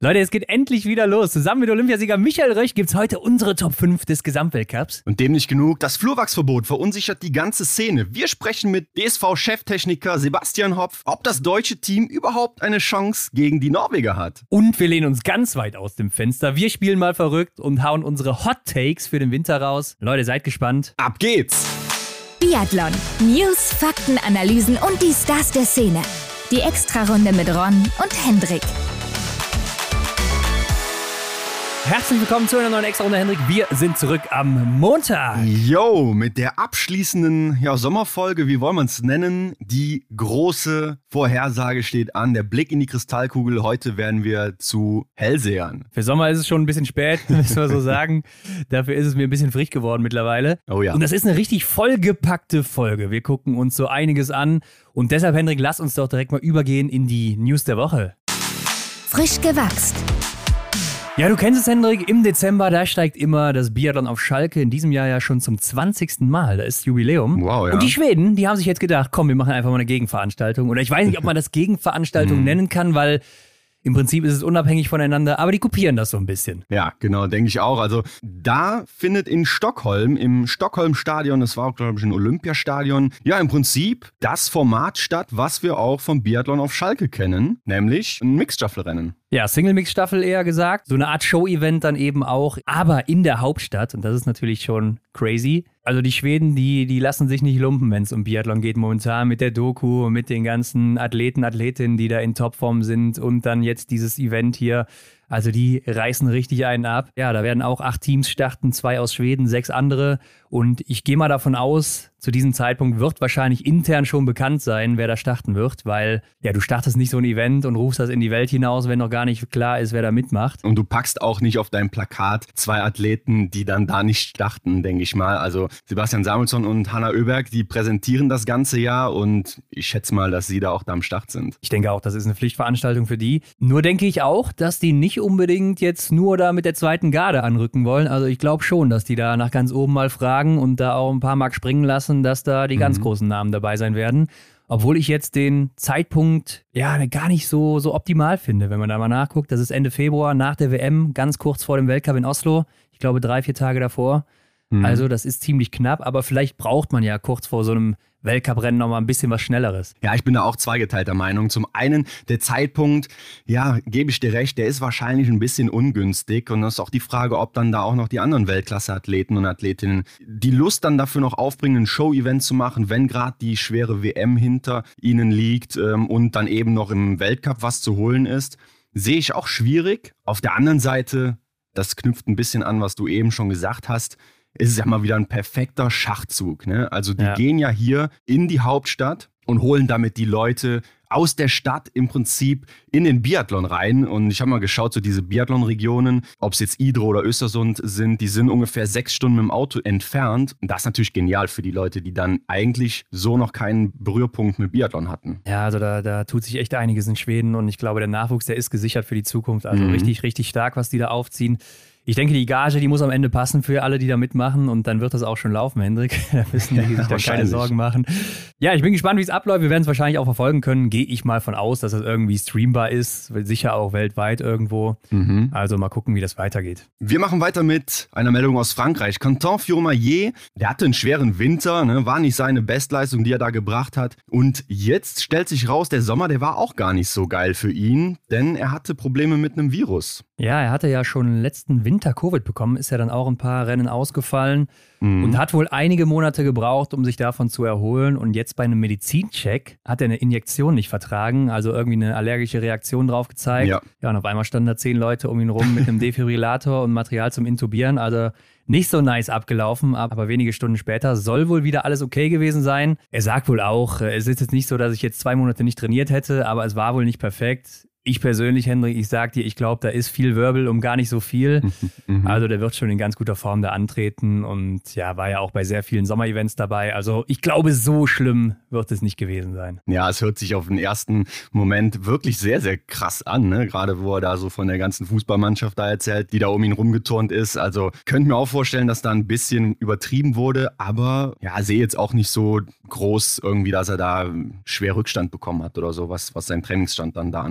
Leute, es geht endlich wieder los. Zusammen mit Olympiasieger Michael Röch gibt's heute unsere Top 5 des Gesamtweltcups. Und dem nicht genug, das Flurwachsverbot verunsichert die ganze Szene. Wir sprechen mit DSV-Cheftechniker Sebastian Hopf, ob das deutsche Team überhaupt eine Chance gegen die Norweger hat. Und wir lehnen uns ganz weit aus dem Fenster. Wir spielen mal verrückt und hauen unsere Hot Takes für den Winter raus. Leute, seid gespannt. Ab geht's! Biathlon. News, Fakten, Analysen und die Stars der Szene. Die Extrarunde mit Ron und Hendrik. Herzlich willkommen zu einer neuen Extra-Runde, Hendrik. Wir sind zurück am Montag. Yo, mit der abschließenden Sommerfolge, wie wollen wir es nennen? Die große Vorhersage steht an, der Blick in die Kristallkugel. Heute werden wir zu Hellsehern. Für Sommer ist es schon ein bisschen spät, müssen wir so sagen. Dafür ist es mir ein bisschen frisch geworden mittlerweile. Oh ja. Und das ist eine richtig vollgepackte Folge. Wir gucken uns so einiges an. Und deshalb, Hendrik, lass uns doch direkt mal übergehen in die News der Woche. Frisch gewachst. Ja, du kennst es, Hendrik, im Dezember, da steigt immer das Biathlon auf Schalke, in diesem Jahr ja schon zum 20. Mal, da ist Jubiläum. Wow, ja. Und die Schweden, die haben sich jetzt gedacht, komm, wir machen einfach mal eine Gegenveranstaltung. Oder ich weiß nicht, ob man das Gegenveranstaltung nennen kann, weil im Prinzip ist es unabhängig voneinander, aber die kopieren das so ein bisschen. Ja, genau, denke ich auch. Also da findet in Stockholm, im Stockholm-Stadion, das war auch, glaube ich, ein Olympiastadion, ja im Prinzip das Format statt, was wir auch vom Biathlon auf Schalke kennen, nämlich ein Mixed-Staffel-Rennen. Ja, Single-Mix-Staffel eher gesagt. So eine Art Show-Event dann eben auch, aber in der Hauptstadt. Und das ist natürlich schon crazy. Also die Schweden, die lassen sich nicht lumpen, wenn es um Biathlon geht momentan. Mit der Doku, mit den ganzen Athleten, Athletinnen, die da in Topform sind. Und dann jetzt dieses Event hier. Also die reißen richtig einen ab. Ja, da werden auch 8 Teams starten, 2 aus Schweden, 6 andere. Und ich gehe mal davon aus, zu diesem Zeitpunkt wird wahrscheinlich intern schon bekannt sein, wer da starten wird. Weil, ja, du startest nicht so ein Event und rufst das in die Welt hinaus, wenn noch gar nicht klar ist, wer da mitmacht. Und du packst auch nicht auf dein Plakat 2 Athleten, die dann da nicht starten, denke ich mal. Also Sebastian Samuelsson und Hanna Öberg, die präsentieren das ganze Jahr und ich schätze mal, dass sie da auch da am Start sind. Ich denke auch, das ist eine Pflichtveranstaltung für die. Nur denke ich auch, dass die nicht unbedingt jetzt nur da mit der zweiten Garde anrücken wollen. Also ich glaube schon, dass die da nach ganz oben mal fragen und da auch ein paar Mark springen lassen, dass da die ganz großen Namen dabei sein werden. Obwohl ich jetzt den Zeitpunkt ja gar nicht so optimal finde, wenn man da mal nachguckt. Das ist Ende Februar nach der WM, ganz kurz vor dem Weltcup in Oslo. Ich glaube 3-4 Tage davor. Also das ist ziemlich knapp, aber vielleicht braucht man ja kurz vor so einem Weltcuprennen noch mal ein bisschen was Schnelleres. Ja, ich bin da auch zweigeteilter Meinung. Zum einen, der Zeitpunkt, ja, gebe ich dir recht, der ist wahrscheinlich ein bisschen ungünstig. Und das ist auch die Frage, ob dann da auch noch die anderen Weltklasse-Athleten und Athletinnen die Lust dann dafür noch aufbringen, ein Show-Event zu machen, wenn gerade die schwere WM hinter ihnen liegt und dann eben noch im Weltcup was zu holen ist. Sehe ich auch schwierig. Auf der anderen Seite, das knüpft ein bisschen an, was du eben schon gesagt hast, ist es ja mal wieder ein perfekter Schachzug. Ne? Also die gehen ja hier in die Hauptstadt und holen damit die Leute aus der Stadt im Prinzip in den Biathlon rein. Und ich habe mal geschaut, so diese Biathlon-Regionen, ob es jetzt Idre oder Östersund sind, die sind ungefähr 6 Stunden mit dem Auto entfernt. Und das ist natürlich genial für die Leute, die dann eigentlich so noch keinen Berührpunkt mit Biathlon hatten. Ja, also da tut sich echt einiges in Schweden und ich glaube, der Nachwuchs, der ist gesichert für die Zukunft. Also richtig, richtig stark, was die da aufziehen. Ich denke, die Gage, die muss am Ende passen für alle, die da mitmachen und dann wird das auch schon laufen, Hendrik. Da müssen die sich dann keine Sorgen machen. Ja, ich bin gespannt, wie es abläuft. Wir werden es wahrscheinlich auch verfolgen können. Gehe ich mal von aus, dass das irgendwie streambar ist. Sicher auch weltweit irgendwo. Also mal gucken, wie das weitergeht. Wir machen weiter mit einer Meldung aus Frankreich. Quentin Fillon-Maillet, der hatte einen schweren Winter, ne? War nicht seine Bestleistung, die er da gebracht hat. Und jetzt stellt sich raus, der Sommer, der war auch gar nicht so geil für ihn, denn er hatte Probleme mit einem Virus. Ja, er hatte ja schon letzten Winter Covid bekommen, ist ja dann auch ein paar Rennen ausgefallen und hat wohl einige Monate gebraucht, um sich davon zu erholen. Und jetzt bei einem Medizincheck hat er eine Injektion nicht vertragen, also irgendwie eine allergische Reaktion drauf gezeigt. Ja, und auf einmal standen da 10 Leute um ihn rum mit einem Defibrillator und Material zum Intubieren. Also nicht so nice abgelaufen, aber wenige Stunden später soll wohl wieder alles okay gewesen sein. Er sagt wohl auch, es ist jetzt nicht so, dass ich jetzt 2 Monate nicht trainiert hätte, aber es war wohl nicht perfekt. Ich persönlich, Hendrik, ich sag dir, ich glaube, da ist viel Wirbel um gar nicht so viel. Also der wird schon in ganz guter Form da antreten und ja, war ja auch bei sehr vielen Sommerevents dabei. Also ich glaube, so schlimm wird es nicht gewesen sein. Ja, es hört sich auf den ersten Moment wirklich sehr, sehr krass an, ne? Gerade wo er da so von der ganzen Fußballmannschaft da erzählt, die da um ihn rumgeturnt ist. Also könnte mir auch vorstellen, dass da ein bisschen übertrieben wurde, aber ja, sehe jetzt auch nicht so groß irgendwie, dass er da schwer Rückstand bekommen hat oder so, was seinen Trainingsstand dann da anging.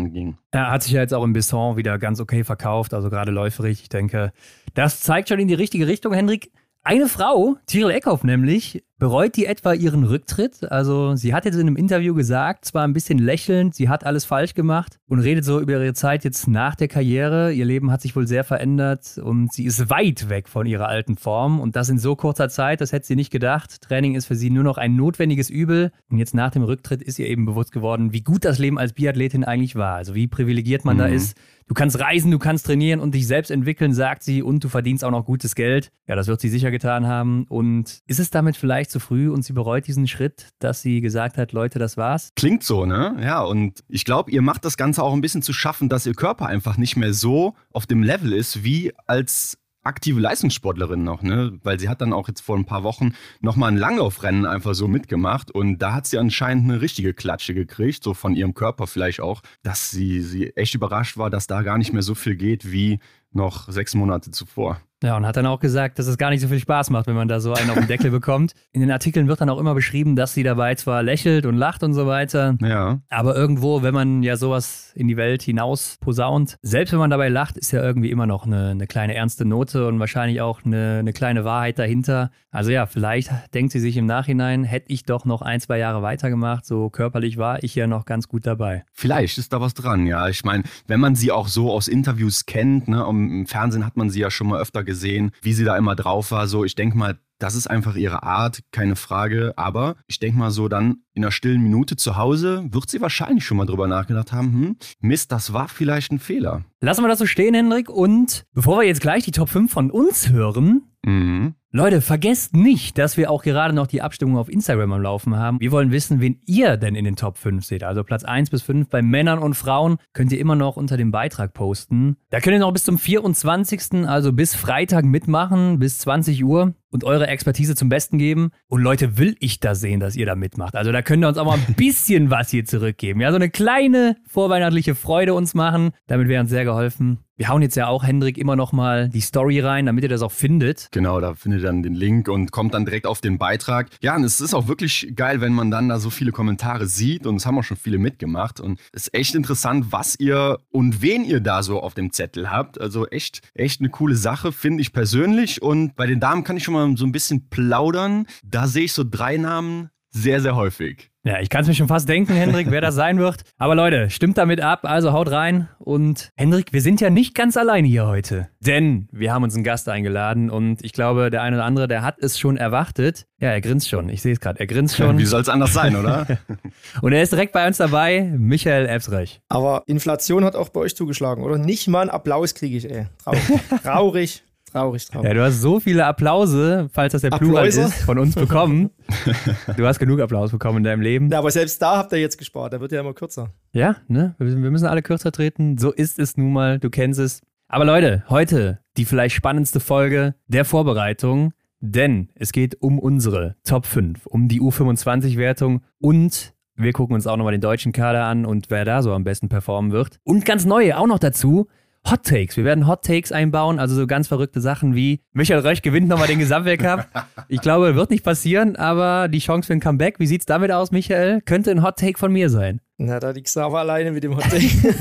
Er hat sich ja jetzt auch im Besson wieder ganz okay verkauft, also gerade läuferig. Ich denke, das zeigt schon in die richtige Richtung, Hendrik. Eine Frau, Tiril Eckhoff nämlich, bereut die etwa ihren Rücktritt? Also sie hat jetzt in einem Interview gesagt, zwar ein bisschen lächelnd, sie hat alles falsch gemacht und redet so über ihre Zeit jetzt nach der Karriere. Ihr Leben hat sich wohl sehr verändert und sie ist weit weg von ihrer alten Form und das in so kurzer Zeit, das hätte sie nicht gedacht. Training ist für sie nur noch ein notwendiges Übel und jetzt nach dem Rücktritt ist ihr eben bewusst geworden, wie gut das Leben als Biathletin eigentlich war, also wie privilegiert man da ist. Du kannst reisen, du kannst trainieren und dich selbst entwickeln, sagt sie, und du verdienst auch noch gutes Geld. Ja, das wird sie sicher getan haben. Und ist es damit vielleicht zu früh und sie bereut diesen Schritt, dass sie gesagt hat, Leute, das war's? Klingt so, ne? Ja, und ich glaube, ihr macht das Ganze auch ein bisschen zu schaffen, dass ihr Körper einfach nicht mehr so auf dem Level ist, wie als aktive Leistungssportlerin noch, ne? Weil sie hat dann auch jetzt vor ein paar Wochen nochmal ein Langlaufrennen einfach so mitgemacht und da hat sie anscheinend eine richtige Klatsche gekriegt, so von ihrem Körper vielleicht auch, dass sie echt überrascht war, dass da gar nicht mehr so viel geht wie noch 6 Monate zuvor. Ja, und hat dann auch gesagt, dass es gar nicht so viel Spaß macht, wenn man da so einen auf den Deckel bekommt. In den Artikeln wird dann auch immer beschrieben, dass sie dabei zwar lächelt und lacht und so weiter, aber irgendwo, wenn man ja sowas in die Welt hinaus posaunt, selbst wenn man dabei lacht, ist ja irgendwie immer noch eine kleine ernste Note und wahrscheinlich auch eine kleine Wahrheit dahinter. Also ja, vielleicht denkt sie sich im Nachhinein, hätte ich doch noch 1-2 Jahre weitergemacht, so körperlich war ich ja noch ganz gut dabei. Vielleicht ist da was dran, ja. Ich meine, wenn man sie auch so aus Interviews kennt, ne, im Fernsehen hat man sie ja schon mal öfter gesehen, wie sie da immer drauf war, so ich denke mal, das ist einfach ihre Art, keine Frage. Aber ich denke mal so dann in einer stillen Minute zu Hause wird sie wahrscheinlich schon mal drüber nachgedacht haben, Mist, das war vielleicht ein Fehler. Lassen wir das so stehen, Hendrik. Und bevor wir jetzt gleich die Top 5 von uns hören, Leute, vergesst nicht, dass wir auch gerade noch die Abstimmung auf Instagram am Laufen haben. Wir wollen wissen, wen ihr denn in den Top 5 seht. Also Platz 1 bis 5 bei Männern und Frauen könnt ihr immer noch unter dem Beitrag posten. Da könnt ihr noch bis zum 24., also bis Freitag mitmachen, bis 20 Uhr und eure Expertise zum Besten geben. Und Leute, will ich da sehen, dass ihr da mitmacht. Also da könnt ihr uns auch mal ein bisschen was hier zurückgeben. Ja, so eine kleine vorweihnachtliche Freude uns machen. Damit wäre uns sehr geholfen. Wir hauen jetzt ja auch, Hendrik, immer noch mal die Story rein, damit ihr das auch findet. Genau, da findet ihr dann den Link und kommt dann direkt auf den Beitrag. Ja, und es ist auch wirklich geil, wenn man dann da so viele Kommentare sieht und es haben auch schon viele mitgemacht und es ist echt interessant, was ihr und wen ihr da so auf dem Zettel habt. Also echt eine coole Sache, finde ich persönlich und bei den Damen kann ich schon mal so ein bisschen plaudern. Da sehe ich so 3 Namen sehr, sehr häufig. Ja, ich kann es mir schon fast denken, Hendrik, wer das sein wird. Aber Leute, stimmt damit ab, also haut rein. Und Hendrik, wir sind ja nicht ganz alleine hier heute. Denn wir haben uns einen Gast eingeladen und ich glaube, der eine oder andere, der hat es schon erwartet. Ja, er grinst schon, ich sehe es gerade, er grinst schon. Wie soll es anders sein, oder? Und er ist direkt bei uns dabei, Michael Ebsrech. Aber Inflation hat auch bei euch zugeschlagen, oder? Nicht mal einen Applaus kriege ich, ey. Traurig. Traurig. Ja, du hast so viele Applause, falls das der Plural ist, von uns bekommen. Du hast genug Applaus bekommen in deinem Leben. Ja, aber selbst da habt ihr jetzt gespart, da wird ja immer kürzer. Ja, ne? Wir müssen alle kürzer treten. So ist es nun mal, du kennst es. Aber Leute, heute die vielleicht spannendste Folge der Vorbereitung, denn es geht um unsere Top 5, um die U25-Wertung und wir gucken uns auch nochmal den deutschen Kader an und wer da so am besten performen wird. Und ganz neue auch noch dazu, Hot Takes. Wir werden Hot Takes einbauen, also so ganz verrückte Sachen wie Michael Rösch gewinnt nochmal den Gesamtweltcup. Ich glaube, wird nicht passieren, aber die Chance für ein Comeback, wie sieht's damit aus, Michael? Könnte ein Hot Take von mir sein. Na, da liegst du aber alleine mit dem Hot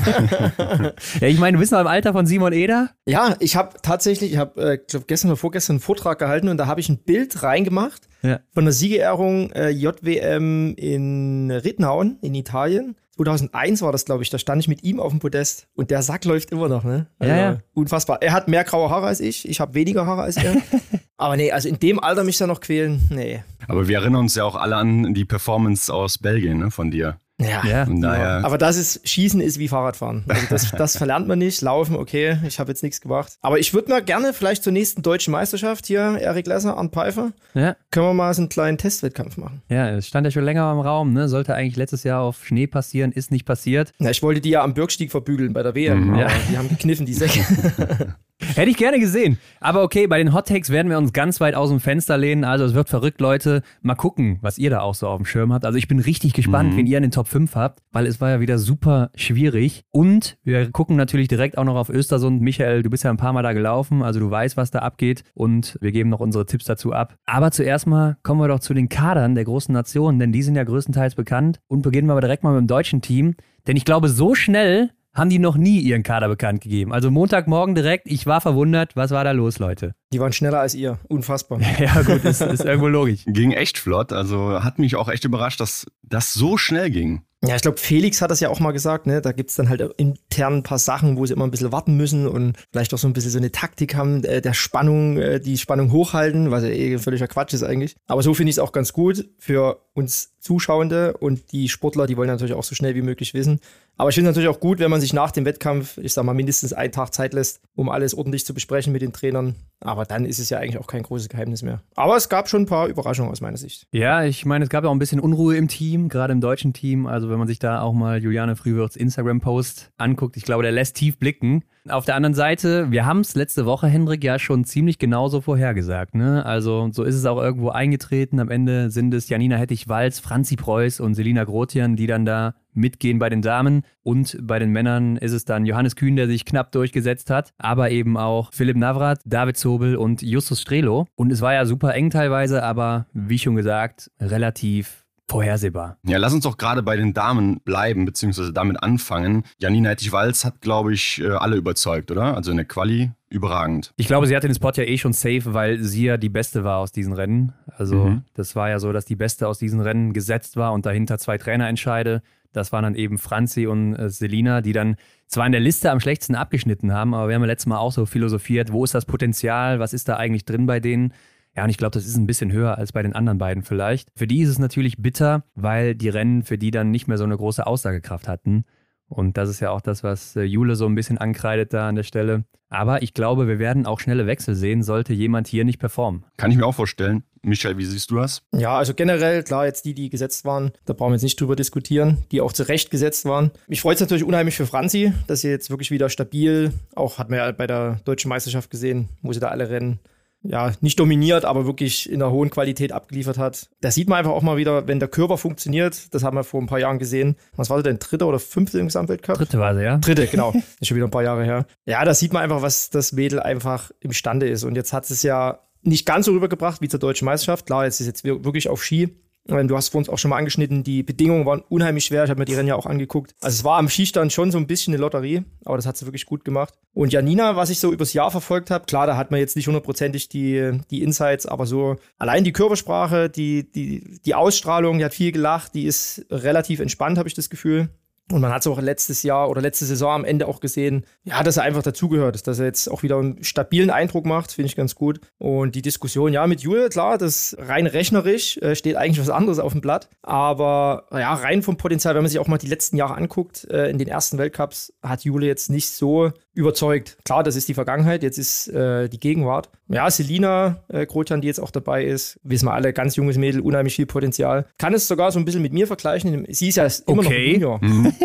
Take. Ja, ich meine, du bist noch im Alter von Simon Eder? Ja, ich habe gestern oder vorgestern einen Vortrag gehalten und da habe ich ein Bild reingemacht von der Siegerehrung JWM in Rittenhauen in Italien. 2001 war das, glaube ich, da stand ich mit ihm auf dem Podest und der Sack läuft immer noch, ne? Also, ja. Unfassbar. Er hat mehr graue Haare als ich habe weniger Haare als er. Aber nee, also in dem Alter mich da noch quälen, nee. Aber wir erinnern uns ja auch alle an die Performance aus Belgien, ne, von dir. Ja, von daher. Aber Schießen ist wie Fahrradfahren. Also das verlernt man nicht. Laufen, okay, ich habe jetzt nichts gemacht. Aber ich würde mal gerne vielleicht zur nächsten deutschen Meisterschaft hier, Erik Lesser, Arndt Pfeiffer, können wir mal so einen kleinen Testwettkampf machen. Ja, es stand ja schon länger im Raum, ne? Sollte eigentlich letztes Jahr auf Schnee passieren, ist nicht passiert. Na, ich wollte die ja am Bürgstieg verbügeln bei der WM. Aber die haben gekniffen, die Säcke. Hätte ich gerne gesehen. Aber okay, bei den Hot Takes werden wir uns ganz weit aus dem Fenster lehnen. Also es wird verrückt, Leute. Mal gucken, was ihr da auch so auf dem Schirm habt. Also ich bin richtig gespannt, wen ihr in den Top 5 habt, weil es war ja wieder super schwierig. Und wir gucken natürlich direkt auch noch auf Östersund. Michael, du bist ja ein paar Mal da gelaufen, also du weißt, was da abgeht. Und wir geben noch unsere Tipps dazu ab. Aber zuerst mal kommen wir doch zu den Kadern der großen Nationen, denn die sind ja größtenteils bekannt. Und beginnen wir aber direkt mal mit dem deutschen Team. Denn ich glaube, so schnell haben die noch nie ihren Kader bekannt gegeben. Also Montagmorgen direkt, ich war verwundert, was war da los, Leute? Die waren schneller als ihr, unfassbar. Ja gut, ist irgendwo logisch. Ging echt flott, also hat mich auch echt überrascht, dass das so schnell ging. Ja, ich glaube, Felix hat das ja auch mal gesagt, ne? Da gibt's dann halt intern ein paar Sachen, wo sie immer ein bisschen warten müssen und vielleicht auch so ein bisschen so eine Taktik haben, die Spannung hochhalten, was ja völliger Quatsch ist eigentlich. Aber so finde ich es auch ganz gut für uns Zuschauende und die Sportler, die wollen natürlich auch so schnell wie möglich wissen. Aber ich finde es natürlich auch gut, wenn man sich nach dem Wettkampf, ich sag mal, mindestens einen Tag Zeit lässt, um alles ordentlich zu besprechen mit den Trainern. Aber dann ist es ja eigentlich auch kein großes Geheimnis mehr. Aber es gab schon ein paar Überraschungen aus meiner Sicht. Ja, ich meine, es gab ja auch ein bisschen Unruhe im Team, gerade im deutschen Team. Also wenn man sich da auch mal Juliane Frühwirths Instagram-Post anguckt, ich glaube, der lässt tief blicken. Auf der anderen Seite, wir haben es letzte Woche, Hendrik, ja schon ziemlich genauso vorhergesagt, ne? Also so ist es auch irgendwo eingetreten. Am Ende sind es Janina Hettich-Walz, Franzi Preuß und Selina Grotian, die dann da mitgehen bei den Damen. Und bei den Männern ist es dann Johannes Kühn, der sich knapp durchgesetzt hat, aber eben auch Philipp Navrat, David Zobel und Justus Strelo. Und es war ja super eng teilweise, aber wie schon gesagt, relativ vorhersehbar. Ja, lass uns doch gerade bei den Damen bleiben, beziehungsweise damit anfangen. Janina Hettich-Walz hat, glaube ich, alle überzeugt, oder? Also in der Quali überragend. Ich glaube, sie hatte den Spot ja schon safe, weil sie ja die Beste war aus diesen Rennen. Also das war ja so, dass die Beste aus diesen Rennen gesetzt war und dahinter 2 Trainerentscheide. Das waren dann eben Franzi und Selina, die dann zwar in der Liste am schlechtesten abgeschnitten haben, aber wir haben ja letztes Mal auch so philosophiert, wo ist das Potenzial, was ist da eigentlich drin bei denen? Ja, und ich glaube, das ist ein bisschen höher als bei den anderen beiden vielleicht. Für die ist es natürlich bitter, weil die Rennen für die dann nicht mehr so eine große Aussagekraft hatten. Und das ist ja auch das, was Jule so ein bisschen ankreidet da an der Stelle. Aber ich glaube, wir werden auch schnelle Wechsel sehen, sollte jemand hier nicht performen. Kann ich mir auch vorstellen. Michael, wie siehst du das? Ja, also generell, klar, jetzt die gesetzt waren, da brauchen wir jetzt nicht drüber diskutieren, die auch zu Recht gesetzt waren. Mich freut es natürlich unheimlich für Franzi, dass sie jetzt wirklich wieder stabil, auch hat man ja bei der Deutschen Meisterschaft gesehen, wo sie da alle Rennen ja, nicht dominiert, aber wirklich in einer hohen Qualität abgeliefert hat. Da sieht man einfach auch mal wieder, wenn der Körper funktioniert, das haben wir vor ein paar Jahren gesehen. Was war das denn, 3. oder 5. im Gesamtweltcup? 3. war sie, ja. 3., genau. Ist schon wieder ein paar Jahre her. Ja, da sieht man einfach, was das Mädel einfach imstande ist. Und jetzt hat es ja nicht ganz so rübergebracht wie zur Deutschen Meisterschaft. Klar, jetzt ist jetzt wirklich auf Ski. Du hast vor uns auch schon mal angeschnitten, die Bedingungen waren unheimlich schwer. Ich habe mir die Rennen ja auch angeguckt. Also es war am Skistand schon so ein bisschen eine Lotterie, aber das hat sie wirklich gut gemacht. Und Janina, was ich so übers Jahr verfolgt habe, klar, da hat man jetzt nicht hundertprozentig die Insights, aber so allein die Körpersprache, die Ausstrahlung, die hat viel gelacht, die ist relativ entspannt, habe ich das Gefühl. Und man hat es auch letztes Jahr oder letzte Saison am Ende auch gesehen, ja, dass er einfach dazugehört, dass er jetzt auch wieder einen stabilen Eindruck macht, finde ich ganz gut. Und die Diskussion, ja, mit Jule, klar, das rein rechnerisch steht eigentlich was anderes auf dem Blatt. Aber ja, rein vom Potenzial, wenn man sich auch mal die letzten Jahre anguckt, in den ersten Weltcups hat Jule jetzt nicht so überzeugt. Klar, das ist die Vergangenheit, jetzt ist die Gegenwart. Ja, Selina Grotian, die jetzt auch dabei ist, wissen wir alle, ganz junges Mädel, unheimlich viel Potenzial. Kann es sogar so ein bisschen mit mir vergleichen. Sie ist ja immer noch Junior.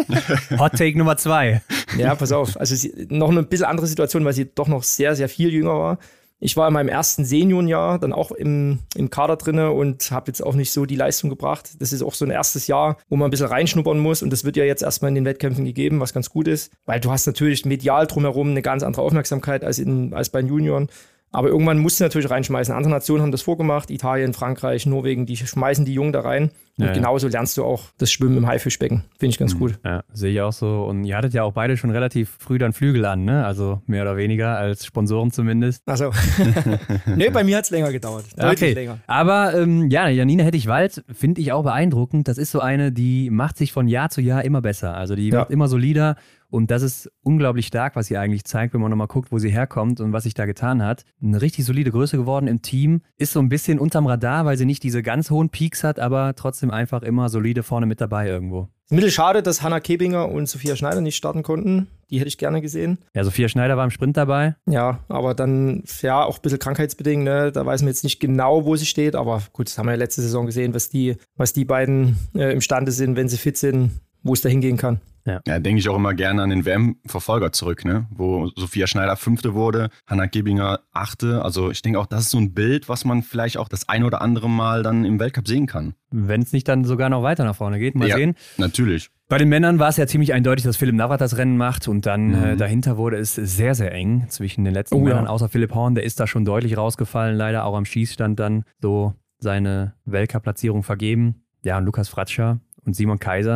Hot Take Nummer 2. Ja, pass auf. Also noch eine bisschen andere Situation, weil sie doch noch sehr, sehr viel jünger war. Ich war in meinem ersten Seniorenjahr dann auch im Kader drinne und habe jetzt auch nicht so die Leistung gebracht. Das ist auch so ein erstes Jahr, wo man ein bisschen reinschnuppern muss und das wird ja jetzt erstmal in den Wettkämpfen gegeben, was ganz gut ist, weil du hast natürlich medial drumherum eine ganz andere Aufmerksamkeit als bei den Junioren. Aber irgendwann musst du natürlich reinschmeißen. Andere Nationen haben das vorgemacht, Italien, Frankreich, Norwegen, die schmeißen die Jungen da rein. Und genauso lernst du auch das Schwimmen im Haifischbecken. Finde ich ganz gut. Ja, sehe ich auch so. Und ihr hattet ja auch beide schon relativ früh dann Flügel an, ne? Also mehr oder weniger als Sponsoren zumindest. Ach so. Nee, bei mir hat es länger gedauert. Deutlich länger. Aber ja, Janina Hettich-Walz finde ich auch beeindruckend. Das ist so eine, die macht sich von Jahr zu Jahr immer besser. Also die wird immer solider. Und das ist unglaublich stark, was sie eigentlich zeigt, wenn man nochmal guckt, wo sie herkommt und was sich da getan hat. Eine richtig solide Größe geworden im Team. Ist so ein bisschen unterm Radar, weil sie nicht diese ganz hohen Peaks hat, aber trotzdem einfach immer solide vorne mit dabei irgendwo. Mittelschade, dass Hannah Kebinger und Sophia Schneider nicht starten konnten. Die hätte ich gerne gesehen. Ja, Sophia Schneider war im Sprint dabei. Ja, aber dann, ja, auch ein bisschen krankheitsbedingt. Ne? Da weiß man jetzt nicht genau, wo sie steht. Aber gut, das haben wir ja letzte Saison gesehen, was die beiden imstande sind, wenn sie fit sind, wo es da hingehen kann. Ja, denke ich auch immer gerne an den WM-Verfolger zurück, ne? Wo Sophia Schneider 5. wurde, Hannah Kebinger 8. Also ich denke auch, das ist so ein Bild, was man vielleicht auch das ein oder andere Mal dann im Weltcup sehen kann. Wenn es nicht dann sogar noch weiter nach vorne geht, mal sehen. Natürlich. Bei den Männern war es ja ziemlich eindeutig, dass Philipp Navrat das Rennen macht und dann dahinter wurde es sehr, sehr eng zwischen den letzten Männern, außer Philipp Horn, der ist da schon deutlich rausgefallen, leider auch am Schießstand dann so seine Weltcup-Platzierung vergeben. Ja, und Lukas Fratscher und Simon Kaiser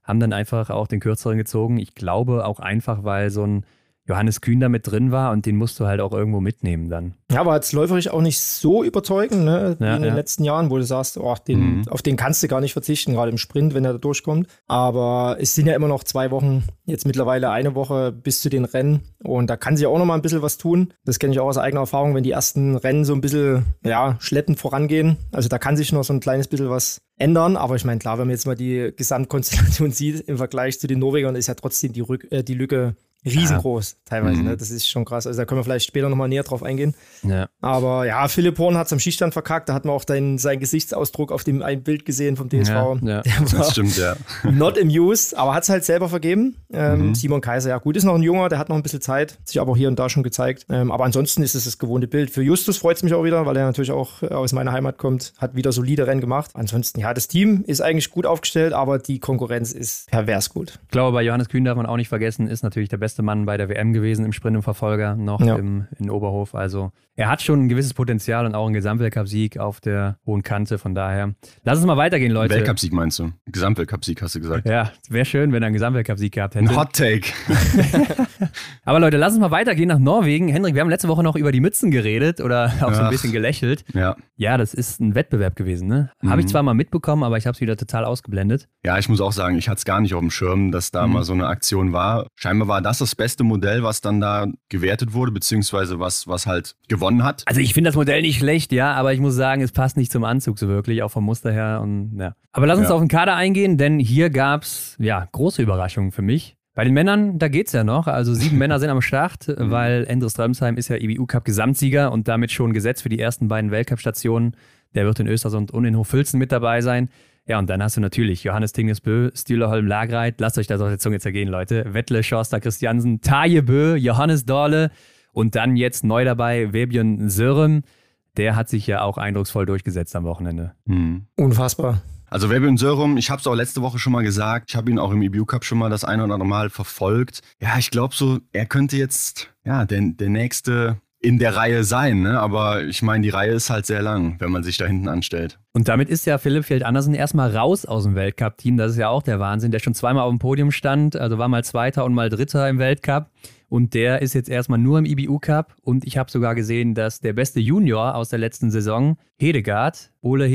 haben dann einfach auch den Kürzeren gezogen. Ich glaube auch einfach, weil so ein Johannes Kühn da mit drin war und den musst du halt auch irgendwo mitnehmen dann. Ja, aber jetzt läuferisch auch nicht so überzeugend, ne? Wie in den letzten Jahren, wo du sagst, auf den kannst du gar nicht verzichten, gerade im Sprint, wenn er da durchkommt. Aber es sind ja immer noch 2 Wochen, jetzt mittlerweile eine Woche bis zu den Rennen. Und da kann sich auch noch mal ein bisschen was tun. Das kenne ich auch aus eigener Erfahrung, wenn die ersten Rennen so ein bisschen schleppend vorangehen. Also da kann sich noch so ein kleines bisschen was ändern. Aber ich meine, klar, wenn man jetzt mal die Gesamtkonstellation sieht im Vergleich zu den Norwegern, ist ja trotzdem die Lücke riesengroß teilweise, ne? Das ist schon krass. Also da können wir vielleicht später nochmal näher drauf eingehen. Ja. Aber ja, Philipp Horn hat es am Schießstand verkackt. Da hat man auch seinen Gesichtsausdruck auf dem ein Bild gesehen vom DSV. Ja. Der das stimmt, ja. Not amused, aber hat es halt selber vergeben. Simon Kaiser, ja gut, ist noch ein Junger, der hat noch ein bisschen Zeit, sich aber hier und da schon gezeigt. Aber ansonsten ist es das gewohnte Bild. Für Justus freut es mich auch wieder, weil er natürlich auch aus meiner Heimat kommt, hat wieder solide Rennen gemacht. Ansonsten, ja, das Team ist eigentlich gut aufgestellt, aber die Konkurrenz ist pervers gut. Ich glaube, bei Johannes Kühn darf man auch nicht vergessen, ist natürlich der beste Mann bei der WM gewesen im Sprint und Verfolger noch in Oberhof. Also er hat schon ein gewisses Potenzial und auch einen Gesamtweltcup-Sieg auf der hohen Kante. Von daher, lass uns mal weitergehen, Leute. Weltcup-Sieg meinst du? Gesamtweltcup-Sieg hast du gesagt. Ja, wäre schön, wenn er einen Gesamtweltcup-Sieg gehabt hätte. Ein Hot-Take. Aber Leute, lass uns mal weitergehen nach Norwegen. Hendrik, wir haben letzte Woche noch über die Mützen geredet oder auch so ein bisschen gelächelt. Ja, das ist ein Wettbewerb gewesen, ne? Habe ich zwar mal mitbekommen, aber ich habe es wieder total ausgeblendet. Ja, ich muss auch sagen, ich hatte es gar nicht auf dem Schirm, dass da mal so eine Aktion war. Scheinbar war das beste Modell, was dann da gewertet wurde, beziehungsweise was halt gewonnen hat. Also ich finde das Modell nicht schlecht, ja, aber ich muss sagen, es passt nicht zum Anzug so wirklich, auch vom Muster her. Und ja. Aber lass uns auf den Kader eingehen, denn hier gab es große Überraschungen für mich. Bei den Männern, da geht's ja noch. Also 7 Männer sind am Start, weil Endre Strömsheim ist ja IBU-Cup-Gesamtsieger und damit schon gesetzt für die ersten beiden Weltcup-Stationen. Der wird in Östersund und in Hochfilzen mit dabei sein. Ja, und dann hast du natürlich Johannes Tingnes Bö, Stühle Holm Lagreit. Lasst euch das auf der Zunge zergehen, Leute. Wettle Schorster Christiansen, Taje Bö, Johannes Dorle und dann jetzt neu dabei Vebjörn Sörem. Der hat sich ja auch eindrucksvoll durchgesetzt am Wochenende. Unfassbar. Also Vebjörn Sörem, ich habe es auch letzte Woche schon mal gesagt, ich habe ihn auch im IBU-Cup schon mal das ein oder andere Mal verfolgt. Ja, ich glaube so, er könnte jetzt der nächste in der Reihe sein, ne? Aber ich meine, die Reihe ist halt sehr lang, wenn man sich da hinten anstellt. Und damit ist ja Philipp Fjeld-Andersen erstmal raus aus dem Weltcup-Team. Das ist ja auch der Wahnsinn, der schon zweimal auf dem Podium stand, also war mal Zweiter und mal Dritter im Weltcup. Und der ist jetzt erstmal nur im IBU-Cup. Und ich habe sogar gesehen, dass der beste Junior aus der letzten Saison, Hedegaard,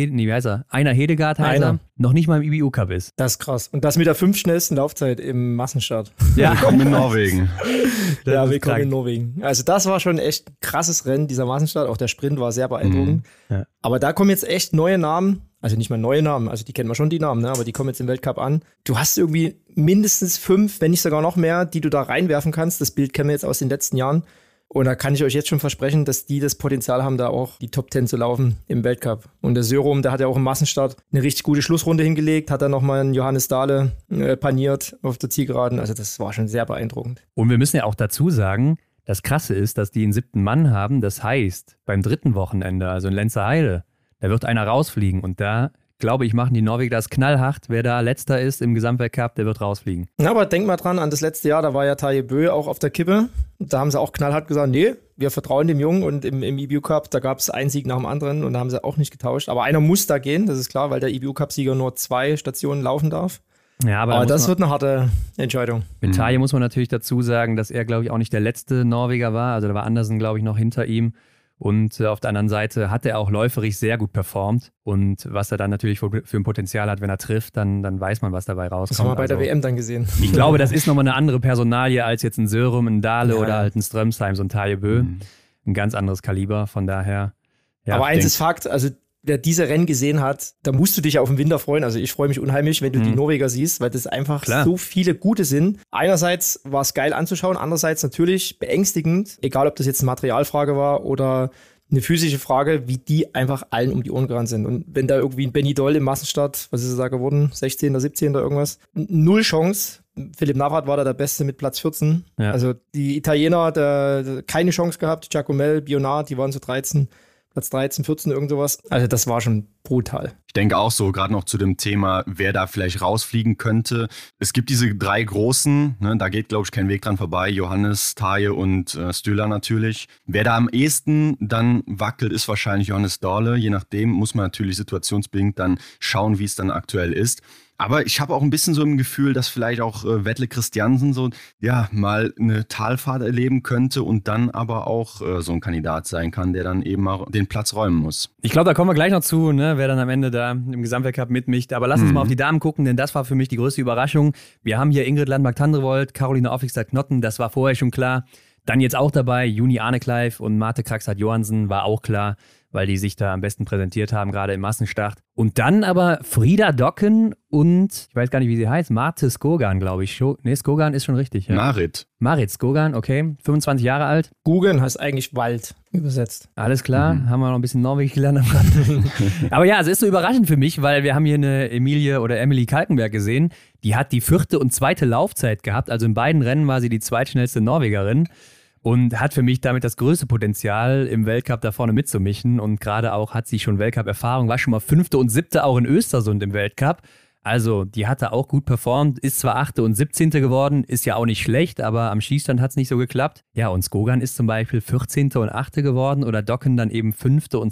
Einar Hedegaard heißt er, noch nicht mal im IBU-Cup ist. Das ist krass. Und das mit der 5 schnellsten Laufzeit im Massenstart. Ja, willkommen in Norwegen. Willkommen in Norwegen. Also das war schon echt ein krasses Rennen, dieser Massenstart. Auch der Sprint war sehr beeindruckend. Ja. Aber da kommen jetzt echt neue Namen. Also nicht mal neue Namen, also die kennen wir schon, die Namen, ne? Aber die kommen jetzt im Weltcup an. Du hast irgendwie mindestens 5, wenn nicht sogar noch mehr, die du da reinwerfen kannst. Das Bild kennen wir jetzt aus den letzten Jahren. Und da kann ich euch jetzt schon versprechen, dass die das Potenzial haben, da auch die Top 10 zu laufen im Weltcup. Und der Sörum, der hat ja auch im Massenstart eine richtig gute Schlussrunde hingelegt, hat dann nochmal einen Johannes Dahle paniert auf der Zielgeraden. Also das war schon sehr beeindruckend. Und wir müssen ja auch dazu sagen, das Krasse ist, dass die einen 7. Mann haben. Das heißt, beim 3. Wochenende, also in Lenzerheide, da wird einer rausfliegen und da, glaube ich, machen die Norweger das knallhart. Wer da Letzter ist im Gesamtweltcup, der wird rausfliegen. Ja, aber denk mal dran, an das letzte Jahr, da war ja Taje Bö auch auf der Kippe. Da haben sie auch knallhart gesagt, nee, wir vertrauen dem Jungen und im IBU-Cup, da gab es einen Sieg nach dem anderen und da haben sie auch nicht getauscht. Aber einer muss da gehen, das ist klar, weil der IBU-Cup-Sieger nur 2 Stationen laufen darf. Ja, aber das wird eine harte Entscheidung. Mit Taje muss man natürlich dazu sagen, dass er, glaube ich, auch nicht der letzte Norweger war. Also da war Andersen, glaube ich, noch hinter ihm. Und auf der anderen Seite hat er auch läuferisch sehr gut performt. Und was er dann natürlich für ein Potenzial hat, wenn er trifft, dann weiß man, was dabei rauskommt. Das haben wir bei der WM dann gesehen. Ich glaube, das ist nochmal eine andere Personalie als jetzt ein Sörum, ein Dahle oder halt ein Strömsheim, so ein Taje Bö. Ein ganz anderes Kaliber, von daher. Ja, aber eins ist Fakt, also wer diese Rennen gesehen hat, da musst du dich ja auf den Winter freuen. Also ich freue mich unheimlich, wenn du die Norweger siehst, weil das einfach so viele gute sind. Einerseits war es geil anzuschauen, andererseits natürlich beängstigend, egal ob das jetzt eine Materialfrage war oder eine physische Frage, wie die einfach allen um die Ohren gerannt sind. Und wenn da irgendwie ein Benny Doll im Massenstart, was ist es da geworden, 16., 17. irgendwas, 0 Chance. Philipp Navrat war da der Beste mit Platz 14. Ja. Also die Italiener, der keine Chance gehabt, Giacomel, Bionard, die waren so 13. Platz 13, 14, irgend sowas. Also das war schon brutal. Ich denke auch so, gerade noch zu dem Thema, wer da vielleicht rausfliegen könnte. Es gibt diese 3 Großen, ne, da geht, glaube ich, kein Weg dran vorbei. Johannes, Taje und Stühler natürlich. Wer da am ehesten dann wackelt, ist wahrscheinlich Johannes Dorle. Je nachdem muss man natürlich situationsbedingt dann schauen, wie es dann aktuell ist. Aber ich habe auch ein bisschen so im Gefühl, dass vielleicht auch Vetle Christiansen so, ja, mal eine Talfahrt erleben könnte und dann aber auch so ein Kandidat sein kann, der dann eben mal den Platz räumen muss. Ich glaube, da kommen wir gleich noch zu, ne, wer dann am Ende da im Gesamtweltcup mitmischt. Aber lass uns mal auf die Damen gucken, denn das war für mich die größte Überraschung. Wir haben hier Ingrid Landmark-Tandrevold, Caroline Offigstad-Knotten, das war vorher schon klar. Dann jetzt auch dabei Juni Arnekleif und Marte Kraxat-Johansen, war auch klar, weil die sich da am besten präsentiert haben, gerade im Massenstart. Und dann aber Frida Docken und, ich weiß gar nicht, wie sie heißt, Marte Skogan, glaube ich. Nee, Skogan ist schon richtig. Ja. Marit Skogan, okay, 25 Jahre alt. Skogan heißt eigentlich Wald übersetzt. Alles klar, haben wir noch ein bisschen Norwegisch gelernt. Aber ja, es ist so überraschend für mich, weil wir haben hier eine Emily Kalkenberg gesehen. Die hat die 4. und 2. Laufzeit gehabt, also in beiden Rennen war sie die zweitschnellste Norwegerin. Und hat für mich damit das größte Potenzial, im Weltcup da vorne mitzumischen. Und gerade auch hat sie schon Weltcup-Erfahrung, war schon mal 5. und 7. auch in Östersund im Weltcup. Also die hat da auch gut performt, ist zwar 8. und 17. geworden, ist ja auch nicht schlecht, aber am Schießstand hat es nicht so geklappt. Ja, und Skogan ist zum Beispiel 14. und 8. geworden oder Docken dann eben 5. und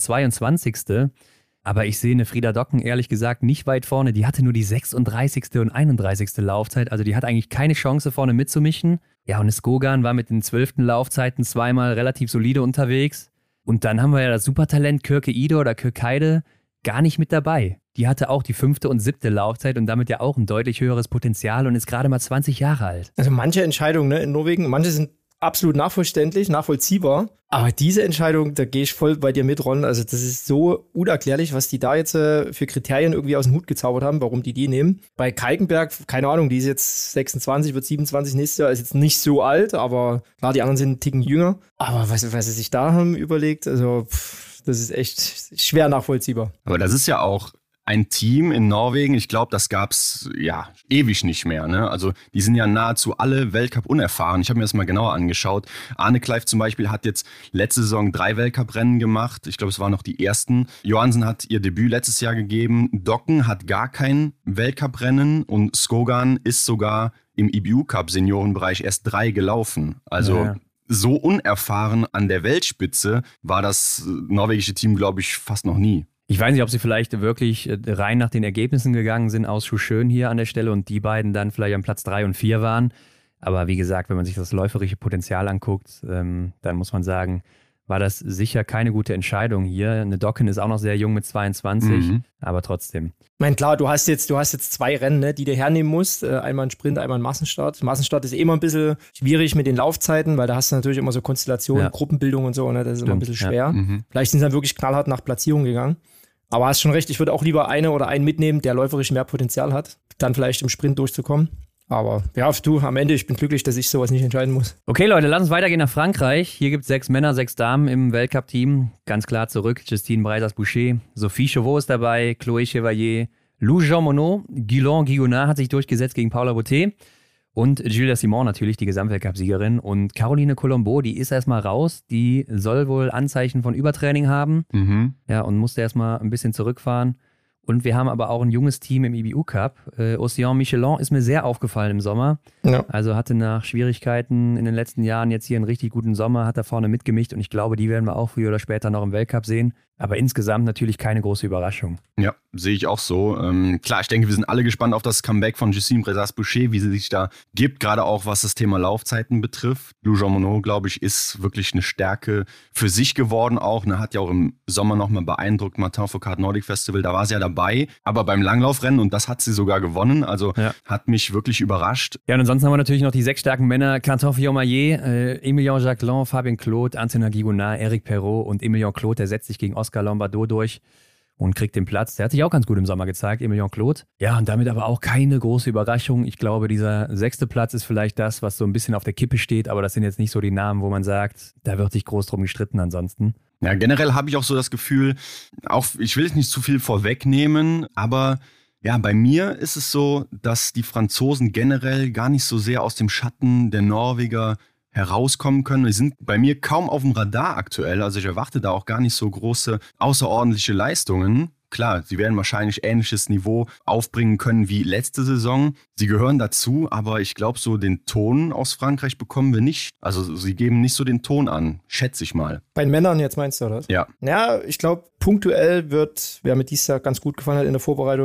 22. Aber ich sehe eine Frida Docken ehrlich gesagt nicht weit vorne. Die hatte nur die 36. und 31. Laufzeit. Also die hat eigentlich keine Chance vorne mitzumischen. Ja, und Skogan war mit den 12. Laufzeiten zweimal relativ solide unterwegs. Und dann haben wir ja das Supertalent Kürke Ide oder Kürkeide gar nicht mit dabei. Die hatte auch die 5. und 7. Laufzeit und damit ja auch ein deutlich höheres Potenzial und ist gerade mal 20 Jahre alt. Also manche Entscheidungen, ne, in Norwegen, manche sind absolut nachvollziehbar. Aber diese Entscheidung, da gehe ich voll bei dir mit, Ron. Also das ist so unerklärlich, was die da jetzt für Kriterien irgendwie aus dem Hut gezaubert haben, warum die nehmen. Bei Kalkenberg, keine Ahnung, die ist jetzt 26, wird 27 nächstes Jahr, ist jetzt nicht so alt, aber klar, die anderen sind einen Ticken jünger. Aber was sie sich da haben überlegt, also das ist echt schwer nachvollziehbar. Aber das ist ja auch ein Team in Norwegen, ich glaube, das gab es ja ewig nicht mehr. Ne? Also die sind ja nahezu alle Weltcup unerfahren. Ich habe mir das mal genauer angeschaut. Arnekleif zum Beispiel hat jetzt letzte Saison 3 Weltcup-Rennen gemacht. Ich glaube, es waren noch die ersten. Johansen hat ihr Debüt letztes Jahr gegeben. Docken hat gar kein Weltcup-Rennen und Skogan ist sogar im IBU-Cup-Seniorenbereich erst 3 gelaufen. Also so unerfahren an der Weltspitze war das norwegische Team, glaube ich, fast noch nie. Ich weiß nicht, ob sie vielleicht wirklich rein nach den Ergebnissen gegangen sind aus Schuschön hier an der Stelle und die beiden dann vielleicht an Platz 3 und 4 waren. Aber wie gesagt, wenn man sich das läuferische Potenzial anguckt, dann muss man sagen, war das sicher keine gute Entscheidung hier. Eine Docken ist auch noch sehr jung mit 22, aber trotzdem. Ich meine, klar, du hast jetzt 2 Rennen, ne, die du hernehmen musst. Einmal ein Sprint, einmal ein Massenstart. Massenstart ist immer ein bisschen schwierig mit den Laufzeiten, weil da hast du natürlich immer so Konstellationen, Gruppenbildung und so. Ne, das ist immer ein bisschen schwer. Ja. Vielleicht sind sie dann wirklich knallhart nach Platzierung gegangen. Aber hast schon recht, ich würde auch lieber einen mitnehmen, der läuferisch mehr Potenzial hat, dann vielleicht im Sprint durchzukommen. Aber ja, du, am Ende, ich bin glücklich, dass ich sowas nicht entscheiden muss. Okay, Leute, lass uns weitergehen nach Frankreich. Hier gibt es 6 Männer, 6 Damen im Weltcup-Team. Ganz klar zurück, Justine Breisers-Boucher, Sophie Chauveau ist dabei, Chloé Chevalier, Lou Jean Monod, Guilain Guigonard hat sich durchgesetzt gegen Paula Boutet. Und Julia Simon natürlich, die Gesamtweltcup-Siegerin. Und Caroline Colombo, die ist erstmal raus. Die soll wohl Anzeichen von Übertraining haben. Ja, und musste erstmal ein bisschen zurückfahren. Und wir haben aber auch ein junges Team im IBU-Cup. Océan Michelin ist mir sehr aufgefallen im Sommer. Ja. Also hatte nach Schwierigkeiten in den letzten Jahren jetzt hier einen richtig guten Sommer, hat da vorne mitgemischt. Und ich glaube, die werden wir auch früher oder später noch im Weltcup sehen. Aber insgesamt natürlich keine große Überraschung. Ja, sehe ich auch so. Klar, ich denke, wir sind alle gespannt auf das Comeback von Justine Breisers-Boucher, wie sie sich da gibt, gerade auch was das Thema Laufzeiten betrifft. Lou Jean Monod, glaube ich, ist wirklich eine Stärke für sich geworden auch. Hat ja auch im Sommer nochmal beeindruckt, Martin Fourcade Nordic Festival, da war sie ja dabei. Aber beim Langlaufrennen, und das hat sie sogar gewonnen, also hat mich wirklich überrascht. Ja, und ansonsten haben wir natürlich noch die 6 starken Männer, Quentin Fillon-Maillet, Emilien Jacquelin, Fabien Claude, Antonin Guigonard, Eric Perrault und Emilien Claude, der setzt sich gegen Oscar Lombardot durch und kriegt den Platz. Der hat sich auch ganz gut im Sommer gezeigt, Emilien Claude. Ja, und damit aber auch keine große Überraschung. Ich glaube, dieser 6. Platz ist vielleicht das, was so ein bisschen auf der Kippe steht, aber das sind jetzt nicht so die Namen, wo man sagt, da wird sich groß drum gestritten ansonsten. Ja, generell habe ich auch so das Gefühl, auch ich will jetzt nicht zu viel vorwegnehmen, aber ja, bei mir ist es so, dass die Franzosen generell gar nicht so sehr aus dem Schatten der Norweger herauskommen können. Die sind bei mir kaum auf dem Radar aktuell, also ich erwarte da auch gar nicht so große außerordentliche Leistungen. Klar, sie werden wahrscheinlich ähnliches Niveau aufbringen können wie letzte Saison. Sie gehören dazu, aber ich glaube, so den Ton aus Frankreich bekommen wir nicht. Also sie geben nicht so den Ton an, schätze ich mal. Bei den Männern jetzt meinst du, oder? Ja. Ja, ich glaube, punktuell wer mir dieses Jahr ganz gut gefallen hat in der Vorbereitung,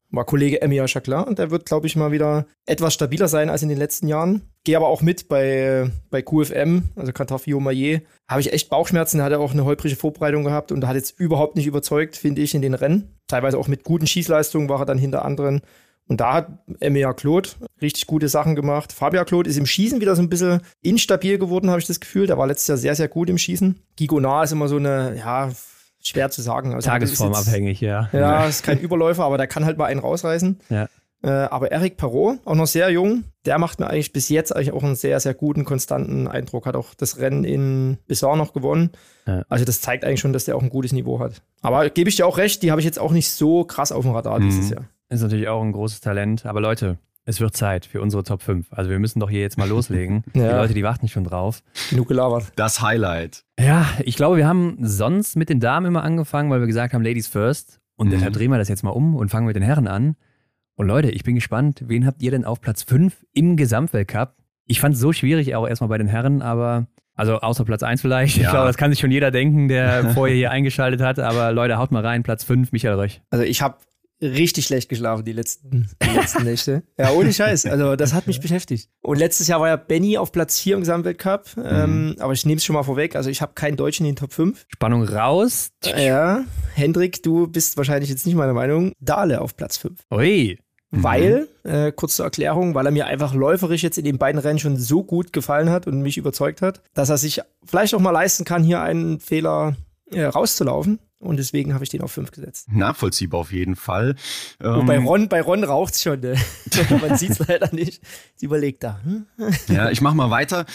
war Kollege Emir Chakla und der wird, glaube ich, mal wieder etwas stabiler sein als in den letzten Jahren. Gehe aber auch mit bei QFM, also Quentin Fillon-Maillet. Habe ich echt Bauchschmerzen, der hat ja auch eine holprige Vorbereitung gehabt und hat jetzt überhaupt nicht überzeugt, finde ich, in den Rennen. Teilweise auch mit guten Schießleistungen war er dann hinter anderen. Und da hat Emir Claude richtig gute Sachen gemacht. Fabien Claude ist im Schießen wieder so ein bisschen instabil geworden, habe ich das Gefühl. Der war letztes Jahr sehr, sehr gut im Schießen. Guy Gonard ist immer so eine, ja, schwer zu sagen. Also tagesformabhängig, ja. Ja, ist kein Überläufer, aber der kann halt mal einen rausreißen. Ja. Aber Eric Perrault, auch noch sehr jung, der macht mir eigentlich bis jetzt eigentlich auch einen sehr, sehr guten, konstanten Eindruck. Hat auch das Rennen in Bissau noch gewonnen. Ja. Also das zeigt eigentlich schon, dass der auch ein gutes Niveau hat. Aber gebe ich dir auch recht, die habe ich jetzt auch nicht so krass auf dem Radar dieses Jahr. Ist natürlich auch ein großes Talent. Aber Leute, es wird Zeit für unsere Top 5. Also wir müssen doch hier jetzt mal loslegen. Ja. Die Leute, die warten schon drauf. Genug gelabert. Das Highlight. Ja, ich glaube, wir haben sonst mit den Damen immer angefangen, weil wir gesagt haben, Ladies first. Und deshalb drehen wir das jetzt mal um und fangen mit den Herren an. Und Leute, ich bin gespannt, wen habt ihr denn auf Platz 5 im Gesamtweltcup? Ich fand es so schwierig, auch erstmal bei den Herren, aber, also außer Platz 1 vielleicht. Ja. Ich glaube, das kann sich schon jeder denken, der vorher hier eingeschaltet hat. Aber Leute, haut mal rein, Platz 5, Michael Röch. Also ich habe richtig schlecht geschlafen die letzten Nächte. Ja, ohne Scheiß. Also das hat mich beschäftigt. Und letztes Jahr war ja Benny auf Platz 4 im Gesamtweltcup. Aber ich nehme es schon mal vorweg. Also ich habe keinen Deutschen in den Top 5. Spannung raus. Ja, Hendrik, du bist wahrscheinlich jetzt nicht meiner Meinung. Dahle auf Platz 5. Ui. Weil, kurz zur Erklärung, weil er mir einfach läuferisch jetzt in den beiden Rennen schon so gut gefallen hat und mich überzeugt hat, dass er sich vielleicht auch mal leisten kann, hier einen Fehler rauszulaufen. Und deswegen habe ich den auf 5 gesetzt. Nachvollziehbar auf jeden Fall. Bei Ron raucht es schon. Ne? Man sieht es leider nicht. Sie überlegt da. Ja, ich mache mal weiter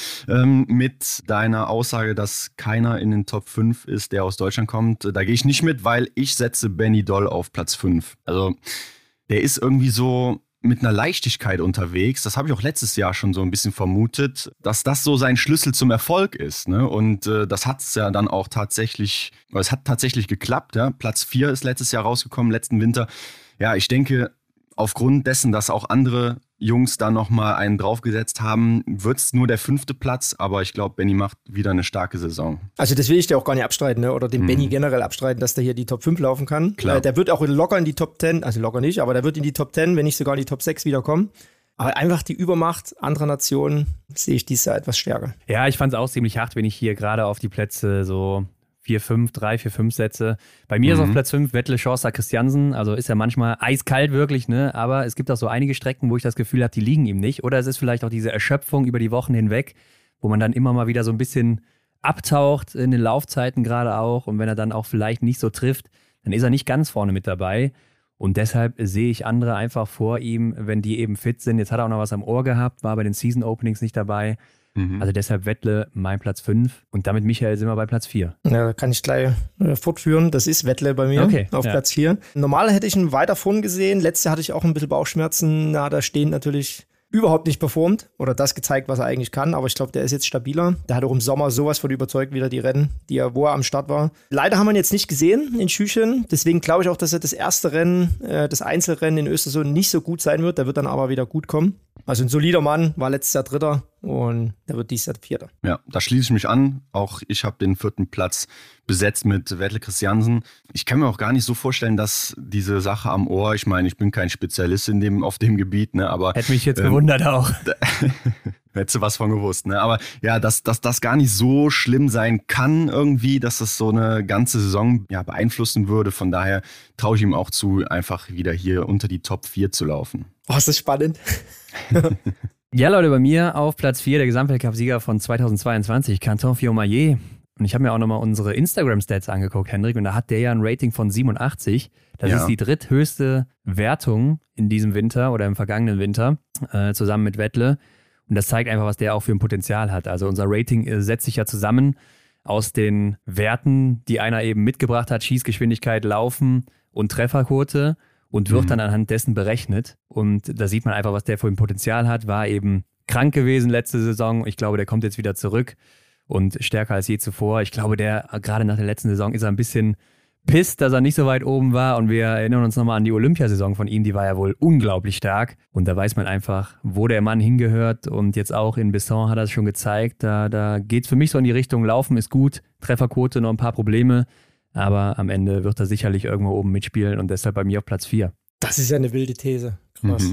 mit deiner Aussage, dass keiner in den Top 5 ist, der aus Deutschland kommt. Da gehe ich nicht mit, weil ich setze Benny Doll auf Platz 5. Also der ist irgendwie so mit einer Leichtigkeit unterwegs. Das habe ich auch letztes Jahr schon so ein bisschen vermutet, dass das so sein Schlüssel zum Erfolg ist. Ne? Und das hat es ja dann auch tatsächlich, es hat tatsächlich geklappt. Ja? Platz 4 ist letztes Jahr rausgekommen, letzten Winter. Ja, ich denke, aufgrund dessen, dass auch andere Jungs da nochmal einen draufgesetzt haben, wird es nur der 5. Platz, aber ich glaube, Benny macht wieder eine starke Saison. Also das will ich dir auch gar nicht abstreiten, ne? Oder dem Benny generell abstreiten, dass der hier die Top 5 laufen kann. Klar. Der wird auch locker in die Top 10, also locker nicht, aber der wird in die Top 10, wenn nicht sogar in die Top 6 wiederkommen. Aber einfach die Übermacht anderer Nationen sehe ich dieses Jahr etwas stärker. Ja, ich fand es auch ziemlich hart, wenn ich hier gerade auf die Plätze so 3, 4, 5 Sätze. Bei mir ist auf Platz 5 Wetle Schorster Christiansen. Also ist ja manchmal eiskalt wirklich, ne? Aber es gibt auch so einige Strecken, wo ich das Gefühl habe, die liegen ihm nicht. Oder es ist vielleicht auch diese Erschöpfung über die Wochen hinweg, wo man dann immer mal wieder so ein bisschen abtaucht, in den Laufzeiten gerade auch. Und wenn er dann auch vielleicht nicht so trifft, dann ist er nicht ganz vorne mit dabei. Und deshalb sehe ich andere einfach vor ihm, wenn die eben fit sind. Jetzt hat er auch noch was am Ohr gehabt, war bei den Season Openings nicht dabei. Also deshalb Wettle mein Platz 5 und damit Michael sind wir bei Platz 4. Ja, da kann ich gleich fortführen. Das ist Wettle bei mir auf Platz 4. Normal hätte ich ihn weiter vorn gesehen. Letztes Jahr hatte ich auch ein bisschen Bauchschmerzen. Na, da stehen natürlich überhaupt nicht performt oder das gezeigt, was er eigentlich kann. Aber ich glaube, der ist jetzt stabiler. Der hat auch im Sommer sowas von überzeugt, wieder die Rennen, wo er am Start war. Leider haben wir ihn jetzt nicht gesehen in Schüchen. Deswegen glaube ich auch, dass er das erste Rennen, das Einzelrennen in Östersund nicht so gut sein wird. Der wird dann aber wieder gut kommen. Also ein solider Mann, war letztes Jahr Dritter und der wird dieses Jahr Vierter. Ja, da schließe ich mich an. Auch ich habe den 4. Platz besetzt mit Wetle Christiansen. Ich kann mir auch gar nicht so vorstellen, dass diese Sache am Ohr, ich meine, ich bin kein Spezialist auf dem Gebiet, ne, aber hätte mich jetzt gewundert auch. Hättest du was von gewusst, ne? Aber ja, dass das gar nicht so schlimm sein kann irgendwie, dass das so eine ganze Saison beeinflussen würde. Von daher traue ich ihm auch zu, einfach wieder hier unter die Top 4 zu laufen. Oh, ist das spannend. Ja, Leute, bei mir auf Platz 4 der Gesamtweltcup-Sieger von 2022, Quentin Fillon-Maillet. Und ich habe mir auch nochmal unsere Instagram-Stats angeguckt, Hendrik, und da hat der ja ein Rating von 87. Das ist die dritthöchste Wertung in diesem Winter oder im vergangenen Winter, zusammen mit Wettle. Und das zeigt einfach, was der auch für ein Potenzial hat. Also unser Rating setzt sich ja zusammen aus den Werten, die einer eben mitgebracht hat, Schießgeschwindigkeit, Laufen und Trefferquote und wird dann anhand dessen berechnet. Und da sieht man einfach, was der für ein Potenzial hat. War eben krank gewesen letzte Saison. Ich glaube, der kommt jetzt wieder zurück und stärker als je zuvor. Ich glaube, der gerade nach der letzten Saison ist er ein bisschen pisst, dass er nicht so weit oben war. Und wir erinnern uns nochmal an die Olympiasaison von ihm. Die war ja wohl unglaublich stark. Und da weiß man einfach, wo der Mann hingehört. Und jetzt auch in Besson hat er es schon gezeigt. Da geht es für mich so in die Richtung, Laufen ist gut, Trefferquote noch ein paar Probleme. Aber am Ende wird er sicherlich irgendwo oben mitspielen und deshalb bei mir auf Platz 4. Das ist ja eine wilde These. Krass.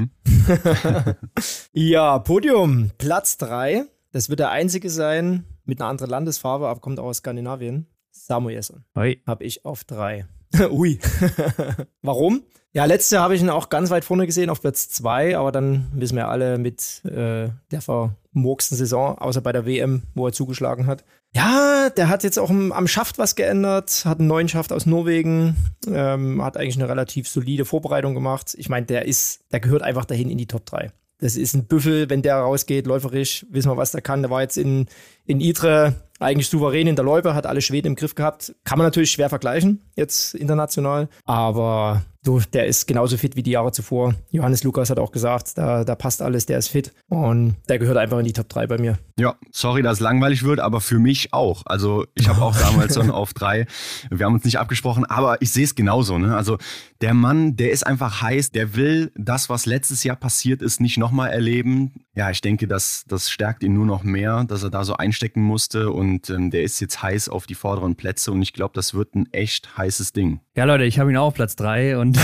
Ja, Podium, Platz 3. Das wird der einzige sein mit einer anderen Landesfarbe, aber kommt auch aus Skandinavien. Samuelsson. Habe ich auf 3. Ui. Warum? Ja, letztes Jahr habe ich ihn auch ganz weit vorne gesehen, auf Platz 2, aber dann wissen wir alle mit der vermurksten Saison, außer bei der WM, wo er zugeschlagen hat. Ja, der hat jetzt auch am Schaft was geändert, hat einen neuen Schaft aus Norwegen, hat eigentlich eine relativ solide Vorbereitung gemacht. Ich meine, der gehört einfach dahin in die Top 3. Das ist ein Büffel, wenn der rausgeht, läuferisch, wissen wir, was der kann. Der war jetzt in Idre eigentlich souverän in der Loipe, hat alle Schweden im Griff gehabt. Kann man natürlich schwer vergleichen, jetzt international. Aber der ist genauso fit wie die Jahre zuvor. Johannes Lukas hat auch gesagt, da passt alles, der ist fit. Und der gehört einfach in die Top 3 bei mir. Ja, sorry, dass es langweilig wird, aber für mich auch. Also ich habe auch damals so auf 3. Wir haben uns nicht abgesprochen, aber ich sehe es genauso. Ne? Also der Mann, der ist einfach heiß, der will das, was letztes Jahr passiert ist, nicht nochmal erleben. Ja, ich denke, das stärkt ihn nur noch mehr, dass er da so einstecken musste und der ist jetzt heiß auf die vorderen Plätze und ich glaube, das wird ein echt heißes Ding. Ja, Leute, ich habe ihn auch auf Platz 3 und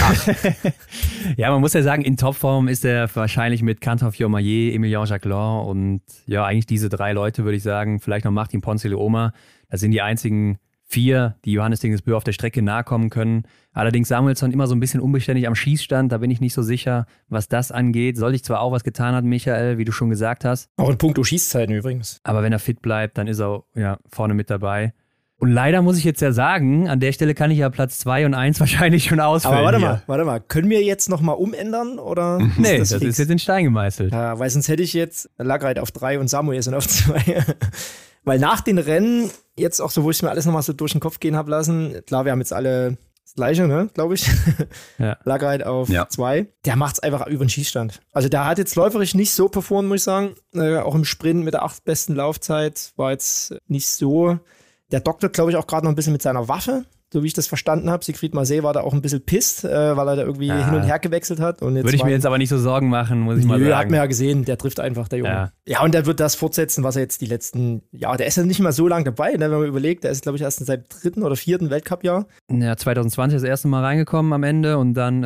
ja, man muss ja sagen, in Topform ist er wahrscheinlich mit Quentin Fillon-Maillet, Emilien Jacquelin und ja, eigentlich diese 3 Leute, würde ich sagen, vielleicht noch Martin Ponce-Leoma. Das sind die einzigen 4, die Johannes Dingesbö auf der Strecke nahe kommen können. Allerdings Samuelsson immer so ein bisschen unbeständig am Schießstand, da bin ich nicht so sicher, was das angeht. Sollte ich zwar auch was getan haben, Michael, wie du schon gesagt hast. Auch in puncto Schießzeiten übrigens. Aber wenn er fit bleibt, dann ist er ja vorne mit dabei. Und leider muss ich jetzt ja sagen, an der Stelle kann ich ja Platz 2 und 1 wahrscheinlich schon ausfüllen. Aber warte mal, können wir jetzt nochmal umändern? Oder nee, das ist jetzt in Stein gemeißelt. Ja, weil sonst hätte ich jetzt Lagreit auf 3 und Samuelsson auf 2. Weil nach den Rennen, jetzt auch so, wo ich mir alles nochmal so durch den Kopf gehen habe lassen, klar, wir haben jetzt alle das Gleiche, ne, glaube ich. Ja. Lagreit auf 2. Der macht es einfach über den Schießstand. Also der hat jetzt läuferisch nicht so performt, muss ich sagen. Auch im Sprint mit der 8. besten Laufzeit war jetzt nicht so. Der doktert, glaube ich, auch gerade noch ein bisschen mit seiner Waffe. So wie ich das verstanden habe. Siegfried Marseille war da auch ein bisschen pisst, weil er da irgendwie hin und her gewechselt hat. Und jetzt würde ich mir jetzt aber nicht so Sorgen machen, muss ich mal sagen. Hat man ja gesehen, der trifft einfach, der Junge. Ja, und der wird das fortsetzen, was er jetzt die letzten, der ist ja nicht mal so lange dabei, ne, wenn man überlegt, der ist, glaube ich, erst in seinem 3. oder 4. Weltcup-Jahr. Ja, 2020 das erste Mal reingekommen am Ende und dann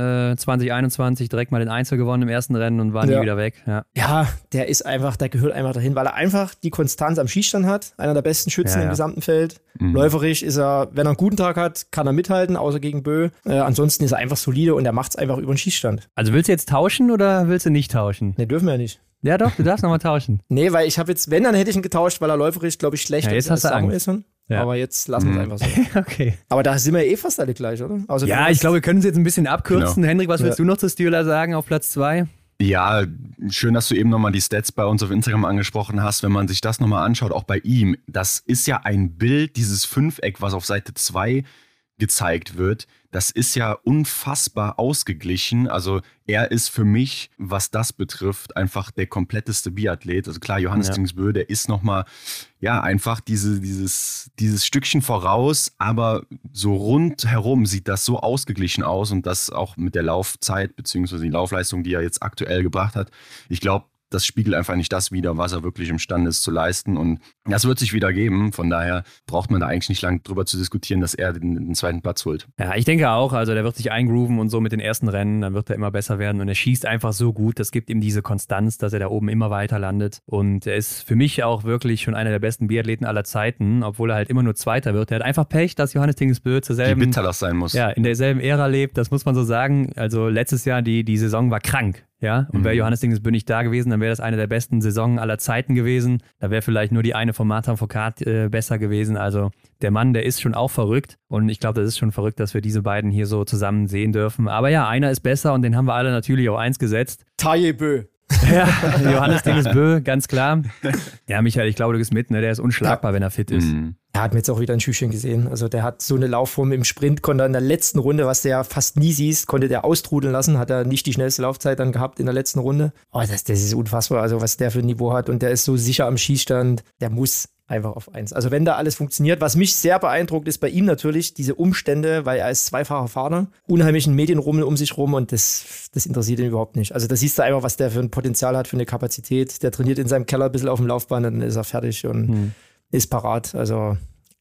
2021 direkt mal den Einzel gewonnen im ersten Rennen und war nie wieder weg. Ja, der gehört einfach dahin, weil er einfach die Konstanz am Schießstand hat, einer der besten Schützen im gesamten Feld. Läuferisch ist er, wenn er einen guten Tag hat, kann er mithalten, außer gegen Bö. Ansonsten ist er einfach solide und er macht es einfach über den Schießstand. Also willst du jetzt tauschen oder willst du nicht tauschen? Ne, dürfen wir ja nicht. Ja doch, du darfst nochmal tauschen. Nee, weil ich habe jetzt, wenn, dann hätte ich ihn getauscht, weil er läuferisch, glaube ich, schlechter ist als Samuelsson. Ja. Aber jetzt lassen wir es einfach so. Okay. Aber da sind wir fast alle gleich, oder? Also ich glaube, wir können es jetzt ein bisschen abkürzen. Genau. Hendrik, was willst du noch zu Stühler sagen auf Platz 2? Ja, schön, dass du eben nochmal die Stats bei uns auf Instagram angesprochen hast. Wenn man sich das nochmal anschaut, auch bei ihm, das ist ja ein Bild, dieses 5-Eck, was auf Seite 2 gezeigt wird, das ist ja unfassbar ausgeglichen. Also er ist für mich, was das betrifft, einfach der kompletteste Biathlet. Also klar, Johannes Dingesbö, der ist nochmal, einfach dieses Stückchen voraus, aber so rundherum sieht das so ausgeglichen aus und das auch mit der Laufzeit bzw. die Laufleistung, die er jetzt aktuell gebracht hat. Ich glaube, das spiegelt einfach nicht das wider, was er wirklich imstande ist zu leisten. Und das wird sich wieder geben. Von daher braucht man da eigentlich nicht lange drüber zu diskutieren, dass er den 2. Platz holt. Ja, ich denke auch. Also der wird sich eingrooven und so mit den ersten Rennen, dann wird er immer besser werden. Und er schießt einfach so gut. Das gibt ihm diese Konstanz, dass er da oben immer weiter landet. Und er ist für mich auch wirklich schon einer der besten Biathleten aller Zeiten, obwohl er halt immer nur Zweiter wird. Er hat einfach Pech, dass Johannes Dingesbö zur selben... Wie bitter das sein muss. Ja, in derselben Ära lebt. Das muss man so sagen. Also letztes Jahr, die Saison war krank. Ja, und wäre Johannes Dingesbö nicht da gewesen, dann wäre das eine der besten Saisonen aller Zeiten gewesen. Da wäre vielleicht nur die eine von Martin Fourcade besser gewesen. Also der Mann, der ist schon auch verrückt. Und ich glaube, das ist schon verrückt, dass wir diese beiden hier so zusammen sehen dürfen. Aber ja, einer ist besser und den haben wir alle natürlich auf 1 gesetzt. Taye Bö. Ja, Johannes Dingesbö, ganz klar. Ja, Michael, ich glaube, du gehst mit, ne? Der ist unschlagbar, wenn er fit ist. Er hat mir jetzt auch wieder ein Schüchchen gesehen. Also der hat so eine Laufform im Sprint, konnte er in der letzten Runde, was der fast nie siehst, konnte der austrudeln lassen, hat er nicht die schnellste Laufzeit dann gehabt in der letzten Runde. Oh, das ist unfassbar, also was der für ein Niveau hat und der ist so sicher am Schießstand, der muss einfach auf 1. Also wenn da alles funktioniert, was mich sehr beeindruckt ist bei ihm natürlich, diese Umstände, weil er ist zweifacher Fahrer, unheimlichen Medienrummel um sich rum und das interessiert ihn überhaupt nicht. Also da siehst du einfach, was der für ein Potenzial hat, für eine Kapazität. Der trainiert in seinem Keller ein bisschen auf dem Laufband und dann ist er fertig und ist parat. Also krank.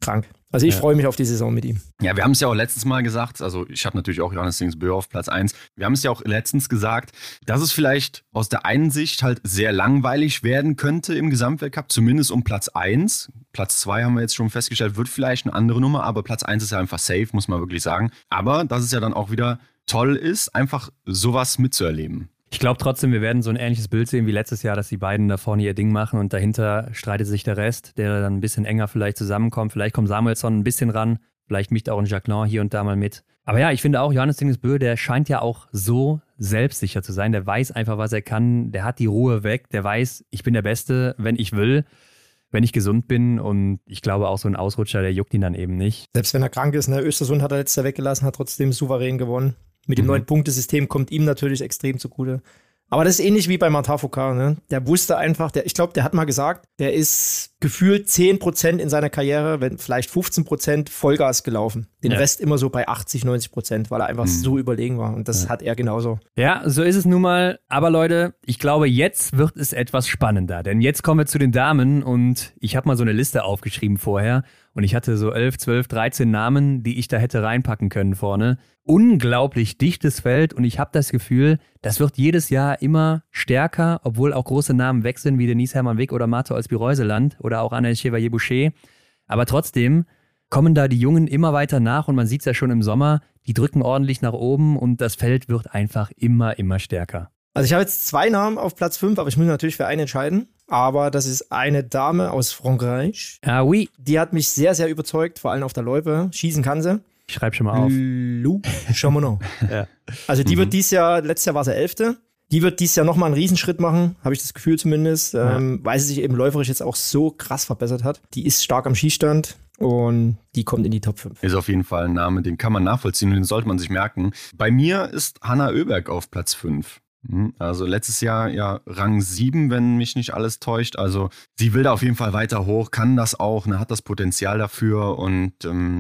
Also ich freue mich auf die Saison mit ihm. Ja, wir haben es ja auch letztes Mal gesagt, also ich habe natürlich auch Johannes Dingsbö auf Platz 1. Wir haben es ja auch letztens gesagt, dass es vielleicht aus der einen Sicht halt sehr langweilig werden könnte im Gesamtweltcup, zumindest um Platz 1. Platz 2 haben wir jetzt schon festgestellt, wird vielleicht eine andere Nummer, aber Platz 1 ist ja einfach safe, muss man wirklich sagen. Aber dass es ja dann auch wieder toll ist, einfach sowas mitzuerleben. Ich glaube trotzdem, wir werden so ein ähnliches Bild sehen wie letztes Jahr, dass die beiden da vorne ihr Ding machen und dahinter streitet sich der Rest, der dann ein bisschen enger vielleicht zusammenkommt. Vielleicht kommt Samuelsson ein bisschen ran, vielleicht mischt auch ein Jacquelin hier und da mal mit. Aber ja, ich finde auch, Johannes Dingsbö, der scheint ja auch so selbstsicher zu sein. Der weiß einfach, was er kann. Der hat die Ruhe weg. Der weiß, ich bin der Beste, wenn ich will, wenn ich gesund bin. Und ich glaube auch so ein Ausrutscher, der juckt ihn dann eben nicht. Selbst wenn er krank ist, ne? Östersund hat er letztes Jahr weggelassen, hat trotzdem souverän gewonnen. Mit dem 9-Punkte-System kommt ihm natürlich extrem zugute. Aber das ist ähnlich wie bei Martin Fourcade, ne? Der wusste einfach, ich glaube, der hat mal gesagt, der ist gefühlt 10% in seiner Karriere, wenn vielleicht 15% Vollgas gelaufen. Den Rest immer so bei 80-90%, weil er einfach so überlegen war. Und das hat er genauso. Ja, so ist es nun mal. Aber Leute, ich glaube, jetzt wird es etwas spannender. Denn jetzt kommen wir zu den Damen und ich habe mal so eine Liste aufgeschrieben vorher. Und ich hatte so 11, 12, 13 Namen, die ich da hätte reinpacken können vorne. Unglaublich dichtes Feld und ich habe das Gefühl, das wird jedes Jahr immer stärker, obwohl auch große Namen weg sind, wie Denise Hermann-Wick oder Martha Olsby-Reuseland oder auch Anna Chevalier-Boucher. Aber trotzdem kommen da die Jungen immer weiter nach und man sieht es ja schon im Sommer, die drücken ordentlich nach oben und das Feld wird einfach immer stärker. Also ich habe jetzt 2 Namen auf Platz 5, aber ich muss natürlich für einen entscheiden. Aber das ist eine Dame aus Frankreich. Ah oui. Die hat mich sehr, sehr überzeugt, vor allem auf der Loipe. Schießen kann sie. Ich schreibe schon mal auf. Lou Chamonix. Ja. Also die wird dieses Jahr, letztes Jahr war sie 11. Die wird dieses Jahr nochmal einen Riesenschritt machen, habe ich das Gefühl zumindest, weil sie sich eben läuferisch jetzt auch so krass verbessert hat. Die ist stark am Schießstand und die kommt in die Top 5. Ist auf jeden Fall ein Name, den kann man nachvollziehen und den sollte man sich merken. Bei mir ist Hanna Oeberg auf Platz 5. Also letztes Jahr ja Rang 7, wenn mich nicht alles täuscht. Also sie will da auf jeden Fall weiter hoch, kann das auch, hat das Potenzial dafür und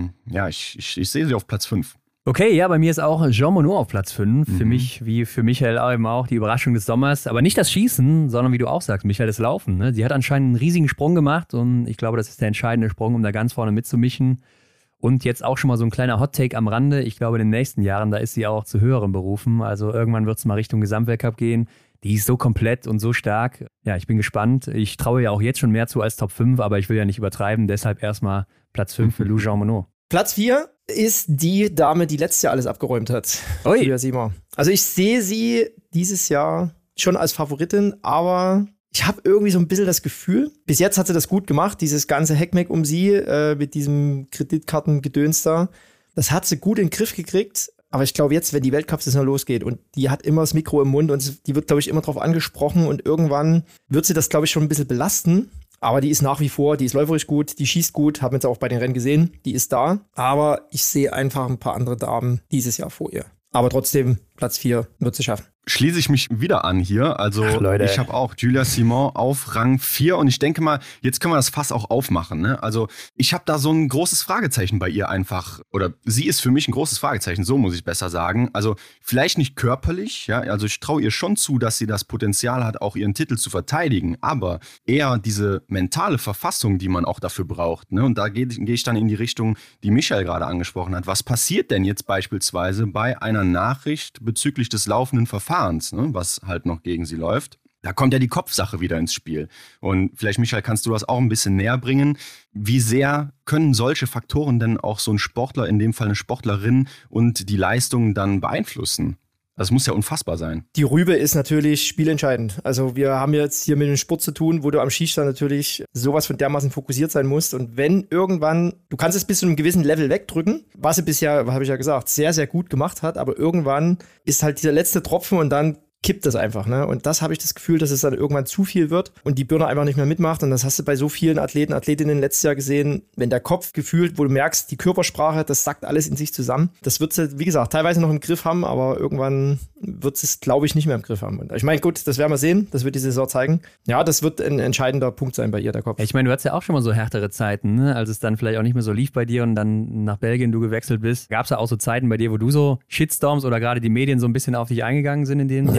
ich sehe sie auf Platz 5. Okay, ja, bei mir ist auch Jean Monod auf Platz 5. Für mich, wie für Michael eben auch, die Überraschung des Sommers. Aber nicht das Schießen, sondern wie du auch sagst, Michael, das Laufen. Ne? Sie hat anscheinend einen riesigen Sprung gemacht und ich glaube, das ist der entscheidende Sprung, um da ganz vorne mitzumischen. Und jetzt auch schon mal so ein kleiner Hot-Take am Rande. Ich glaube, in den nächsten Jahren, da ist sie auch zu höheren Berufen. Also irgendwann wird es mal Richtung Gesamtweltcup gehen. Die ist so komplett und so stark. Ja, ich bin gespannt. Ich traue ja auch jetzt schon mehr zu als Top 5, aber ich will ja nicht übertreiben. Deshalb erstmal Platz 5 für Lou Jean Monod. Platz 4 ist die Dame, die letztes Jahr alles abgeräumt hat. Ui. Julia Simon. Also ich sehe sie dieses Jahr schon als Favoritin, aber ich habe irgendwie so ein bisschen das Gefühl, bis jetzt hat sie das gut gemacht, dieses ganze Heckmeck um sie mit diesem Kreditkartengedöns da. Das hat sie gut in den Griff gekriegt. Aber ich glaube jetzt, wenn die Weltcup-Saison losgeht und die hat immer das Mikro im Mund und die wird, glaube ich, immer drauf angesprochen und irgendwann wird sie das, glaube ich, schon ein bisschen belasten. Aber die ist nach wie vor, die ist läuferisch gut, die schießt gut, haben wir jetzt auch bei den Rennen gesehen, die ist da. Aber ich sehe einfach ein paar andere Damen dieses Jahr vor ihr. Aber trotzdem, Platz 4 wird sie schaffen. Schließe ich mich wieder an hier. Also ich habe auch Julia Simon auf Rang 4 und ich denke mal, jetzt können wir das Fass auch aufmachen. Ne? Also ich habe da so ein großes Fragezeichen bei ihr einfach, oder sie ist für mich ein großes Fragezeichen, so muss ich besser sagen. Also vielleicht nicht körperlich, ja, also ich traue ihr schon zu, dass sie das Potenzial hat, auch ihren Titel zu verteidigen, aber eher diese mentale Verfassung, die man auch dafür braucht. Ne? Und da gehe ich dann in die Richtung, die Michael gerade angesprochen hat. Was passiert denn jetzt beispielsweise bei einer Nachricht bezüglich des laufenden Verfahrens, was halt noch gegen sie läuft? Da kommt ja die Kopfsache wieder ins Spiel. Und vielleicht, Michael, kannst du das auch ein bisschen näher bringen. Wie sehr können solche Faktoren denn auch so ein Sportler, in dem Fall eine Sportlerin, und die Leistung dann beeinflussen? Das muss ja unfassbar sein. Die Rübe ist natürlich spielentscheidend. Also wir haben jetzt hier mit dem Sport zu tun, wo du am Schießstand natürlich sowas von dermaßen fokussiert sein musst. Und wenn irgendwann, du kannst es bis zu einem gewissen Level wegdrücken, was sie bisher, habe ich ja gesagt, sehr, sehr gut gemacht hat, aber irgendwann ist halt dieser letzte Tropfen und dann kippt das einfach, ne? Und das habe ich das Gefühl, dass es dann irgendwann zu viel wird und die Birne einfach nicht mehr mitmacht. Und das hast du bei so vielen Athleten, Athletinnen letztes Jahr gesehen, wenn der Kopf gefühlt, wo du merkst, die Körpersprache, das sackt alles in sich zusammen. Das wird sie, wie gesagt, teilweise noch im Griff haben, aber irgendwann wird sie es, glaube ich, nicht mehr im Griff haben. Und ich meine, gut, das werden wir sehen, das wird die Saison zeigen. Ja, das wird ein entscheidender Punkt sein bei ihr, der Kopf. Ja, ich meine, du hattest ja auch schon mal so härtere Zeiten, ne? Als es dann vielleicht auch nicht mehr so lief bei dir und dann nach Belgien du gewechselt bist. Gab es ja auch so Zeiten bei dir, wo du so Shitstorms oder gerade die Medien so ein bisschen auf dich eingegangen sind in denen? Ja,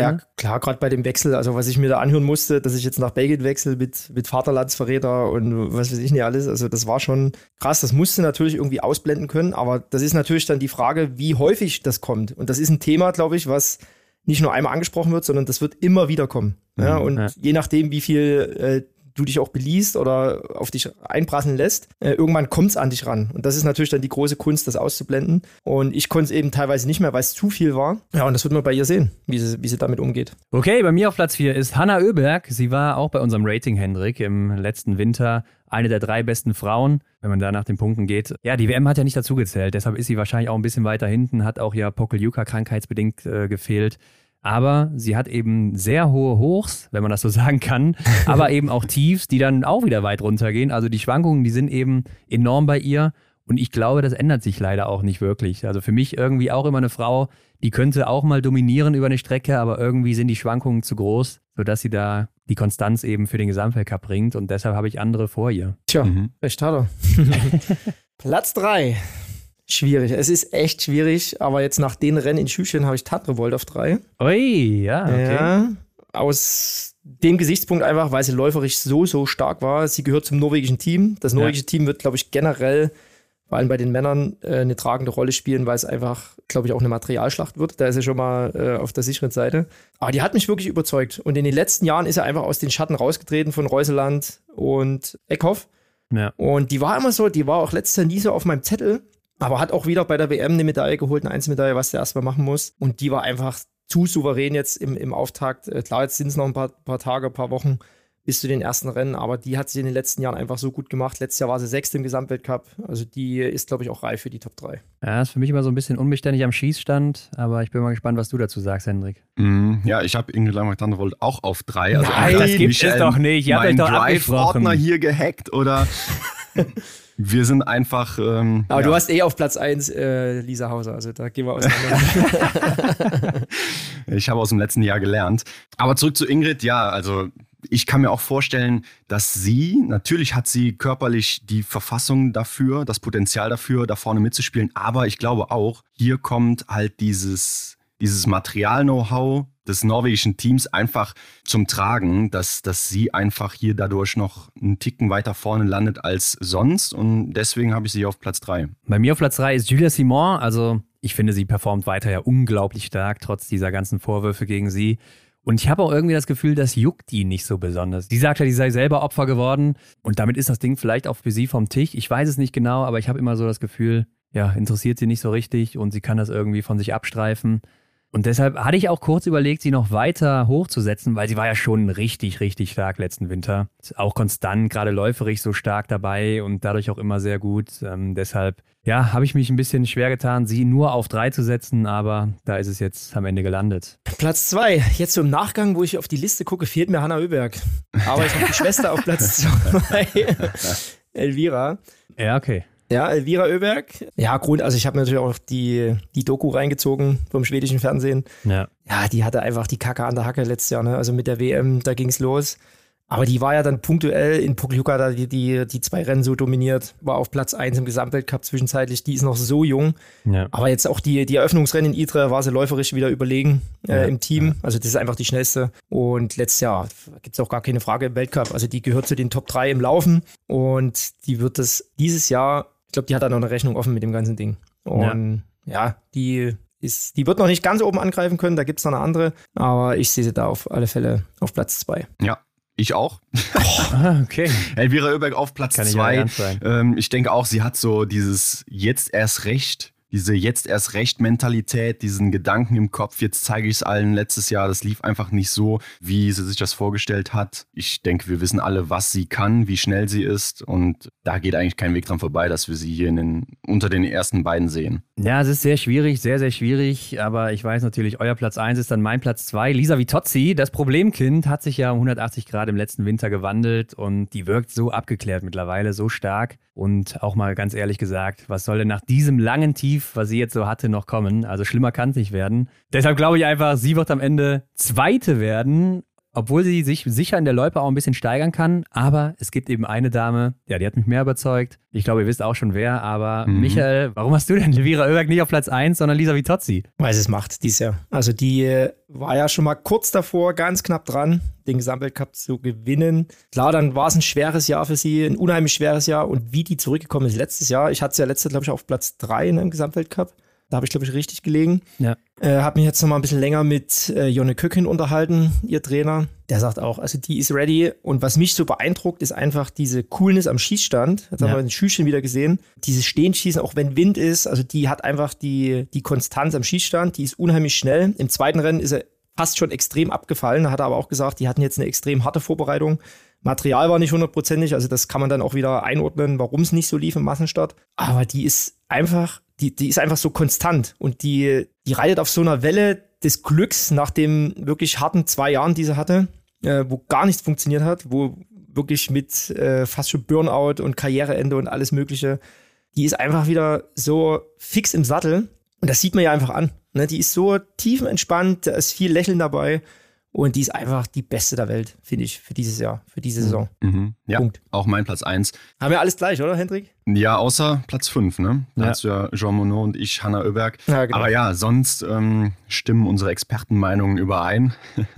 Ja, klar, gerade bei dem Wechsel, also was ich mir da anhören musste, dass ich jetzt nach Belgien wechsle mit Vaterlandsverräter und was weiß ich nicht alles, also das war schon krass, das musste natürlich irgendwie ausblenden können, aber das ist natürlich dann die Frage, wie häufig das kommt. Und das ist ein Thema, glaube ich, was nicht nur einmal angesprochen wird, sondern das wird immer wieder kommen. Ja, und je nachdem, wie viel du dich auch beliest oder auf dich einprasseln lässt, irgendwann kommt es an dich ran. Und das ist natürlich dann die große Kunst, das auszublenden. Und ich konnte es eben teilweise nicht mehr, weil es zu viel war. Ja, und das wird man bei ihr sehen, wie sie damit umgeht. Okay, bei mir auf Platz 4 ist Hannah Oeberg. Sie war auch bei unserem Rating, Hendrik, im letzten Winter eine der 3 besten Frauen, wenn man da nach den Punkten geht. Ja, die WM hat ja nicht dazu gezählt, deshalb ist sie wahrscheinlich auch ein bisschen weiter hinten, hat auch ja Pokljuka krankheitsbedingt gefehlt. Aber sie hat eben sehr hohe Hochs, wenn man das so sagen kann, aber eben auch Tiefs, die dann auch wieder weit runtergehen. Also die Schwankungen, die sind eben enorm bei ihr. Und ich glaube, das ändert sich leider auch nicht wirklich. Also für mich irgendwie auch immer eine Frau, die könnte auch mal dominieren über eine Strecke, aber irgendwie sind die Schwankungen zu groß, sodass sie da die Konstanz eben für den Gesamtweltcup bringt. Und deshalb habe ich andere vor ihr. Tja, recht hat er. Platz 3. Schwierig. Es ist echt schwierig, aber jetzt nach den Rennen in Schüchen habe ich Tatravolt auf 3. Ui, ja, okay. Ja, aus dem Gesichtspunkt einfach, weil sie läuferisch so stark war. Sie gehört zum norwegischen Team. Das norwegische Team wird, glaube ich, generell, vor allem bei den Männern, eine tragende Rolle spielen, weil es einfach, glaube ich, auch eine Materialschlacht wird. Da ist sie schon mal auf der sicheren Seite. Aber die hat mich wirklich überzeugt. Und in den letzten Jahren ist er einfach aus den Schatten rausgetreten von Reuseland und Eckhoff. Ja. Und die war immer so, die war auch letztes Jahr nie so auf meinem Zettel. Aber hat auch wieder bei der WM eine Medaille geholt, eine Einzelmedaille, was der erstmal machen muss. Und die war einfach zu souverän jetzt im Auftakt. Klar, jetzt sind es noch ein paar Tage, ein paar Wochen bis zu den ersten Rennen. Aber die hat sie in den letzten Jahren einfach so gut gemacht. Letztes Jahr war sie 6. im Gesamtweltcup. Also die ist, glaube ich, auch reif für die Top 3. Ja, ist für mich immer so ein bisschen unbeständig am Schießstand. Aber ich bin mal gespannt, was du dazu sagst, Hendrik. Ja, ich habe Ingrid Landmark-Dannrevold auch auf 3. Also nein, das gibt es doch nicht. Ihr habt euch doch abgesprochen. Drive-Ordner hier gehackt oder... Wir sind einfach... aber du hast auf Platz 1 Lisa Hauser, also da gehen wir auseinander. Ich habe aus dem letzten Jahr gelernt. Aber zurück zu Ingrid, ja, also ich kann mir auch vorstellen, dass natürlich hat sie körperlich die Verfassung dafür, das Potenzial dafür, da vorne mitzuspielen, aber ich glaube auch, hier kommt halt dieses Material-Know-how des norwegischen Teams einfach zum Tragen, dass sie einfach hier dadurch noch einen Ticken weiter vorne landet als sonst und deswegen habe ich sie auf Platz 3. Bei mir auf Platz 3 ist Julia Simon, also ich finde, sie performt weiter ja unglaublich stark, trotz dieser ganzen Vorwürfe gegen sie. Und ich habe auch irgendwie das Gefühl, das juckt die nicht so besonders. Die sagt ja, die sei selber Opfer geworden und damit ist das Ding vielleicht auch für sie vom Tisch. Ich weiß es nicht genau, aber ich habe immer so das Gefühl, ja, interessiert sie nicht so richtig und sie kann das irgendwie von sich abstreifen. Und deshalb hatte ich auch kurz überlegt, sie noch weiter hochzusetzen, weil sie war ja schon richtig, richtig stark letzten Winter. Auch konstant, gerade läuferig so stark dabei und dadurch auch immer sehr gut. Deshalb, ja, habe ich mich ein bisschen schwer getan, sie nur auf 3 zu setzen, aber da ist es jetzt am Ende gelandet. Platz 2. Jetzt so im Nachgang, wo ich auf die Liste gucke, fehlt mir Hannah Oeberg. Aber ich habe die Schwester auf Platz 2. Elvira. Ja, okay. Ja, Elvira Oeberg. Ja, also ich habe natürlich auch die Doku reingezogen vom schwedischen Fernsehen. Ja, die hatte einfach die Kacke an der Hacke letztes Jahr, ne? Also mit der WM, da ging's los. Aber die war ja dann punktuell in Pokljuka da die 2 Rennen so dominiert, war auf Platz 1 im Gesamtweltcup zwischenzeitlich, die ist noch so jung. Ja. Aber jetzt auch die Eröffnungsrennen in Idre war sie läuferisch wieder überlegen im Team. Ja. Also das ist einfach die schnellste. Und letztes Jahr gibt es auch gar keine Frage im Weltcup. Also die gehört zu den Top 3 im Laufen und die wird das dieses Jahr, ich glaube, die hat da noch eine Rechnung offen mit dem ganzen Ding. Und die wird noch nicht ganz oben angreifen können, da gibt es noch eine andere. Aber ich sehe sie da auf alle Fälle auf Platz 2. Ja. Ich auch. Okay. Elvira Oeberg auf Platz 2. Ich denke auch, sie hat so diese Jetzt erst recht Mentalität, diesen Gedanken im Kopf, jetzt zeige ich es allen. Letztes Jahr, das lief einfach nicht so, wie sie sich das vorgestellt hat. Ich denke, wir wissen alle, was sie kann, wie schnell sie ist und da geht eigentlich kein Weg dran vorbei, dass wir sie hier unter den ersten beiden sehen. Ja, es ist sehr schwierig, sehr, sehr schwierig, aber ich weiß natürlich, euer Platz 1 ist dann mein Platz 2. Lisa Vitozzi, das Problemkind, hat sich ja um 180 Grad im letzten Winter gewandelt und die wirkt so abgeklärt mittlerweile, so stark. Und auch mal ganz ehrlich gesagt, was soll denn nach diesem langen Tief, was sie jetzt so hatte, noch kommen? Also schlimmer kann es nicht werden. Deshalb glaube ich einfach, sie wird am Ende Zweite werden, obwohl sie sich sicher in der Loipe auch ein bisschen steigern kann. Aber es gibt eben eine Dame, ja, die hat mich mehr überzeugt. Ich glaube, ihr wisst auch schon wer. Aber Michael, warum hast du denn Elvira Oeberg nicht auf Platz 1, sondern Lisa Vitozzi? Weil sie es macht dieses Jahr. Also die war ja schon mal kurz davor, ganz knapp dran, den Gesamtweltcup zu gewinnen. Klar, dann war es ein schweres Jahr für sie, ein unheimlich schweres Jahr. Und wie die zurückgekommen ist letztes Jahr, ich hatte sie ja letztes Jahr, glaube ich, auf Platz 3 im Gesamtweltcup. Da habe ich, glaube ich, richtig gelegen. Ja. Habe mich jetzt noch mal ein bisschen länger mit Jonne Köchin unterhalten, ihr Trainer. Der sagt auch, also die ist ready. Und was mich so beeindruckt, ist einfach diese Coolness am Schießstand. Jetzt haben wir den Schüchchen wieder gesehen. Dieses Stehenschießen, auch wenn Wind ist, also die hat einfach die Konstanz am Schießstand. Die ist unheimlich schnell. Im zweiten Rennen ist er fast schon extrem abgefallen. Da hat er aber auch gesagt, die hatten jetzt eine extrem harte Vorbereitung. Material war nicht 100%, also das kann man dann auch wieder einordnen, warum es nicht so lief im Massenstart. Aber die ist einfach, die ist einfach so konstant und die reitet auf so einer Welle des Glücks nach den wirklich harten 2 Jahren, die sie hatte, wo gar nichts funktioniert hat, wo wirklich mit fast schon Burnout und Karriereende und alles Mögliche, die ist einfach wieder so fix im Sattel und das sieht man ja einfach an. Ne? Die ist so tiefenentspannt, da ist viel Lächeln dabei. Und die ist einfach die Beste der Welt, finde ich, für dieses Jahr, für diese Saison. Ja, Punkt. Auch mein Platz 1. Haben wir alles gleich, oder, Hendrik? Ja, außer Platz 5, ne? Da hast du ja Jean Monod und ich, Hanna Oeberg. Ja, genau. Aber ja, sonst stimmen unsere Expertenmeinungen überein.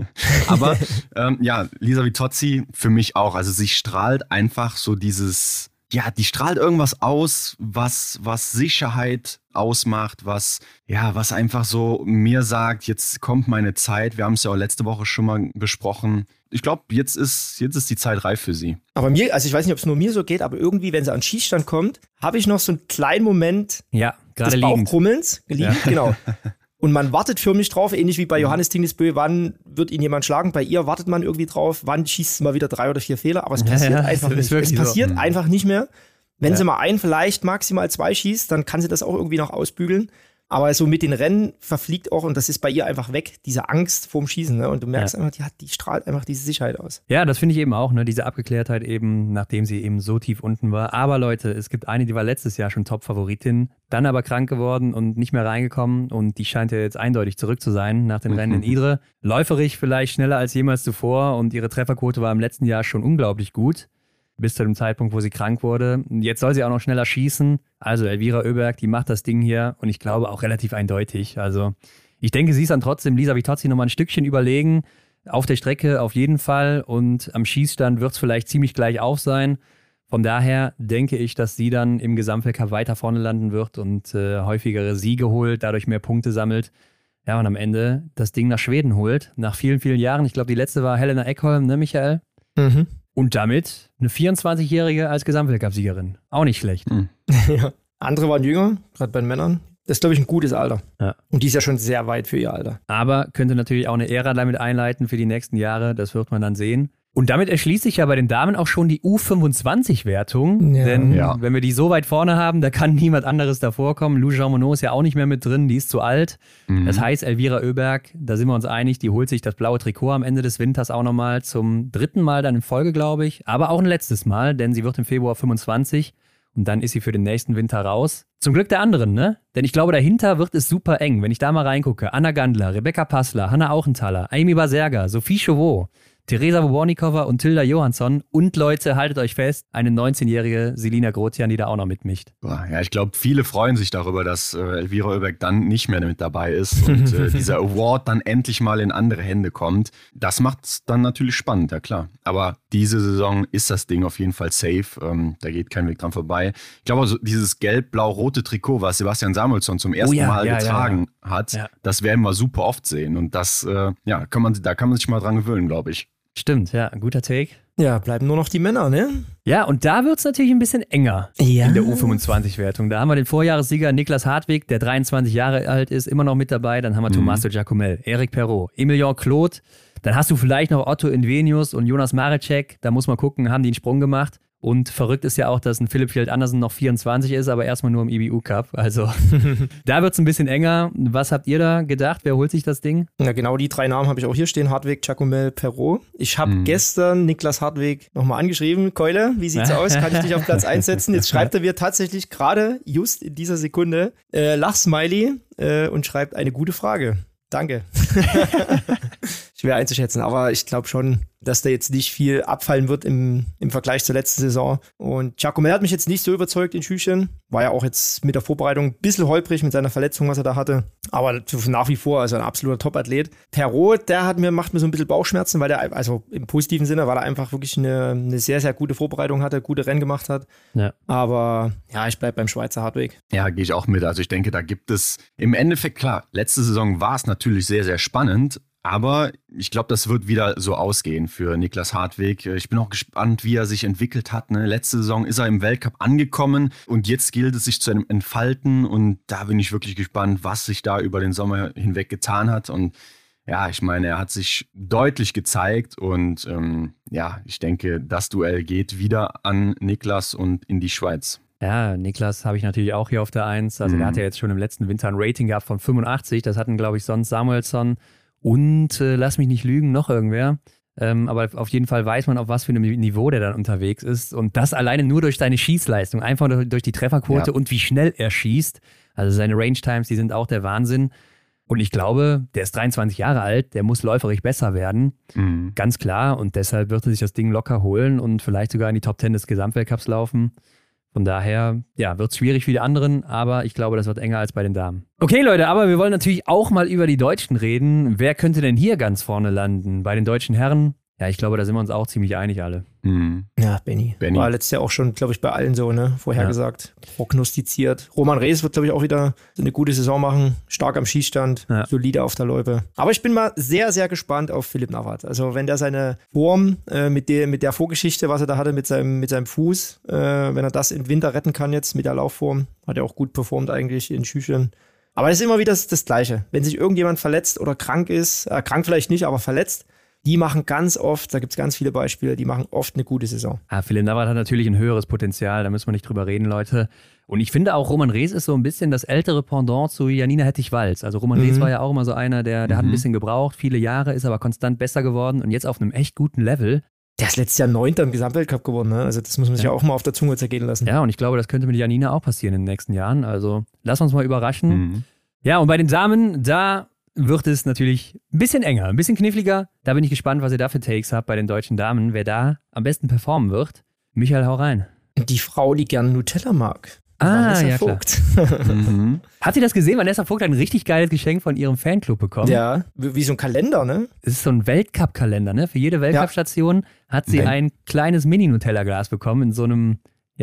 Aber ja, Lisa Vitozzi für mich auch. Also sie strahlt einfach so dieses... Ja, die strahlt irgendwas aus, was Sicherheit ausmacht, was einfach so mir sagt, jetzt kommt meine Zeit. Wir haben es ja auch letzte Woche schon mal besprochen. Ich glaube, jetzt ist die Zeit reif für sie. Aber mir, also ich weiß nicht, ob es nur mir so geht, aber irgendwie, wenn sie an den Schießstand kommt, habe ich noch so einen kleinen Moment des Bauchkrummelns. Genau. Und man wartet für mich drauf, ähnlich wie bei Johannes Tingesbö, wann wird ihn jemand schlagen? Bei ihr wartet man irgendwie drauf, wann schießt sie mal wieder 3 oder 4 Fehler, aber es passiert einfach nicht. Es passiert einfach nicht mehr. Wenn sie mal vielleicht maximal 2 schießt, dann kann sie das auch irgendwie noch ausbügeln. Aber so mit den Rennen verfliegt auch, und das ist bei ihr einfach weg, diese Angst vorm Schießen. Ne? Und du merkst einfach, die strahlt einfach diese Sicherheit aus. Ja, das finde ich eben auch, ne? Diese Abgeklärtheit eben, nachdem sie eben so tief unten war. Aber Leute, es gibt eine, die war letztes Jahr schon Top-Favoritin, dann aber krank geworden und nicht mehr reingekommen. Und die scheint ja jetzt eindeutig zurück zu sein nach den Rennen in Idre. Läuferig vielleicht schneller als jemals zuvor und ihre Trefferquote war im letzten Jahr schon unglaublich gut. Bis zu dem Zeitpunkt, wo sie krank wurde. Jetzt soll sie auch noch schneller schießen. Also Elvira Oeberg, die macht das Ding hier und ich glaube auch relativ eindeutig. Also ich denke, sie ist dann trotzdem Lisa Vitozzi nochmal ein Stückchen überlegen. Auf der Strecke auf jeden Fall und am Schießstand wird es vielleicht ziemlich gleich auf sein. Von daher denke ich, dass sie dann im Gesamtweltcup weiter vorne landen wird und häufigere Siege holt, dadurch mehr Punkte sammelt. Ja, und am Ende das Ding nach Schweden holt. Nach vielen, vielen Jahren. Ich glaube, die letzte war Helena Ekholm, ne, Michael? Mhm. Und damit eine 24-Jährige als Gesamtweltcup-Siegerin. Auch nicht schlecht. Ja. Andere waren jünger, gerade bei den Männern. Das ist, glaube ich, ein gutes Alter. Ja. Und die ist ja schon sehr weit für ihr Alter. Aber könnte natürlich auch eine Ära damit einleiten für die nächsten Jahre. Das wird man dann sehen. Und damit erschließt sich ja bei den Damen auch schon die U25-Wertung. Ja. Denn wenn wir die so weit vorne haben, da kann niemand anderes davor kommen. Lou Jean Monod ist ja auch nicht mehr mit drin, die ist zu alt. Das heißt, Elvira Oeberg, da sind wir uns einig, die holt sich das blaue Trikot am Ende des Winters auch nochmal zum 3. Mal dann in Folge, glaube ich. Aber auch ein letztes Mal, denn sie wird im Februar 25 und dann ist sie für den nächsten Winter raus. Zum Glück der anderen, ne? Denn ich glaube, dahinter wird es super eng. Wenn ich da mal reingucke, Anna Gandler, Rebecca Passler, Hanna Auchenthaler, Amy Baserga, Sophie Chauveau, Teresa Wobornikova und Tilda Johansson und Leute, haltet euch fest, eine 19-jährige Selina Grotian, die da auch noch mitmischt. Ja, ich glaube, viele freuen sich darüber, dass Elvira Oeberg dann nicht mehr mit dabei ist und dieser Award dann endlich mal in andere Hände kommt. Das macht es dann natürlich spannend, ja klar. Aber diese Saison ist das Ding auf jeden Fall safe. Da geht kein Weg dran vorbei. Ich glaube, also dieses gelb-blau-rote Trikot, was Sebastian Samuelsson zum ersten Mal getragen hat, das werden wir super oft sehen. Und das, da kann man sich mal dran gewöhnen, glaube ich. Stimmt, ja, ein guter Take. Ja, bleiben nur noch die Männer, ne? Ja, und da wird es natürlich ein bisschen enger in der U25-Wertung. Da haben wir den Vorjahressieger Niklas Hartwig, der 23 Jahre alt ist, immer noch mit dabei. Dann haben wir Tommaso Giacomel, Eric Perrault, Emilien Claude. Dann hast du vielleicht noch Otto Invenius und Jonas Marecek. Da muss man gucken, haben die einen Sprung gemacht. Und verrückt ist ja auch, dass ein Philipp Fjeld-Andersen noch 24 ist, aber erstmal nur im IBU-Cup. Also da wird es ein bisschen enger. Was habt ihr da gedacht? Wer holt sich das Ding? Na, genau die 3 Namen habe ich auch hier stehen. Hartwig, Giacomel, Perrault. Ich habe gestern Niklas Hartwig nochmal angeschrieben. Keule, wie sieht's aus? Kann ich dich auf Platz 1 setzen? Jetzt schreibt er mir tatsächlich gerade, just in dieser Sekunde, Lachsmiley und schreibt eine gute Frage. Danke. schwer einzuschätzen. Aber ich glaube schon, dass da jetzt nicht viel abfallen wird im Vergleich zur letzten Saison. Und Giacomelli hat mich jetzt nicht so überzeugt in Schüchen. War ja auch jetzt mit der Vorbereitung ein bisschen holprig mit seiner Verletzung, was er da hatte. Aber nach wie vor, also ein absoluter Top-Athlet. Perrault, macht mir so ein bisschen Bauchschmerzen, weil der, also im positiven Sinne, weil er einfach wirklich eine sehr, sehr gute Vorbereitung hatte, gute Rennen gemacht hat. Ja. Aber ja, ich bleibe beim Schweizer Hartwig. Ja, gehe ich auch mit. Also ich denke, da gibt es im Endeffekt, klar, letzte Saison war es natürlich sehr, sehr spannend. Aber ich glaube, das wird wieder so ausgehen für Niklas Hartwig. Ich bin auch gespannt, wie er sich entwickelt hat. Ne? Letzte Saison ist er im Weltcup angekommen und jetzt gilt es sich zu entfalten. Und da bin ich wirklich gespannt, was sich da über den Sommer hinweg getan hat. Und ja, ich meine, er hat sich deutlich gezeigt. Und ich denke, das Duell geht wieder an Niklas und in die Schweiz. Ja, Niklas habe ich natürlich auch hier auf der 1. Also der hat ja jetzt schon im letzten Winter ein Rating gehabt von 85. Das hatten, glaube ich, sonst Samuelsson. Und lass mich nicht lügen, noch irgendwer. Aber auf jeden Fall weiß man, auf was für einem Niveau der dann unterwegs ist. Und das alleine nur durch seine Schießleistung, einfach durch die Trefferquote und wie schnell er schießt. Also seine Range-Times, die sind auch der Wahnsinn. Und ich glaube, der ist 23 Jahre alt, der muss läuferisch besser werden. Mhm. Ganz klar. Und deshalb wird er sich das Ding locker holen und vielleicht sogar in die Top 10 des Gesamtweltcups laufen. Von daher, ja, wird es schwierig für die anderen, aber ich glaube, das wird enger als bei den Damen. Okay, Leute, aber wir wollen natürlich auch mal über die Deutschen reden. Wer könnte denn hier ganz vorne landen? Bei den deutschen Herren? Ja, ich glaube, da sind wir uns auch ziemlich einig alle. Mhm. Ja, Benny. War letztes Jahr auch schon, glaube ich, bei allen so, ne? Vorhergesagt, prognostiziert. Roman Rees wird, glaube ich, auch wieder eine gute Saison machen. Stark am Schießstand, solide auf der Loipe. Aber ich bin mal sehr, sehr gespannt auf Philipp Navrat. Also wenn der seine Form mit der Vorgeschichte, was er da hatte mit seinem Fuß, wenn er das im Winter retten kann jetzt mit der Laufform, hat er auch gut performt eigentlich in Schüchen. Aber es ist immer wieder das Gleiche. Wenn sich irgendjemand verletzt oder krank ist, krank vielleicht nicht, aber verletzt, die machen ganz oft, da gibt es ganz viele Beispiele, die machen oft eine gute Saison. Philipp Navrat hat natürlich ein höheres Potenzial, da müssen wir nicht drüber reden, Leute. Und ich finde auch, Roman Rees ist so ein bisschen das ältere Pendant zu Janina Hettich-Walz. Also Roman Rees war ja auch immer so einer, der hat ein bisschen gebraucht, viele Jahre, ist aber konstant besser geworden und jetzt auf einem echt guten Level. Der ist letztes Jahr 9. im Gesamtweltcup geworden, ne? Also das muss man sich ja auch mal auf der Zunge zergehen lassen. Ja, und ich glaube, das könnte mit Janina auch passieren in den nächsten Jahren. Also lass uns mal überraschen. Ja, und bei den Damen, da wird es natürlich ein bisschen enger, ein bisschen kniffliger. Da bin ich gespannt, was ihr da für Takes habt bei den deutschen Damen. Wer da am besten performen wird. Michael, hau rein. Die Frau, die gern Nutella mag. Vanessa Vogt. Hat sie das gesehen? Vanessa Vogt hat ein richtig geiles Geschenk von ihrem Fanclub bekommen. Ja, wie so ein Kalender, ne? Es ist so ein Weltcup-Kalender, ne? Für jede Weltcup-Station hat sie ein kleines Mini-Nutella-Glas bekommen in so einem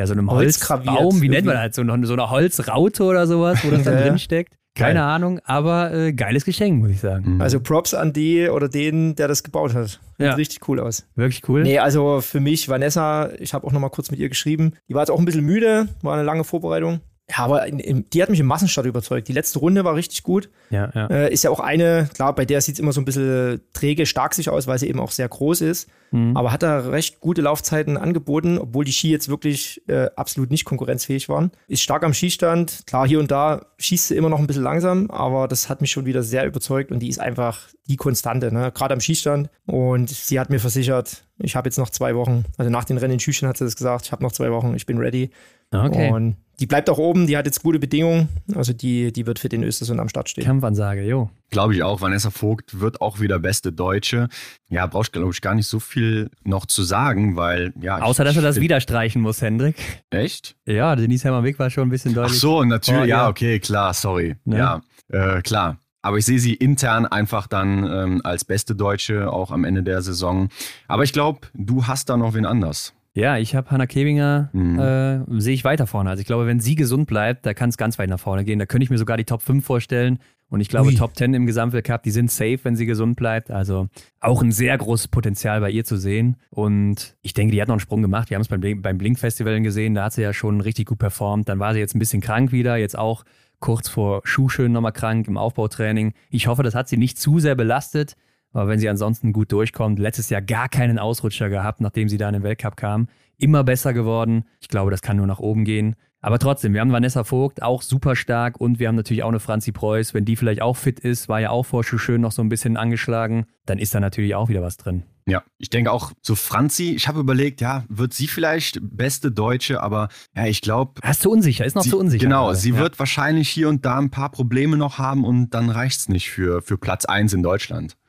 Holzbaum. Wie nennt man das? So eine Holzraute oder sowas, wo das dann drin steckt. Keine Ahnung, aber geiles Geschenk, muss ich sagen. Also Props an die oder den, der das gebaut hat. Sieht richtig cool aus. Wirklich cool? Nee, also für mich, Vanessa, ich habe auch noch mal kurz mit ihr geschrieben. Die war jetzt auch ein bisschen müde, war eine lange Vorbereitung. Ja, aber die hat mich im Massenstart überzeugt. Die letzte Runde war richtig gut. Ja. Ist ja auch eine, klar, bei der sieht es immer so ein bisschen träge, stark sich aus, weil sie eben auch sehr groß ist. Aber hat da recht gute Laufzeiten angeboten, obwohl die Ski jetzt wirklich absolut nicht konkurrenzfähig waren. Ist stark am Skistand. Klar, hier und da schießt sie immer noch ein bisschen langsam, aber das hat mich schon wieder sehr überzeugt und die ist einfach die Konstante, ne? Gerade am Skistand. Und sie hat mir versichert, ich habe jetzt noch 2 Wochen, also nach den Rennen in Schüchen hat sie das gesagt, ich habe noch 2 Wochen, ich bin ready. Okay. Und die bleibt auch oben, die hat jetzt gute Bedingungen. Also die wird für den Östersund am Start stehen. Kampfansage, jo. Glaube ich auch. Vanessa Vogt wird auch wieder beste Deutsche. Ja, brauchst, glaube ich, gar nicht so viel noch zu sagen, weil, ja. Außer, dass er das wieder streichen muss, Hendrik. Echt? Ja, Denise Hermann-Wick war schon ein bisschen deutlich. Ach so, natürlich. Ja, okay, klar, sorry. Ne? Ja, klar. Aber ich sehe sie intern einfach dann als beste Deutsche auch am Ende der Saison. Aber ich glaube, du hast da noch wen anders. Ja, ich habe Hannah Kebinger, sehe ich weiter vorne. Also ich glaube, wenn sie gesund bleibt, da kann es ganz weit nach vorne gehen. Da könnte ich mir sogar die Top 5 vorstellen. Und ich glaube, Top 10 im Gesamtweltcup, die sind safe, wenn sie gesund bleibt. Also auch ein sehr großes Potenzial bei ihr zu sehen. Und ich denke, die hat noch einen Sprung gemacht. Wir haben es beim Blink-Festival gesehen, da hat sie ja schon richtig gut performt. Dann war sie jetzt ein bisschen krank wieder, jetzt auch kurz vor Schuhschön nochmal krank im Aufbautraining. Ich hoffe, das hat sie nicht zu sehr belastet. Aber wenn sie ansonsten gut durchkommt, letztes Jahr gar keinen Ausrutscher gehabt, nachdem sie da in den Weltcup kam, immer besser geworden. Ich glaube, das kann nur nach oben gehen. Aber trotzdem, wir haben Vanessa Vogt, auch super stark und wir haben natürlich auch eine Franzi Preuß. Wenn die vielleicht auch fit ist, war ja auch vor Schuhschön noch so ein bisschen angeschlagen, dann ist da natürlich auch wieder was drin. Ja, ich denke auch so Franzi, ich habe überlegt, ja, wird sie vielleicht beste Deutsche, aber ja, ich glaube... Ist zu unsicher, ist noch zu unsicher. Genau, sie wird wahrscheinlich hier und da ein paar Probleme noch haben und dann reicht es nicht für Platz 1 in Deutschland.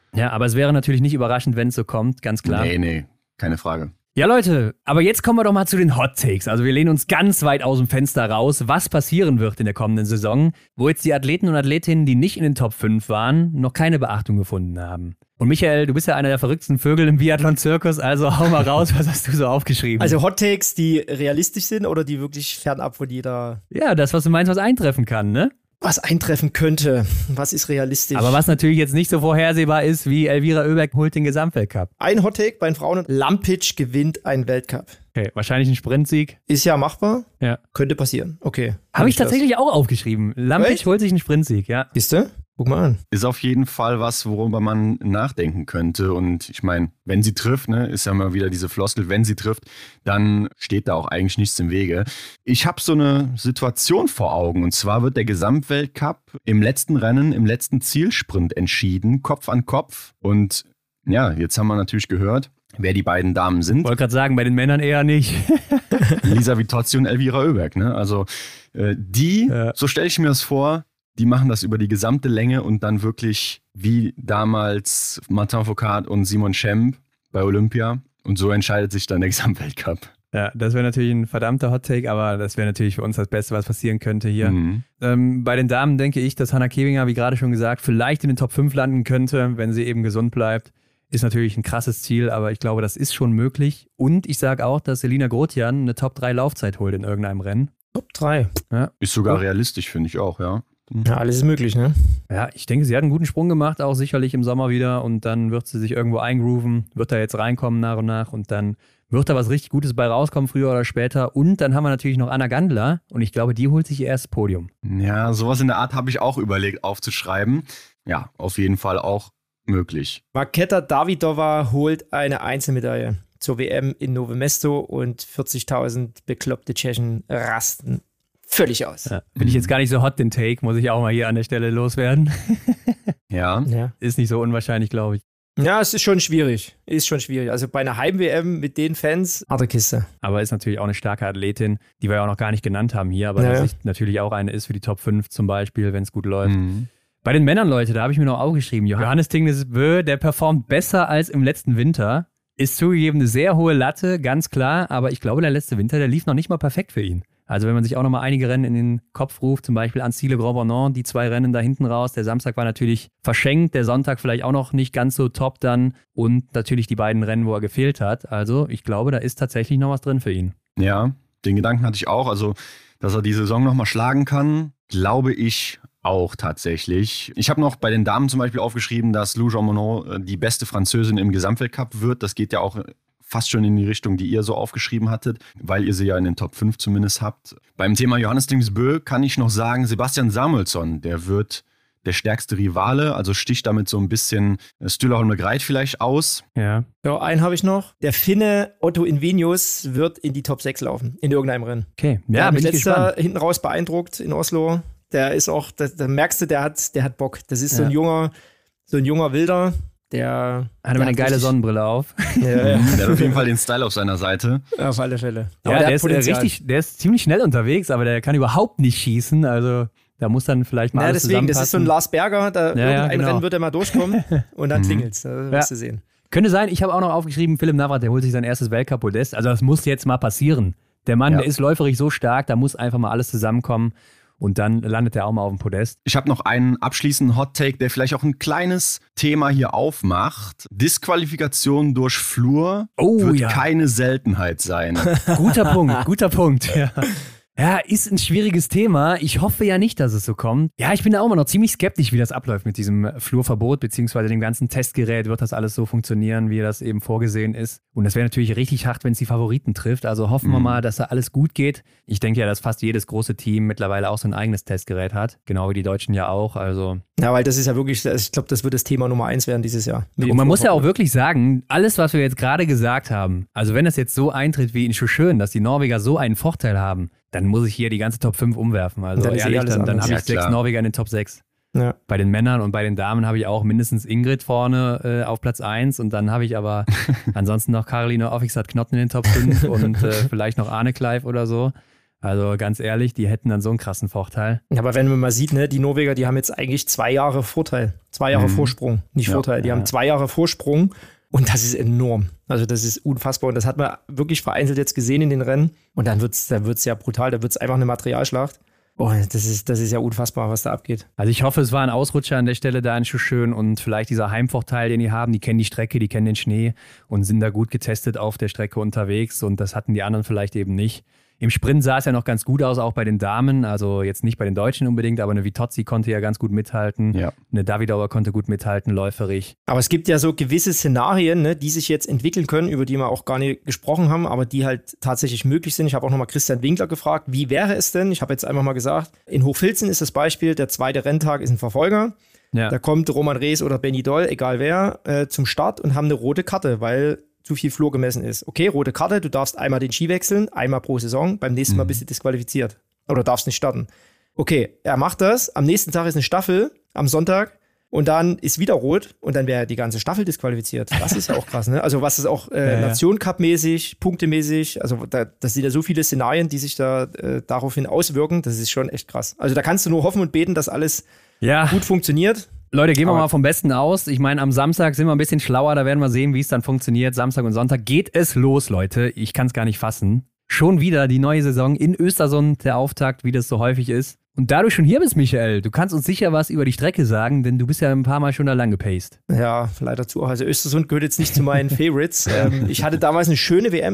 Ja, aber es wäre natürlich nicht überraschend, wenn es so kommt, ganz klar. Nee, keine Frage. Ja, Leute, aber jetzt kommen wir doch mal zu den Hot Takes. Also wir lehnen uns ganz weit aus dem Fenster raus, was passieren wird in der kommenden Saison, wo jetzt die Athleten und Athletinnen, die nicht in den Top 5 waren, noch keine Beachtung gefunden haben. Und Michael, du bist ja einer der verrücktesten Vögel im Biathlon-Zirkus, also hau mal raus, was hast du so aufgeschrieben? Also Hot Takes, die realistisch sind oder die wirklich fernab von jeder... Ja, das, was du meinst, was eintreffen kann, ne? Was eintreffen könnte, was ist realistisch. Aber was natürlich jetzt nicht so vorhersehbar ist, wie Elvira Oeberg holt den Gesamtweltcup. Ein Hot Take bei den Frauen, Lampic gewinnt einen Weltcup. Okay, wahrscheinlich ein Sprintsieg. Ist ja machbar, ja. Könnte passieren, okay. Habe ich tatsächlich auch aufgeschrieben. Lampic holt sich einen Sprintsieg, ja. Siehst du? Guck mal an. Ist auf jeden Fall was, worüber man nachdenken könnte. Und ich meine, wenn sie trifft, ne, ist ja mal wieder diese Floskel, wenn sie trifft, dann steht da auch eigentlich nichts im Wege. Ich habe so eine Situation vor Augen. Und zwar wird der Gesamtweltcup im letzten Rennen, im letzten Zielsprint entschieden, Kopf an Kopf. Und ja, jetzt haben wir natürlich gehört, wer die beiden Damen sind. Ich wollte gerade sagen, bei den Männern eher nicht. Lisa Vitozzi und Elvira Oeberg. Ne? Also so stelle ich mir das vor, die machen das über die gesamte Länge und dann wirklich wie damals Martin Fourcade und Simon Schemp bei Olympia. Und so entscheidet sich dann der Gesamtweltcup. Ja, das wäre natürlich ein verdammter Hot-Take, aber das wäre natürlich für uns das Beste, was passieren könnte hier. Bei den Damen denke ich, dass Hannah Kebinger, wie gerade schon gesagt, vielleicht in den Top 5 landen könnte, wenn sie eben gesund bleibt. Ist natürlich ein krasses Ziel, aber ich glaube, das ist schon möglich. Und ich sage auch, dass Elina Grotian eine Top 3 Laufzeit holt in irgendeinem Rennen. Top 3? Ja. Ist sogar realistisch, finde ich auch, ja. Ja, alles ist möglich, ne? Ja, ich denke, sie hat einen guten Sprung gemacht, auch sicherlich im Sommer wieder. Und dann wird sie sich irgendwo eingrooven, wird da jetzt reinkommen nach und nach. Und dann wird da was richtig Gutes bei rauskommen, früher oder später. Und dann haben wir natürlich noch Anna Gandler. Und ich glaube, die holt sich ihr erstes Podium. Ja, sowas in der Art habe ich auch überlegt aufzuschreiben. Ja, auf jeden Fall auch möglich. Marketa Davidova holt eine Einzelmedaille zur WM in Novo Mesto und 40.000 bekloppte Tschechen rasten völlig aus. Ja, bin ich jetzt gar nicht so hot, den Take, muss ich auch mal hier an der Stelle loswerden. Ja. Ist nicht so unwahrscheinlich, glaube ich. Ja, es ist schon schwierig. Also bei einer Heim-WM mit den Fans, harte Kiste. Aber ist natürlich auch eine starke Athletin, die wir ja auch noch gar nicht genannt haben hier, aber dass natürlich auch eine ist für die Top 5 zum Beispiel, wenn es gut läuft. Bei den Männern, Leute, da habe ich mir noch aufgeschrieben, Johannes Tingnes Bö, der performt besser als im letzten Winter. Ist zugegeben eine sehr hohe Latte, ganz klar, aber ich glaube, der letzte Winter, der lief noch nicht mal perfekt für ihn. Also wenn man sich auch nochmal einige Rennen in den Kopf ruft, zum Beispiel Annecy Le Grand Bornand, die 2 Rennen da hinten raus. Der Samstag war natürlich verschenkt, der Sonntag vielleicht auch noch nicht ganz so top dann und natürlich die beiden Rennen, wo er gefehlt hat. Also ich glaube, da ist tatsächlich noch was drin für ihn. Ja, den Gedanken hatte ich auch. Also, dass er die Saison nochmal schlagen kann, glaube ich auch tatsächlich. Ich habe noch bei den Damen zum Beispiel aufgeschrieben, dass Lou Jean Monod die beste Französin im Gesamtweltcup wird. Das geht ja auch fast schon in die Richtung, die ihr so aufgeschrieben hattet, weil ihr sie ja in den Top 5 zumindest habt. Beim Thema Johannes Tingnes Bö kann ich noch sagen, Sebastian Samuelsson, der wird der stärkste Rivale, also sticht damit so ein bisschen Stühle Holme Greit vielleicht aus. Ja, einen habe ich noch. Der Finne Otto Invenius wird in die Top 6 laufen, in irgendeinem Rennen. Okay, ja, bin ich letzter gespannt. Hinten raus beeindruckt in Oslo. Der ist auch, da merkst du, der hat Bock. Das ist so ein junger Wilder. Der hat immer eine geile Sonnenbrille auf. Der hat auf jeden Fall den Style auf seiner Seite. Auf alle Fälle. Aber der ist ziemlich schnell unterwegs, aber der kann überhaupt nicht schießen. Also da muss dann vielleicht mal alles deswegen, zusammenpassen. das ist so ein Lars Berger, irgendein genau. Rennen wird er mal durchkommen und dann klingelt's. Das wirst du sehen. Könnte sein, ich habe auch noch aufgeschrieben, Philipp Navrat, der holt sich sein erstes Weltcup-Podest. Also das muss jetzt mal passieren. Der Mann, der ist läuferisch so stark, da muss einfach mal alles zusammenkommen. Und dann landet er auch mal auf dem Podest. Ich habe noch einen abschließenden Hot-Take, der vielleicht auch ein kleines Thema hier aufmacht. Disqualifikation durch Flur wird keine Seltenheit sein. Guter Punkt. Ja, ist ein schwieriges Thema. Ich hoffe ja nicht, dass es so kommt. Ja, ich bin da auch immer noch ziemlich skeptisch, wie das abläuft mit diesem Flurverbot, beziehungsweise dem ganzen Testgerät. Wird das alles so funktionieren, wie das eben vorgesehen ist? Und das wäre natürlich richtig hart, wenn es die Favoriten trifft. Also hoffen wir mal, dass da alles gut geht. Ich denke ja, dass fast jedes große Team mittlerweile auch so ein eigenes Testgerät hat. Genau wie die Deutschen ja auch. Also ja, weil das ist ja wirklich, ich glaube, das wird das Thema Nummer 1 werden dieses Jahr. Und man muss ja auch wirklich sagen, alles, was wir jetzt gerade gesagt haben, also wenn das jetzt so eintritt wie in Schoschön, dass die Norweger so einen Vorteil haben, dann muss ich hier die ganze Top 5 umwerfen. Also dann ehrlich, dann habe ich 6 Norweger in den Top 6. Ja. Bei den Männern und bei den Damen habe ich auch mindestens Ingrid vorne auf Platz 1 und dann habe ich aber ansonsten noch Caroline Offixat Knotten in den Top 5 und vielleicht noch Arne Kleif oder so. Also ganz ehrlich, die hätten dann so einen krassen Vorteil. Aber wenn man mal sieht, ne, die Norweger, die haben jetzt eigentlich 2 Jahre Vorteil. 2 Jahre Vorsprung, nicht Vorteil. Die haben 2 Jahre Vorsprung und das ist enorm. Also das ist unfassbar und das hat man wirklich vereinzelt jetzt gesehen in den Rennen. Und dann wird's ja brutal, da wird's einfach eine Materialschlacht. Oh, das ist ja unfassbar, was da abgeht. Also ich hoffe, es war ein Ausrutscher an der Stelle da in Schuschön und vielleicht dieser Heimvorteil, den die haben. Die kennen die Strecke, die kennen den Schnee und sind da gut getestet auf der Strecke unterwegs und das hatten die anderen vielleicht eben nicht. Im Sprint sah es ja noch ganz gut aus, auch bei den Damen. Also jetzt nicht bei den Deutschen unbedingt, aber eine Vitozzi konnte ja ganz gut mithalten. Ja. Eine Davidauer konnte gut mithalten, läuferig. Aber es gibt ja so gewisse Szenarien, ne, die sich jetzt entwickeln können, über die wir auch gar nicht gesprochen haben, aber die halt tatsächlich möglich sind. Ich habe auch nochmal Christian Winkler gefragt, wie wäre es denn? Ich habe jetzt einfach mal gesagt, in Hochfilzen ist das Beispiel, der 2. Renntag ist ein Verfolger. Ja. Da kommt Roman Rees oder Benny Doll, egal wer, zum Start und haben eine rote Karte, weil zu viel Flur gemessen ist. Okay, rote Karte, du darfst einmal den Ski wechseln, einmal pro Saison, beim nächsten Mal bist du disqualifiziert oder darfst nicht starten. Okay, er macht das, am nächsten Tag ist eine Staffel, am Sonntag, und dann ist wieder rot und dann wäre die ganze Staffel disqualifiziert. Das ist ja auch krass, ne? Also was ist auch Nation-Cup-mäßig, punktemäßig, also das sind ja so viele Szenarien, die sich da daraufhin auswirken, das ist schon echt krass. Also da kannst du nur hoffen und beten, dass alles gut funktioniert. Leute, gehen wir mal vom Besten aus. Ich meine, am Samstag sind wir ein bisschen schlauer, da werden wir sehen, wie es dann funktioniert. Samstag und Sonntag geht es los, Leute. Ich kann es gar nicht fassen. Schon wieder die neue Saison in Östersund, der Auftakt, wie das so häufig ist. Und da du schon hier bist, Michael, du kannst uns sicher was über die Strecke sagen, denn du bist ja ein paar Mal schon da lang gepaced. Ja, leider zu. Also Östersund gehört jetzt nicht zu meinen Favorites. Ich hatte damals eine schöne WM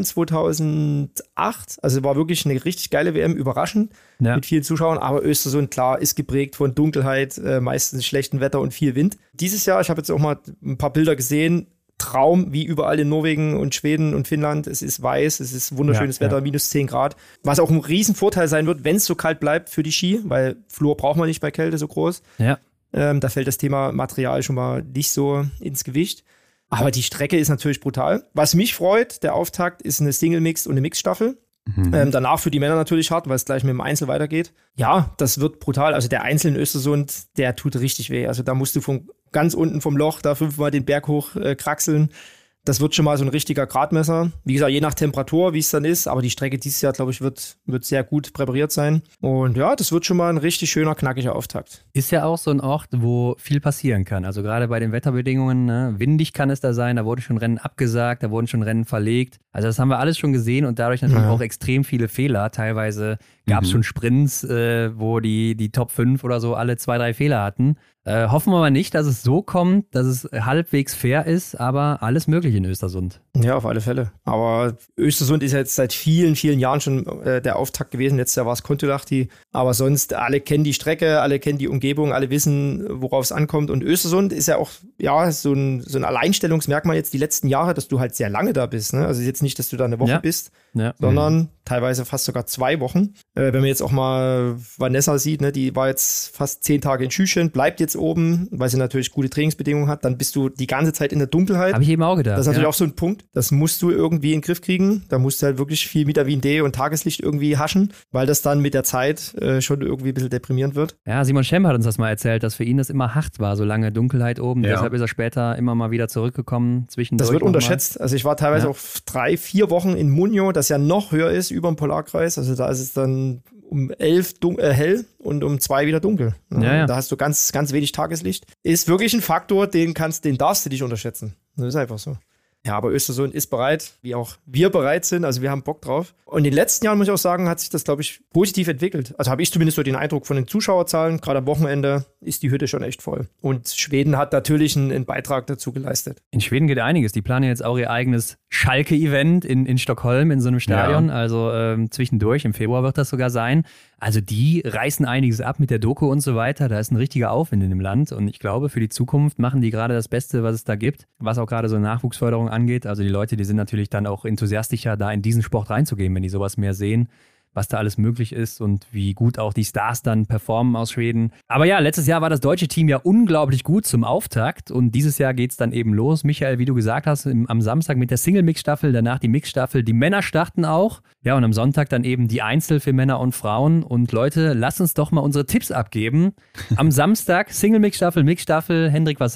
2008. Also war wirklich eine richtig geile WM, überraschend mit vielen Zuschauern. Aber Östersund, klar, ist geprägt von Dunkelheit, meistens schlechtem Wetter und viel Wind. Dieses Jahr, ich habe jetzt auch mal ein paar Bilder gesehen, Traum, wie überall in Norwegen und Schweden und Finnland. Es ist weiß, es ist wunderschönes Wetter, minus 10 Grad. Was auch ein Riesenvorteil sein wird, wenn es so kalt bleibt für die Ski, weil Flur braucht man nicht bei Kälte so groß. Ja. Da fällt das Thema Material schon mal nicht so ins Gewicht. Aber die Strecke ist natürlich brutal. Was mich freut, der Auftakt ist eine Single-Mix und eine Mix-Staffel. Danach für die Männer natürlich hart, weil es gleich mit dem Einzel weitergeht. Ja, das wird brutal. Also der Einzel in Östersund, der tut richtig weh. Also da musst du von ganz unten vom Loch da 5-mal den Berg hoch kraxeln. Das wird schon mal so ein richtiger Gradmesser. Wie gesagt, je nach Temperatur, wie es dann ist. Aber die Strecke dieses Jahr, glaube ich, wird sehr gut präpariert sein. Und ja, das wird schon mal ein richtig schöner, knackiger Auftakt. Ist ja auch so ein Ort, wo viel passieren kann. Also gerade bei den Wetterbedingungen, ne? Windig kann es da sein. Da wurden schon Rennen abgesagt, da wurden schon Rennen verlegt. Also das haben wir alles schon gesehen und dadurch natürlich auch extrem viele Fehler. Teilweise gab es schon Sprints, wo die Top 5 oder so alle 2-3 Fehler hatten. Hoffen wir mal nicht, dass es so kommt, dass es halbwegs fair ist, aber alles möglich in Östersund. Ja, auf alle Fälle. Aber Östersund ist jetzt seit vielen, vielen Jahren schon der Auftakt gewesen. Letztes Jahr war es Kontiolahti. Aber sonst, alle kennen die Strecke, alle kennen die Umgebung, alle wissen, worauf es ankommt. Und Östersund ist ja auch so ein Alleinstellungsmerkmal jetzt die letzten Jahre, dass du halt sehr lange da bist. Ne? Also jetzt nicht, dass du da eine Woche bist, sondern teilweise fast sogar 2 Wochen. Wenn man jetzt auch mal Vanessa sieht, ne, die war jetzt fast 10 Tage in Schüchen, bleibt jetzt oben, weil sie natürlich gute Trainingsbedingungen hat, dann bist du die ganze Zeit in der Dunkelheit. Habe ich eben auch gedacht. Das ist natürlich auch so ein Punkt, das musst du irgendwie in den Griff kriegen. Da musst du halt wirklich viel Vitamin D und Tageslicht irgendwie haschen, weil das dann mit der Zeit schon irgendwie ein bisschen deprimierend wird. Ja, Simon Schemp hat uns das mal erzählt, dass für ihn das immer hart war, so lange Dunkelheit oben. Ja. Deshalb ist er später immer mal wieder zurückgekommen. Zwischendurch das wird unterschätzt. Also ich war teilweise auch 3-4 Wochen in Munjo, das ja noch höher ist, über dem Polarkreis. Also da ist es dann um 11 hell und um 2 wieder dunkel. Ja. Da hast du ganz, ganz wenig Tageslicht. Ist wirklich ein Faktor, den darfst du nicht unterschätzen. Das ist einfach so. Ja, aber Östersund ist bereit, wie auch wir bereit sind. Also wir haben Bock drauf. Und in den letzten Jahren, muss ich auch sagen, hat sich das, glaube ich, positiv entwickelt. Also habe ich zumindest so den Eindruck von den Zuschauerzahlen. Gerade am Wochenende ist die Hütte schon echt voll. Und Schweden hat natürlich einen Beitrag dazu geleistet. In Schweden geht einiges. Die planen jetzt auch ihr eigenes Schalke-Event in Stockholm in so einem Stadion. Ja. Also zwischendurch, im Februar wird das sogar sein. Also die reißen einiges ab mit der Doku und so weiter. Da ist ein richtiger Aufwind in dem Land. Und ich glaube, für die Zukunft machen die gerade das Beste, was es da gibt. Was auch gerade so Nachwuchsförderung angeht. Also die Leute, die sind natürlich dann auch enthusiastischer, da in diesen Sport reinzugehen, wenn die sowas mehr sehen, was da alles möglich ist und wie gut auch die Stars dann performen aus Schweden. Aber ja, letztes Jahr war das deutsche Team ja unglaublich gut zum Auftakt und dieses Jahr geht es dann eben los. Michael, wie du gesagt hast, am Samstag mit der Single-Mix-Staffel, danach die Mix-Staffel. Die Männer starten auch. Ja, und am Sonntag dann eben die Einzel für Männer und Frauen. Und Leute, lasst uns doch mal unsere Tipps abgeben. Am Samstag Single-Mix-Staffel, Mix-Staffel. Hendrik, was sagst du?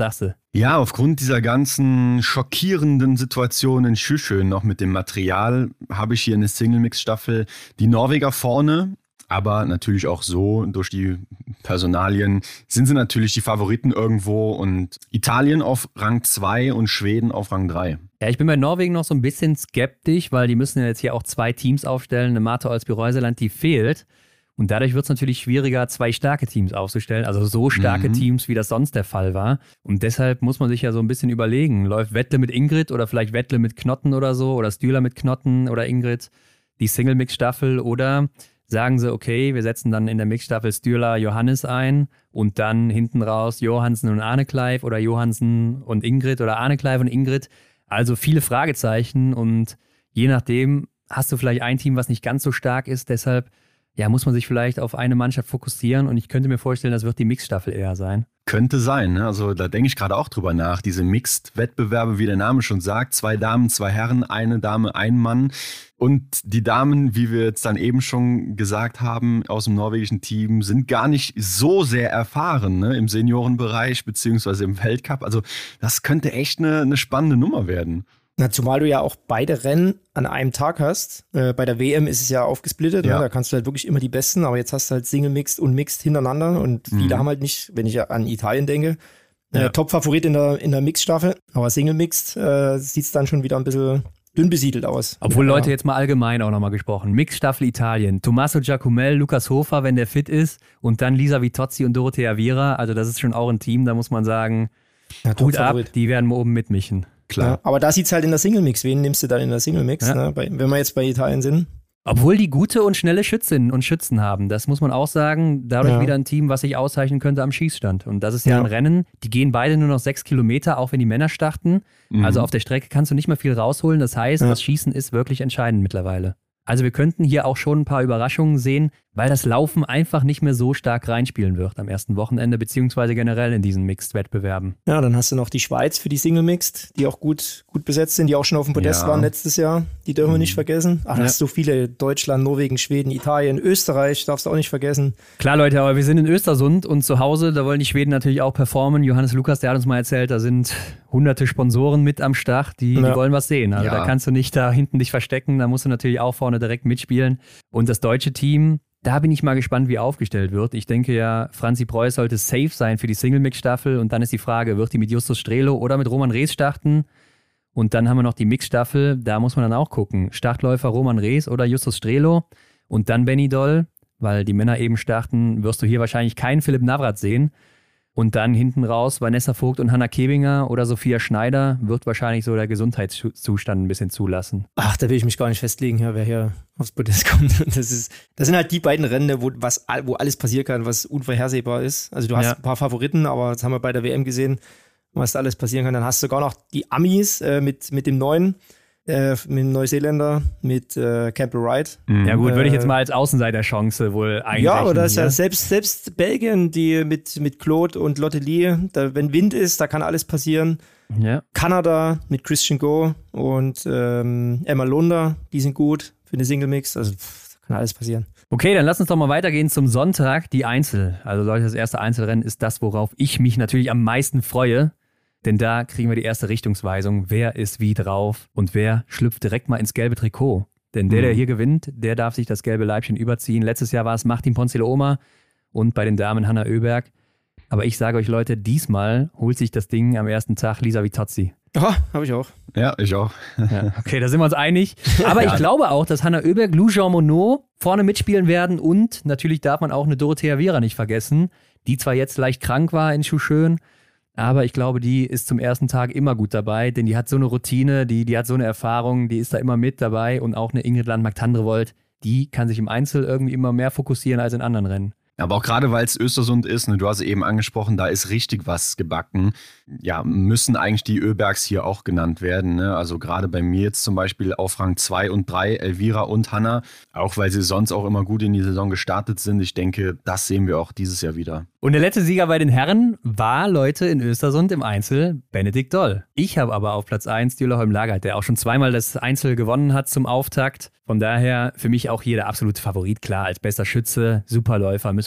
Ja, aufgrund dieser ganzen schockierenden Situation in Sjusjøen noch mit dem Material habe ich hier in der Single-Mix-Staffel die Norweger vorne. Aber natürlich auch so, durch die Personalien sind sie natürlich die Favoriten irgendwo und Italien auf Rang 2 und Schweden auf Rang 3. Ja, ich bin bei Norwegen noch so ein bisschen skeptisch, weil die müssen ja jetzt hier auch 2 Teams aufstellen. Eine Marta Olsby-Reuseland, die fehlt. Und dadurch wird es natürlich schwieriger, 2 starke Teams aufzustellen, also so starke Teams, wie das sonst der Fall war. Und deshalb muss man sich ja so ein bisschen überlegen, läuft Vettle mit Ingrid oder vielleicht Vettle mit Knotten oder so oder Stühler mit Knotten oder Ingrid, die Single-Mix-Staffel, oder sagen sie, okay, wir setzen dann in der Mixstaffel Stühler, Johannes ein und dann hinten raus Johansen und Arne Kleiv oder Johansen und Ingrid oder Arne Kleiv und Ingrid. Also viele Fragezeichen und je nachdem hast du vielleicht ein Team, was nicht ganz so stark ist. Deshalb muss man sich vielleicht auf eine Mannschaft fokussieren und ich könnte mir vorstellen, das wird die Mixstaffel eher sein. Könnte sein, ne? Also da denke ich gerade auch drüber nach. Diese Mixed-Wettbewerbe, wie der Name schon sagt, 2 Damen, 2 Herren, eine Dame, ein Mann. Und die Damen, wie wir jetzt dann eben schon gesagt haben, aus dem norwegischen Team, sind gar nicht so sehr erfahren, ne? Im Seniorenbereich beziehungsweise im Weltcup. Also das könnte echt eine spannende Nummer werden. Na, zumal du ja auch beide Rennen an einem Tag hast. Bei der WM ist es ja aufgesplittet, ne? Da kannst du halt wirklich immer die Besten, aber jetzt hast du halt Single-Mixed und Mixed hintereinander und viele haben halt nicht, wenn ich an Italien denke, Top-Favorit in der Mixed-Staffel, aber Single-Mixed sieht es dann schon wieder ein bisschen dünn besiedelt aus. Obwohl Leute, jetzt mal allgemein auch nochmal gesprochen, Mixed-Staffel Italien, Tommaso Giacomel, Lukas Hofer, wenn der fit ist und dann Lisa Vitozzi und Dorothea Viera, also das ist schon auch ein Team, da muss man sagen, Hut ab, die werden oben mitmischen. Klar. Ja, aber da sieht es halt in der Single-Mix. Wen nimmst du dann in der Single-Mix, ne? Wenn wir jetzt bei Italien sind? Obwohl die gute und schnelle Schützinnen und Schützen haben, das muss man auch sagen, dadurch wieder ein Team, was sich auszeichnen könnte am Schießstand. Und das ist ja ein Rennen, die gehen beide nur noch 6 Kilometer, auch wenn die Männer starten. Also auf der Strecke kannst du nicht mehr viel rausholen. Das heißt, das Schießen ist wirklich entscheidend mittlerweile. Also wir könnten hier auch schon ein paar Überraschungen sehen, weil das Laufen einfach nicht mehr so stark reinspielen wird am ersten Wochenende, beziehungsweise generell in diesen Mixed-Wettbewerben. Ja, dann hast du noch die Schweiz für die Single-Mixed, die auch gut besetzt sind, die auch schon auf dem Podest waren letztes Jahr. Die dürfen wir nicht vergessen. Ach, da hast du so viele, Deutschland, Norwegen, Schweden, Italien, Österreich, darfst du auch nicht vergessen. Klar, Leute, aber wir sind in Östersund und zu Hause, da wollen die Schweden natürlich auch performen. Johannes Lukas, der hat uns mal erzählt, da sind hunderte Sponsoren mit am Start, die wollen was sehen. Also da kannst du nicht da hinten dich verstecken, da musst du natürlich auch vorne direkt mitspielen. Und das deutsche Team, da bin ich mal gespannt, wie aufgestellt wird. Ich denke ja, Franzi Preuß sollte safe sein für die Single-Mix-Staffel und dann ist die Frage, wird die mit Justus Strelo oder mit Roman Rees starten? Und dann haben wir noch die Mix-Staffel, da muss man dann auch gucken. Startläufer Roman Rees oder Justus Strelo und dann Benny Doll, weil die Männer eben starten, wirst du hier wahrscheinlich keinen Philipp Navrat sehen. Und dann hinten raus Vanessa Vogt und Hanna Kebinger oder Sophia Schneider wird wahrscheinlich so der Gesundheitszustand ein bisschen zulassen. Ach, da will ich mich gar nicht festlegen, wer hier aufs Podest kommt. Das sind halt die beiden Rennen, wo alles passieren kann, was unvorhersehbar ist. Also du hast ein paar Favoriten, aber das haben wir bei der WM gesehen, was da alles passieren kann. Dann hast du sogar noch die Amis mit dem Neuen. Mit dem Neuseeländer, mit Campbell Wright. Ja gut, würde ich jetzt mal als Außenseiterchance wohl einrechnen. Ja, aber das ist ja selbst Belgien, die mit Claude und Lotte Lee, wenn Wind ist, da kann alles passieren. Ja. Kanada mit Christian Go und Emma Lunder, die sind gut für eine Single-Mix, also da kann alles passieren. Okay, dann lass uns doch mal weitergehen zum Sonntag, die Einzel. Also Leute, das erste Einzelrennen ist das, worauf ich mich natürlich am meisten freue. Denn da kriegen wir die erste Richtungsweisung, wer ist wie drauf und wer schlüpft direkt mal ins gelbe Trikot. Denn der hier gewinnt, der darf sich das gelbe Leibchen überziehen. Letztes Jahr war es Martin Ponzilo-Oma und bei den Damen Hanna Oeberg. Aber ich sage euch Leute, diesmal holt sich das Ding am ersten Tag Lisa Vitozzi. Ja, habe ich auch. Ja, ich auch. Ja, okay, da sind wir uns einig. Aber ich glaube auch, dass Hanna Oeberg, Lou Jean Monod vorne mitspielen werden und natürlich darf man auch eine Dorothea Viera nicht vergessen, die zwar jetzt leicht krank war in Sjusjøen, aber ich glaube, die ist zum ersten Tag immer gut dabei, denn die hat so eine Routine, die hat so eine Erfahrung, die ist da immer mit dabei und auch eine Ingrid Landmark-Tandrevold, die kann sich im Einzel irgendwie immer mehr fokussieren als in anderen Rennen. Aber auch gerade, weil es Östersund ist, ne, du hast eben angesprochen, da ist richtig was gebacken. Ja, müssen eigentlich die Oebergs hier auch genannt werden. Ne? Also gerade bei mir jetzt zum Beispiel auf Rang 2 und 3, Elvira und Hanna, auch weil sie sonst auch immer gut in die Saison gestartet sind. Ich denke, das sehen wir auch dieses Jahr wieder. Und der letzte Sieger bei den Herren war, Leute, in Östersund im Einzel Benedikt Doll. Ich habe aber auf Platz 1 Stühler Holm-Lagerth, der auch schon zweimal das Einzel gewonnen hat zum Auftakt. Von daher für mich auch hier der absolute Favorit, klar, als bester Schütze, Superläufer, müssen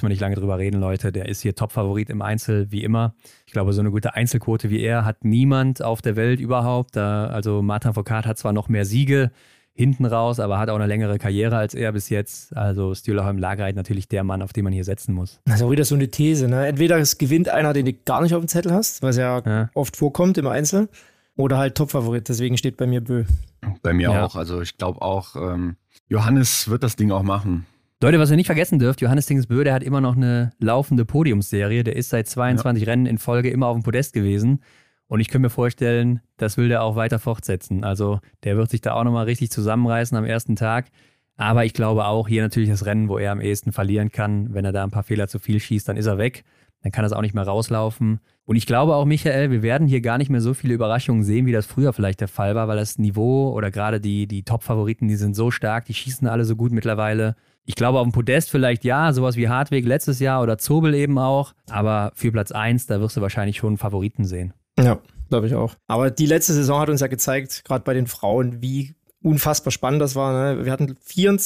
müssen wir nicht lange drüber reden, Leute. Der ist hier Top-Favorit im Einzel, wie immer. Ich glaube, so eine gute Einzelquote wie er hat niemand auf der Welt überhaupt. Also Martin Fourcade hat zwar noch mehr Siege hinten raus, aber hat auch eine längere Karriere als er bis jetzt. Also Stühlerholm Lagereit natürlich der Mann, auf den man hier setzen muss. Das ist auch wieder so eine These, ne? Entweder es gewinnt einer, den du gar nicht auf dem Zettel hast, was ja oft vorkommt im Einzel, oder halt Top-Favorit. Deswegen steht bei mir Bö. Bei mir auch. Also ich glaube auch, Johannes wird das Ding auch machen. Leute, was ihr nicht vergessen dürft, Johannes Dingsbö, der hat immer noch eine laufende Podiumsserie. Der ist seit 22 Rennen in Folge immer auf dem Podest gewesen. Und ich könnte mir vorstellen, das will der auch weiter fortsetzen. Also der wird sich da auch nochmal richtig zusammenreißen am ersten Tag. Aber ich glaube auch, hier natürlich das Rennen, wo er am ehesten verlieren kann. Wenn er da ein paar Fehler zu viel schießt, dann ist er weg. Dann kann das auch nicht mehr rauslaufen. Und ich glaube auch, Michael, wir werden hier gar nicht mehr so viele Überraschungen sehen, wie das früher vielleicht der Fall war, weil das Niveau oder gerade die Top-Favoriten, die sind so stark, die schießen alle so gut mittlerweile. Ich glaube, auf dem Podest vielleicht ja, sowas wie Hartwig letztes Jahr oder Zobel eben auch. Aber für Platz 1, da wirst du wahrscheinlich schon einen Favoriten sehen. Ja, glaube ich auch. Aber die letzte Saison hat uns ja gezeigt, gerade bei den Frauen, wie unfassbar spannend das war. Ne? Wir hatten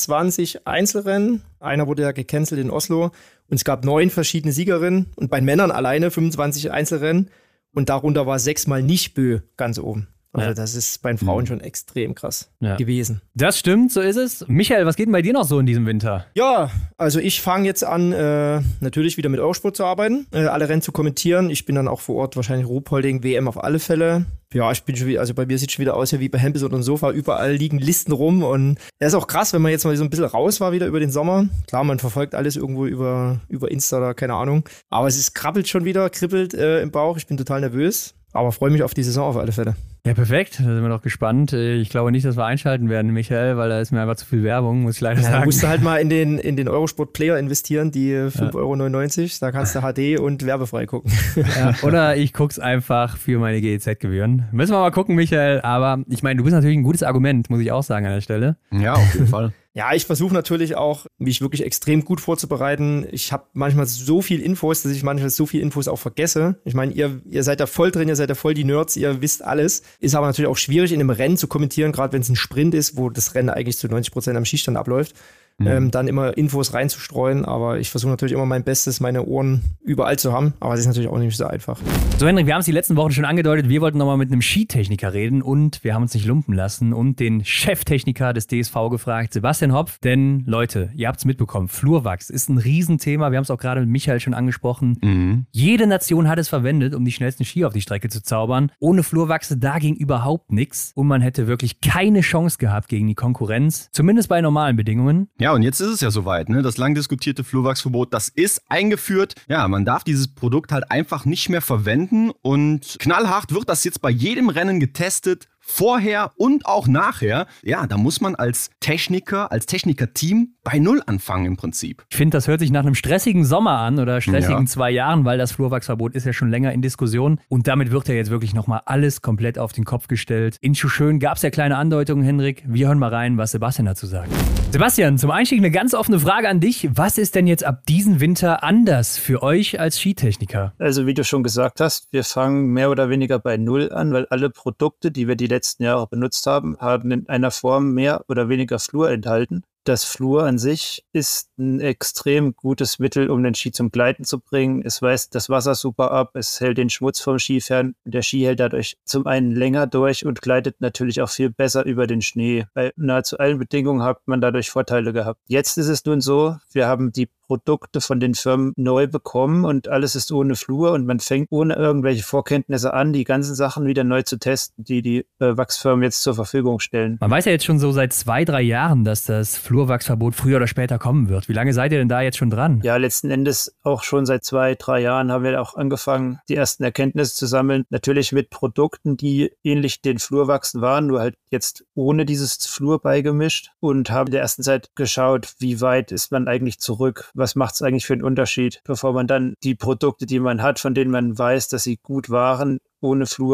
24 Einzelrennen. Einer wurde ja gecancelt in Oslo. Und es gab 9 verschiedene Siegerinnen. Und bei Männern alleine 25 Einzelrennen. Und darunter war 6-mal nicht Bö ganz oben. Also das ist bei den Frauen schon extrem krass gewesen. Das stimmt, so ist es. Michael, was geht denn bei dir noch so in diesem Winter? Ja, also ich fange jetzt an, natürlich wieder mit Eurosport zu arbeiten, alle Rennen zu kommentieren. Ich bin dann auch vor Ort, wahrscheinlich Ruhpolding, WM auf alle Fälle. Ja, ich bin schon wieder, also bei mir sieht es schon wieder aus wie bei Hempels oder dem Sofa. Überall liegen Listen rum und es ist auch krass, wenn man jetzt mal so ein bisschen raus war wieder über den Sommer. Klar, man verfolgt alles irgendwo über Insta oder keine Ahnung. Aber es kribbelt schon wieder, im Bauch. Ich bin total nervös, aber freue mich auf die Saison auf alle Fälle. Ja, perfekt. Da sind wir doch gespannt. Ich glaube nicht, dass wir einschalten werden, Michael, weil da ist mir einfach zu viel Werbung, muss ich leider sagen. Da musst du halt mal in den Eurosport-Player investieren, die 5,99 €. Da kannst du HD und werbefrei gucken. Ja, oder ich guck's einfach für meine GEZ-Gebühren. Müssen wir mal gucken, Michael. Aber ich meine, du bist natürlich ein gutes Argument, muss ich auch sagen an der Stelle. Ja, auf jeden Fall. Ja, ich versuche natürlich auch, mich wirklich extrem gut vorzubereiten. Ich habe manchmal so viel Infos, dass ich manchmal so viel Infos auch vergesse. Ich meine, ihr seid da voll drin, ihr seid da voll die Nerds, ihr wisst alles. Ist aber natürlich auch schwierig, in einem Rennen zu kommentieren, gerade wenn es ein Sprint ist, wo das Rennen eigentlich zu 90% am Schießstand abläuft. Dann immer Infos reinzustreuen, aber ich versuche natürlich immer mein Bestes, meine Ohren überall zu haben, aber es ist natürlich auch nicht so einfach. So, Henrik, wir haben es die letzten Wochen schon angedeutet, wir wollten nochmal mit einem Skitechniker reden und wir haben uns nicht lumpen lassen und den Cheftechniker des DSV gefragt, Sebastian Hopf, denn Leute, ihr habt es mitbekommen, Flurwachs ist ein Riesenthema, wir haben es auch gerade mit Michael schon angesprochen. Jede Nation hat es verwendet, um die schnellsten Ski auf die Strecke zu zaubern. Ohne Flurwachse, da ging überhaupt nichts und man hätte wirklich keine Chance gehabt gegen die Konkurrenz, zumindest bei normalen Bedingungen. Ja, und jetzt ist es ja soweit, ne? Das lang diskutierte Flurwachsverbot, das ist eingeführt. Ja, man darf dieses Produkt halt einfach nicht mehr verwenden und knallhart wird das jetzt bei jedem Rennen getestet. Vorher und auch nachher, ja, da muss man als Techniker, als Technikerteam bei Null anfangen im Prinzip. Ich finde, das hört sich nach einem stressigen Sommer an oder stressigen 2 Jahren, weil das Flurwachsverbot ist ja schon länger in Diskussion und damit wird ja jetzt wirklich nochmal alles komplett auf den Kopf gestellt. In Schuschön gab es ja kleine Andeutungen, Henrik. Wir hören mal rein, was Sebastian dazu sagt. Sebastian, zum Einstieg eine ganz offene Frage an dich. Was ist denn jetzt ab diesem Winter anders für euch als Skitechniker? Also wie du schon gesagt hast, wir fangen mehr oder weniger bei Null an, weil alle Produkte, die wir die letzten Jahre benutzt haben, haben in einer Form mehr oder weniger Fluor enthalten. Das Fluor an sich ist ein extrem gutes Mittel, um den Ski zum Gleiten zu bringen. Es weist das Wasser super ab, es hält den Schmutz vom Ski fern. Der Ski hält dadurch zum einen länger durch und gleitet natürlich auch viel besser über den Schnee. Bei nahezu allen Bedingungen hat man dadurch Vorteile gehabt. Jetzt ist es nun so, wir haben die Produkte von den Firmen neu bekommen und alles ist ohne Fluor und man fängt ohne irgendwelche Vorkenntnisse an, die ganzen Sachen wieder neu zu testen, die Wachsfirmen jetzt zur Verfügung stellen. Man weiß ja jetzt schon so seit 2-3 Jahren, dass das Flurwachsverbot früher oder später kommen wird. Wie lange seid ihr denn da jetzt schon dran? Ja, letzten Endes auch schon seit 2-3 Jahren haben wir auch angefangen, die ersten Erkenntnisse zu sammeln. Natürlich mit Produkten, die ähnlich den Flurwachsen waren, nur halt jetzt ohne dieses Fluor beigemischt und haben in der ersten Zeit geschaut, wie weit ist man eigentlich zurück? Was macht es eigentlich für einen Unterschied, bevor man dann die Produkte, die man hat, von denen man weiß, dass sie gut waren, ohne Fluor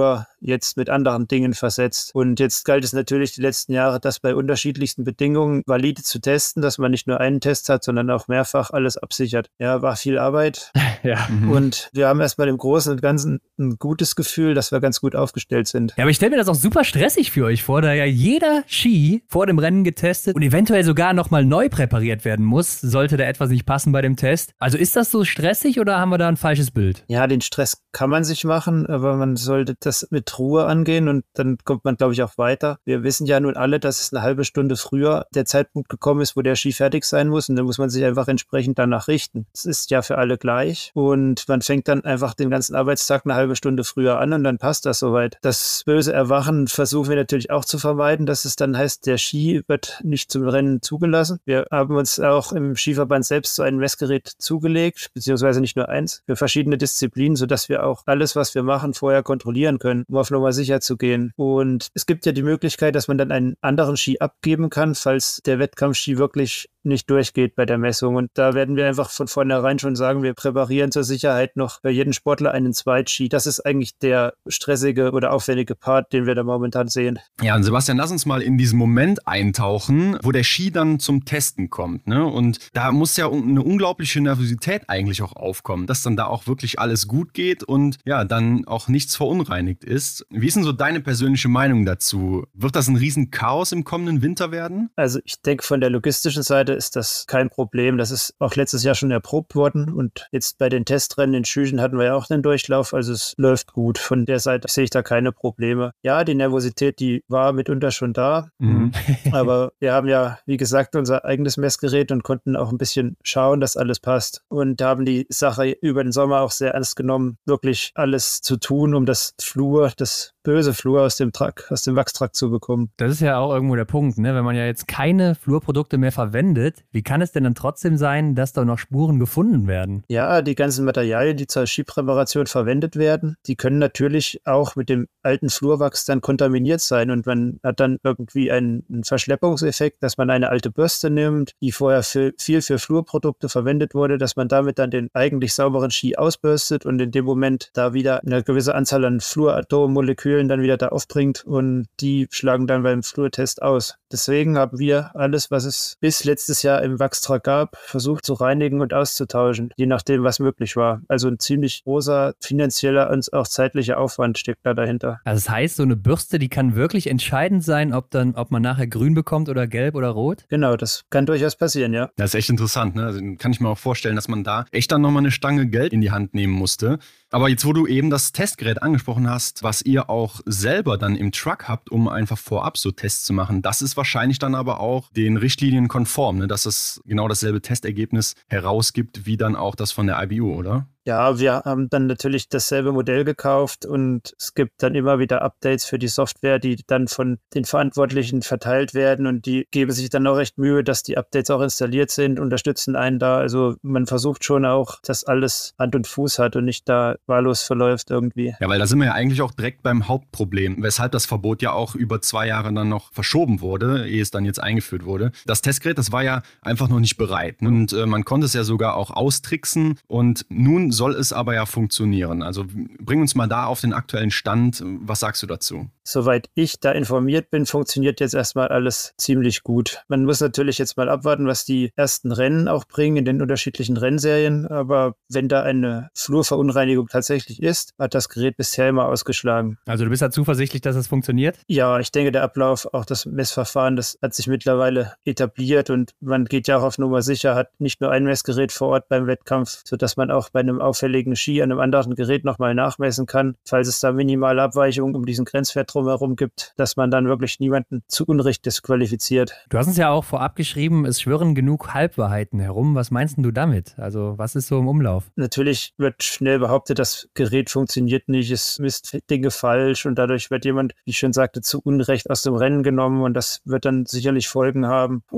jetzt mit anderen Dingen versetzt. Und jetzt galt es natürlich die letzten Jahre, das bei unterschiedlichsten Bedingungen valide zu testen, dass man nicht nur einen Test hat, sondern auch mehrfach alles absichert. Ja, war viel Arbeit. Ja. Und wir haben erstmal im Großen und Ganzen ein gutes Gefühl, dass wir ganz gut aufgestellt sind. Ja, aber ich stelle mir das auch super stressig für euch vor, da ja jeder Ski vor dem Rennen getestet und eventuell sogar nochmal neu präpariert werden muss, sollte da etwas nicht passen bei dem Test. Also ist das so stressig oder haben wir da ein falsches Bild? Ja, den Stress kann man sich machen, aber man sollte das mit Ruhe angehen und dann kommt man, glaube ich, auch weiter. Wir wissen ja nun alle, dass es eine halbe Stunde früher der Zeitpunkt gekommen ist, wo der Ski fertig sein muss und dann muss man sich einfach entsprechend danach richten. Es ist ja für alle gleich und man fängt dann einfach den ganzen Arbeitstag eine halbe Stunde früher an und dann passt das soweit. Das böse Erwachen versuchen wir natürlich auch zu vermeiden, dass es dann heißt, der Ski wird nicht zum Rennen zugelassen. Wir haben uns auch im Skiverband selbst so ein Messgerät zugelegt, beziehungsweise nicht nur eins, für verschiedene Disziplinen, sodass wir auch alles, was wir machen, vorher kontrollieren können, um auf Nummer sicher zu gehen. Und es gibt ja die Möglichkeit, dass man dann einen anderen Ski abgeben kann, falls der Wettkampfski wirklich nicht durchgeht bei der Messung. Und da werden wir einfach von vornherein schon sagen, wir präparieren zur Sicherheit noch bei jedem Sportler einen Zweitski. Das ist eigentlich der stressige oder aufwendige Part, den wir da momentan sehen. Ja, und Sebastian, lass uns mal in diesen Moment eintauchen, wo der Ski dann zum Testen kommt, ne? Und da muss ja eine unglaubliche Nervosität eigentlich auch aufkommen, dass dann da auch wirklich alles gut geht und ja, dann auch nichts verunreinigt ist. Wie ist denn so deine persönliche Meinung dazu? Wird das ein riesen Chaos im kommenden Winter werden? Also ich denke, von der logistischen Seite ist das kein Problem. Das ist auch letztes Jahr schon erprobt worden und jetzt bei den Testrennen in Schüchen hatten wir ja auch den Durchlauf, also es läuft gut. Von der Seite sehe ich da keine Probleme. Ja, die Nervosität, die war mitunter schon da, aber wir haben ja, wie gesagt, unser eigenes Messgerät und konnten auch ein bisschen schauen, dass alles passt und haben die Sache über den Sommer auch sehr ernst genommen, wirklich alles zu tun, um das böse Flur aus dem Wachstrakt zu bekommen. Das ist ja auch irgendwo der Punkt, ne? Wenn man ja jetzt keine Flurprodukte mehr verwendet, wie kann es denn dann trotzdem sein, dass da noch Spuren gefunden werden? Ja, die ganzen Materialien, die zur Skipräparation verwendet werden, die können natürlich auch mit dem alten Flurwachs dann kontaminiert sein und man hat dann irgendwie einen Verschleppungseffekt, dass man eine alte Bürste nimmt, die vorher viel für Flurprodukte verwendet wurde, dass man damit dann den eigentlich sauberen Ski ausbürstet und in dem Moment da wieder eine gewisse Anzahl an Fluatommolekülen dann wieder da aufbringt und die schlagen dann beim Flurtest aus. Deswegen haben wir alles, was es bis letztes Jahr im Wachstrakt gab, versucht zu reinigen und auszutauschen, je nachdem, was möglich war. Also ein ziemlich großer finanzieller und auch zeitlicher Aufwand steckt da dahinter. Also das heißt, so eine Bürste, die kann wirklich entscheidend sein, ob man nachher grün bekommt oder gelb oder rot? Genau, das kann durchaus passieren, ja. Das ist echt interessant, ne? Also kann ich mir auch vorstellen, dass man da echt dann nochmal eine Stange Geld in die Hand nehmen musste. Aber jetzt, wo du eben das Testgerät angesprochen hast, was ihr auch selber dann im Truck habt, um einfach vorab so Tests zu machen, das ist wahrscheinlich dann aber auch den Richtlinien konform, ne? Dass es genau dasselbe Testergebnis herausgibt, wie dann auch das von der IBU, oder? Ja, wir haben dann natürlich dasselbe Modell gekauft und es gibt dann immer wieder Updates für die Software, die dann von den Verantwortlichen verteilt werden und die geben sich dann auch recht Mühe, dass die Updates auch installiert sind, unterstützen einen da. Also man versucht schon auch, dass alles Hand und Fuß hat und nicht da wahllos verläuft irgendwie. Ja, weil da sind wir ja eigentlich auch direkt beim Hauptproblem, weshalb das Verbot ja auch über 2 Jahre dann noch verschoben wurde, ehe es dann jetzt eingeführt wurde. Das Testgerät, das war ja einfach noch nicht bereit, ne? Und man konnte es ja sogar auch austricksen und nun soll es aber ja funktionieren. Also bring uns mal da auf den aktuellen Stand. Was sagst du dazu? Soweit ich da informiert bin, funktioniert jetzt erstmal alles ziemlich gut. Man muss natürlich jetzt mal abwarten, was die ersten Rennen auch bringen in den unterschiedlichen Rennserien. Aber wenn da eine Flurverunreinigung tatsächlich ist, hat das Gerät bisher immer ausgeschlagen. Also du bist ja zuversichtlich, dass es funktioniert? Ja, ich denke, der Ablauf, auch das Messverfahren, das hat sich mittlerweile etabliert und man geht ja auch auf Nummer sicher, hat nicht nur ein Messgerät vor Ort beim Wettkampf, sodass man auch bei einem auffälligen Ski an einem anderen Gerät nochmal nachmessen kann, falls es da minimale Abweichungen um diesen Grenzwert drumherum gibt, dass man dann wirklich niemanden zu Unrecht disqualifiziert. Du hast uns ja auch vorab geschrieben, es schwirren genug Halbwahrheiten herum. Was meinst du damit? Also was ist so im Umlauf? Natürlich wird schnell behauptet, das Gerät funktioniert nicht, es misst Dinge falsch und dadurch wird jemand, wie ich schon sagte, zu Unrecht aus dem Rennen genommen und das wird dann sicherlich Folgen haben. Und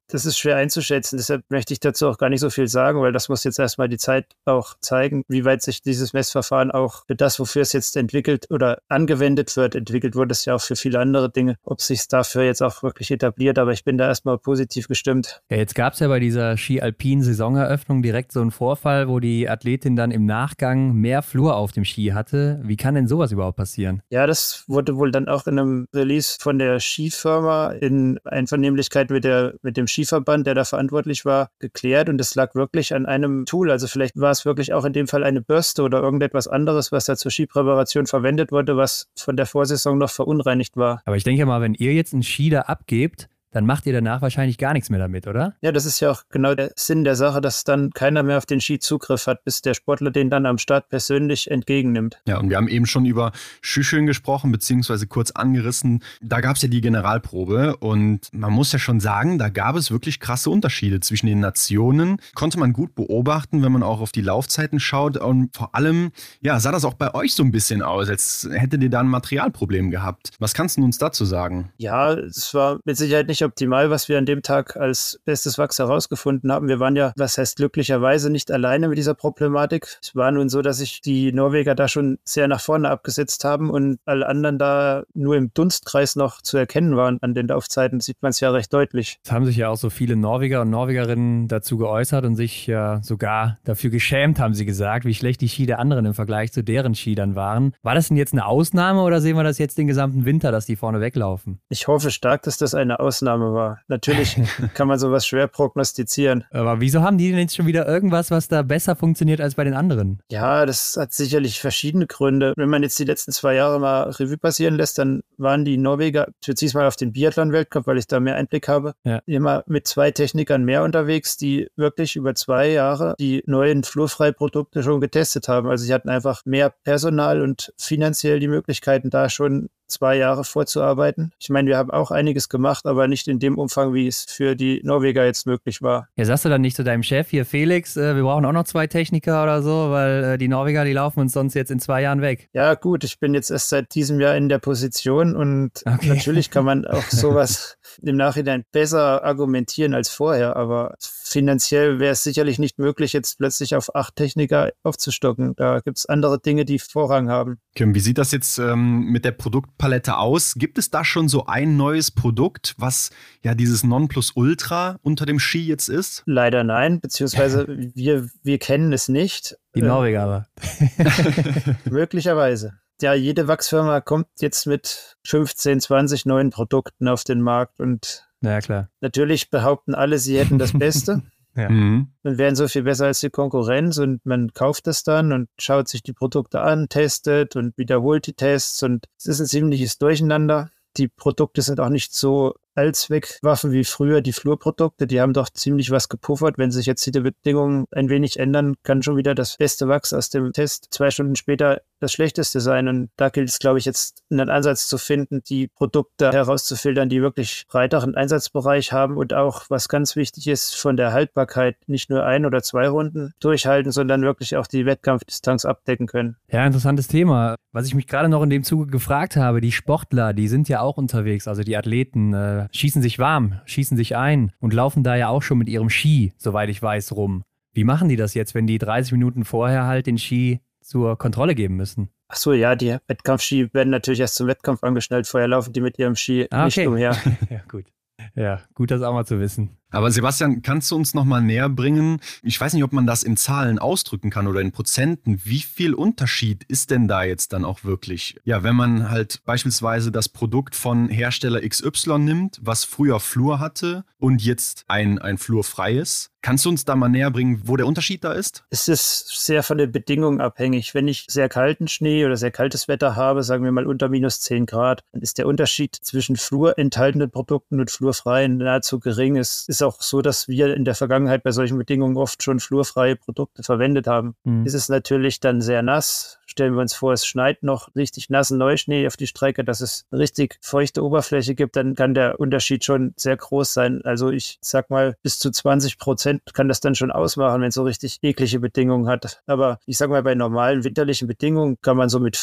Das ist schwer einzuschätzen, deshalb möchte ich dazu auch gar nicht so viel sagen, weil das muss jetzt erstmal die Zeit auch zeigen, wie weit sich dieses Messverfahren auch für das, wofür es jetzt entwickelt oder angewendet wird, entwickelt wurde es ja auch für viele andere Dinge, ob es sich dafür jetzt auch wirklich etabliert, aber ich bin da erstmal positiv gestimmt. Ja, jetzt gab es ja bei dieser Ski-Alpin-Saisoneröffnung direkt so einen Vorfall, wo die Athletin dann im Nachgang mehr Fluor auf dem Ski hatte. Wie kann denn sowas überhaupt passieren? Ja, das wurde wohl dann auch in einem Release von der Skifirma in Einvernehmlichkeit mit dem Skiverband, der da verantwortlich war, geklärt und es lag wirklich an einem Tool. Also vielleicht war es wirklich auch in dem Fall eine Bürste oder irgendetwas anderes, was da zur Skipräparation verwendet wurde, was von der Vorsaison noch verunreinigt war. Aber ich denke mal, wenn ihr jetzt einen Ski da abgebt, dann macht ihr danach wahrscheinlich gar nichts mehr damit, oder? Ja, das ist ja auch genau der Sinn der Sache, dass dann keiner mehr auf den Ski Zugriff hat, bis der Sportler den dann am Start persönlich entgegennimmt. Ja, und wir haben eben schon über Schücheln gesprochen, beziehungsweise kurz angerissen. Da gab es ja die Generalprobe und man muss ja schon sagen, da gab es wirklich krasse Unterschiede zwischen den Nationen. Konnte man gut beobachten, wenn man auch auf die Laufzeiten schaut und vor allem, ja, sah das auch bei euch so ein bisschen aus, als hättet ihr da ein Materialproblem gehabt. Was kannst du uns dazu sagen? Ja, es war mit Sicherheit nicht optimal, was wir an dem Tag als bestes Wachs herausgefunden haben. Wir waren ja, was heißt glücklicherweise, nicht alleine mit dieser Problematik. Es war nun so, dass sich die Norweger da schon sehr nach vorne abgesetzt haben und alle anderen da nur im Dunstkreis noch zu erkennen waren. An den Laufzeiten sieht man es ja recht deutlich. Es haben sich ja auch so viele Norweger und Norwegerinnen dazu geäußert und sich ja sogar dafür geschämt, haben sie gesagt, wie schlecht die Ski der anderen im Vergleich zu deren Ski dann waren. War das denn jetzt eine Ausnahme oder sehen wir das jetzt den gesamten Winter, dass die vorne weglaufen? Ich hoffe stark, dass das eine Ausnahme war. Natürlich kann man sowas schwer prognostizieren. Aber wieso haben die denn jetzt schon wieder irgendwas, was da besser funktioniert als bei den anderen? Ja, das hat sicherlich verschiedene Gründe. Wenn man jetzt die letzten 2 Jahre mal Revue passieren lässt, dann waren die Norweger, ich beziehe es mal auf den Biathlon-Weltcup, weil ich da mehr Einblick habe, immer mit 2 Technikern mehr unterwegs, die wirklich über 2 Jahre die neuen Flurfrei-Produkte schon getestet haben. Also sie hatten einfach mehr Personal und finanziell die Möglichkeiten, da schon 2 Jahre vorzuarbeiten. Ich meine, wir haben auch einiges gemacht, aber nicht in dem Umfang, wie es für die Norweger jetzt möglich war. Ja, sagst du dann nicht zu deinem Chef, hier Felix, wir brauchen auch noch 2 Techniker oder so, weil die Norweger, die laufen uns sonst jetzt in 2 Jahren weg. Ja gut, ich bin jetzt erst seit diesem Jahr in der Position und natürlich kann man auch sowas im Nachhinein besser argumentieren als vorher, aber finanziell wäre es sicherlich nicht möglich, jetzt plötzlich auf 8 Techniker aufzustocken. Da gibt es andere Dinge, die Vorrang haben. Kim, wie sieht das jetzt mit der Produktpalette aus? Gibt es da schon so ein neues Produkt, was ja dieses Nonplusultra unter dem Ski jetzt ist? Leider nein, beziehungsweise wir kennen es nicht. Die Norweger aber. Möglicherweise. Ja, jede Wachsfirma kommt jetzt mit 15, 20 neuen Produkten auf den Markt und ja, klar. Natürlich behaupten alle, sie hätten das Beste. Ja. Und wären so viel besser als die Konkurrenz und man kauft das dann und schaut sich die Produkte an, testet und wiederholt die Tests und es ist ein ziemliches Durcheinander. Die Produkte sind auch nicht so Allzweckwaffen wie früher die Flurprodukte, die haben doch ziemlich was gepuffert. Wenn sich jetzt die Bedingungen ein wenig ändern, kann schon wieder das beste Wachs aus dem Test 2 Stunden später das schlechteste sein. Und da gilt es, glaube ich, jetzt einen Ansatz zu finden, die Produkte herauszufiltern, die wirklich breiteren Einsatzbereich haben und auch, was ganz wichtig ist, von der Haltbarkeit nicht nur 1 oder 2 Runden durchhalten, sondern wirklich auch die Wettkampfdistanz abdecken können. Ja, interessantes Thema. Was ich mich gerade noch in dem Zuge gefragt habe, die Sportler, die sind ja auch unterwegs, also die Athleten, schießen sich warm, schießen sich ein und laufen da ja auch schon mit ihrem Ski, soweit ich weiß, rum. Wie machen die das jetzt, wenn die 30 Minuten vorher halt den Ski zur Kontrolle geben müssen? Ach so, ja, die Wettkampfski werden natürlich erst zum Wettkampf angeschnallt. Vorher laufen die mit ihrem Ski nicht umher. Ja, gut. Ja, gut, das auch mal zu wissen. Aber Sebastian, kannst du uns noch mal näher bringen? Ich weiß nicht, ob man das in Zahlen ausdrücken kann oder in Prozenten. Wie viel Unterschied ist denn da jetzt dann auch wirklich? Ja, wenn man halt beispielsweise das Produkt von Hersteller XY nimmt, was früher Flur hatte und jetzt ein flurfreies. Kannst du uns da mal näher bringen, wo der Unterschied da ist? Es ist sehr von den Bedingungen abhängig. Wenn ich sehr kalten Schnee oder sehr kaltes Wetter habe, sagen wir mal unter minus 10 Grad, dann ist der Unterschied zwischen Flur enthaltenen Produkten und flurfreien nahezu gering. Es ist auch so, dass wir in der Vergangenheit bei solchen Bedingungen oft schon flurfreie Produkte verwendet haben. Ist es natürlich dann sehr nass. Stellen wir uns vor, es schneit noch richtig nassen Neuschnee auf die Strecke, dass es eine richtig feuchte Oberfläche gibt, dann kann der Unterschied schon sehr groß sein. Also ich sag mal, bis zu 20% kann das dann schon ausmachen, wenn es so richtig eklige Bedingungen hat. Aber ich sag mal, bei normalen winterlichen Bedingungen kann man so mit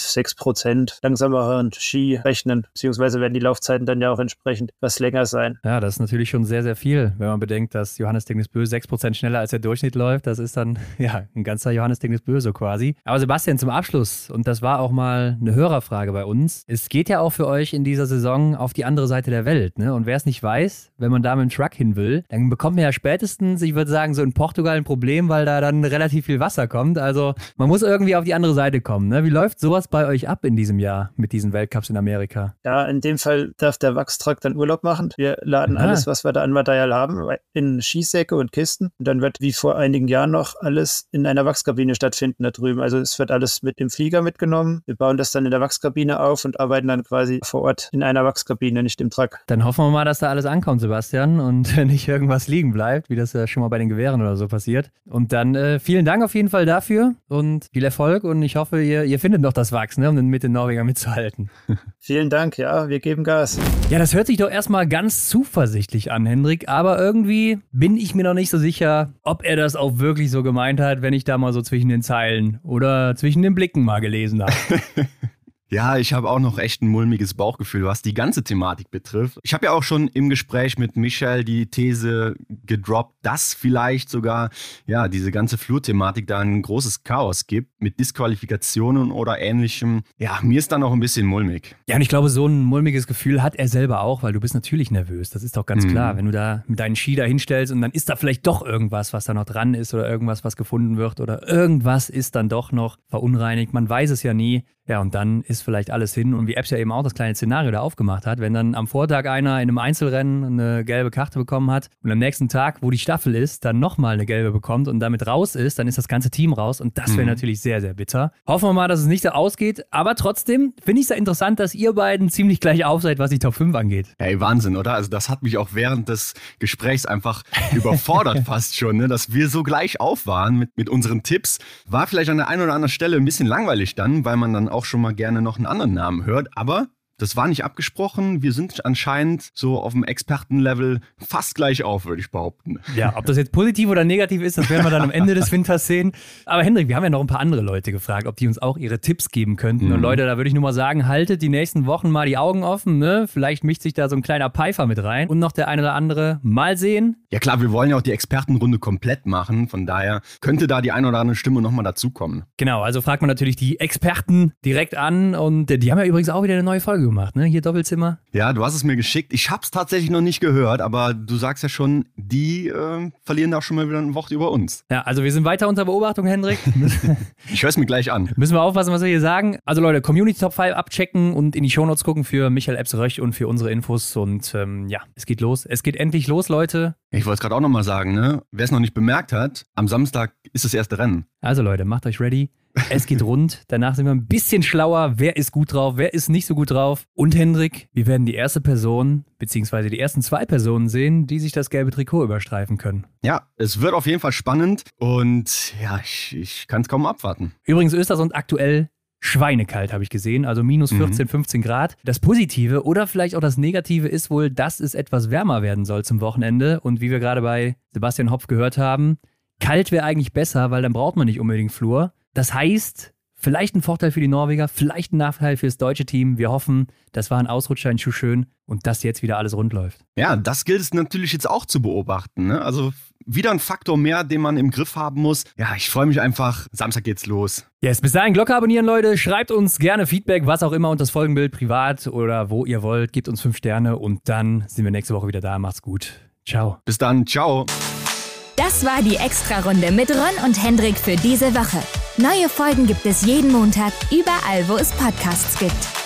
5-6% langsameren Ski rechnen, beziehungsweise werden die Laufzeiten dann ja auch entsprechend was länger sein. Ja, das ist natürlich schon sehr, sehr viel, wenn man bedenkt, dass Johannes Dingesbö 6% schneller als der Durchschnitt läuft. Das ist dann ja ein ganzer Johannes Dingesbö so quasi. Aber Sebastian, zum Abschluss, und das war auch mal eine Hörerfrage bei uns. Es geht ja auch für euch in dieser Saison auf die andere Seite der Welt, ne? Und wer es nicht weiß, wenn man da mit dem Truck hin will, dann bekommt man ja spätestens, ich würde sagen, so in Portugal ein Problem, weil da dann relativ viel Wasser kommt. Also man muss irgendwie auf die andere Seite kommen, ne? Wie läuft sowas bei euch ab in diesem Jahr mit diesen Weltcups in Amerika? Ja, in dem Fall darf der Wachstruck dann Urlaub machen. Wir laden alles, was wir da an Material haben, in Schießsäcke und Kisten. Und dann wird wie vor einigen Jahren noch alles in einer Wachskabine stattfinden da drüben. Also es wird alles mit dem Flieger mitgenommen. Wir bauen das dann in der Wachskabine auf und arbeiten dann quasi vor Ort in einer Wachskabine, nicht im Truck. Dann hoffen wir mal, dass da alles ankommt, Sebastian, und nicht irgendwas liegen bleibt, wie das ja schon mal bei den Gewehren oder so passiert. Und dann vielen Dank auf jeden Fall dafür und viel Erfolg, und ich hoffe, ihr findet noch das Wachs, ne, um mit den Norwegern mitzuhalten. Vielen Dank, ja, wir geben Gas. Ja, das hört sich doch erstmal ganz zuversichtlich an, Hendrik, aber irgendwie bin ich mir noch nicht so sicher, ob er das auch wirklich so gemeint hat, wenn ich da mal so zwischen den Zeilen oder zwischen den Blicken mal gelesen habe. Ja, ich habe auch noch echt ein mulmiges Bauchgefühl, was die ganze Thematik betrifft. Ich habe ja auch schon im Gespräch mit Michael die These gedroppt, dass vielleicht sogar ja diese ganze Flurthematik da ein großes Chaos gibt mit Disqualifikationen oder Ähnlichem. Ja, mir ist dann auch ein bisschen mulmig. Ja, und ich glaube, so ein mulmiges Gefühl hat er selber auch, weil du bist natürlich nervös. Das ist doch ganz klar, wenn du da mit deinen Ski da hinstellst und dann ist da vielleicht doch irgendwas, was da noch dran ist, oder irgendwas, was gefunden wird, oder irgendwas ist dann doch noch verunreinigt. Man weiß es ja nie. Ja, und dann ist vielleicht alles hin. Und wie Epps ja eben auch das kleine Szenario da aufgemacht hat, wenn dann am Vortag einer in einem Einzelrennen eine gelbe Karte bekommen hat und am nächsten Tag, wo die Staffel ist, dann nochmal eine gelbe bekommt und damit raus ist, dann ist das ganze Team raus, und das wäre natürlich sehr, sehr bitter. Hoffen wir mal, dass es nicht so ausgeht, aber trotzdem finde ich es ja interessant, dass ihr beiden ziemlich gleich auf seid, was die Top 5 angeht. Hey, Wahnsinn, oder? Also das hat mich auch während des Gesprächs einfach überfordert fast schon, ne? Dass wir so gleich auf waren mit unseren Tipps. War vielleicht an der einen oder anderen Stelle ein bisschen langweilig dann, weil man dann auch schon mal gerne noch einen anderen Namen hört, aber das war nicht abgesprochen. Wir sind anscheinend so auf dem Expertenlevel fast gleich auf, würde ich behaupten. Ja, ob das jetzt positiv oder negativ ist, das werden wir dann am Ende des Winters sehen. Aber Hendrik, wir haben ja noch ein paar andere Leute gefragt, ob die uns auch ihre Tipps geben könnten. Und Leute, da würde ich nur mal sagen, haltet die nächsten Wochen mal die Augen offen, ne? Vielleicht mischt sich da so ein kleiner Pfeifer mit rein und noch der eine oder andere. Mal sehen. Ja klar, wir wollen ja auch die Expertenrunde komplett machen. Von daher könnte da die eine oder andere Stimme nochmal dazukommen. Genau, also fragt man natürlich die Experten direkt an, und die haben ja übrigens auch wieder eine neue Folge gemacht, ne? Hier Doppelzimmer. Ja, du hast es mir geschickt. Ich habe es tatsächlich noch nicht gehört, aber du sagst ja schon, die verlieren da schon mal wieder ein Wort über uns. Ja, also wir sind weiter unter Beobachtung, Hendrik. Ich höre es mir gleich an. Müssen wir aufpassen, was wir hier sagen. Also Leute, Community Top 5 abchecken und in die Shownotes gucken für Michael Epps-Röch und für unsere Infos. Und ja, es geht los. Es geht endlich los, Leute. Ich wollte es gerade auch nochmal sagen, ne? Wer es noch nicht bemerkt hat, am Samstag ist das erste Rennen. Also Leute, macht euch ready. Es geht rund. Danach sind wir ein bisschen schlauer. Wer ist gut drauf, wer ist nicht so gut drauf. Und Hendrik, wir werden die erste Person, beziehungsweise die ersten 2 Personen sehen, die sich das gelbe Trikot überstreifen können. Ja, es wird auf jeden Fall spannend. Und ja, ich kann es kaum abwarten. Übrigens Östersund aktuell schweinekalt, habe ich gesehen. Also minus 14, 15 Grad. Das Positive oder vielleicht auch das Negative ist wohl, dass es etwas wärmer werden soll zum Wochenende. Und wie wir gerade bei Sebastian Hopf gehört haben, kalt wäre eigentlich besser, weil dann braucht man nicht unbedingt Flur. Das heißt, vielleicht ein Vorteil für die Norweger, vielleicht ein Nachteil für das deutsche Team. Wir hoffen, das war ein Ausrutscher in Schuhschön und dass jetzt wieder alles rund läuft. Ja, das gilt es natürlich jetzt auch zu beobachten, ne? Also wieder ein Faktor mehr, den man im Griff haben muss. Ja, ich freue mich einfach. Samstag geht's los. Yes, bis dahin Glocke abonnieren, Leute. Schreibt uns gerne Feedback, was auch immer, unter das Folgenbild, privat oder wo ihr wollt. Gebt uns 5 Sterne und dann sind wir nächste Woche wieder da. Macht's gut. Ciao. Bis dann. Ciao. Das war die Extra-Runde mit Ron und Hendrik für diese Woche. Neue Folgen gibt es jeden Montag, überall, wo es Podcasts gibt.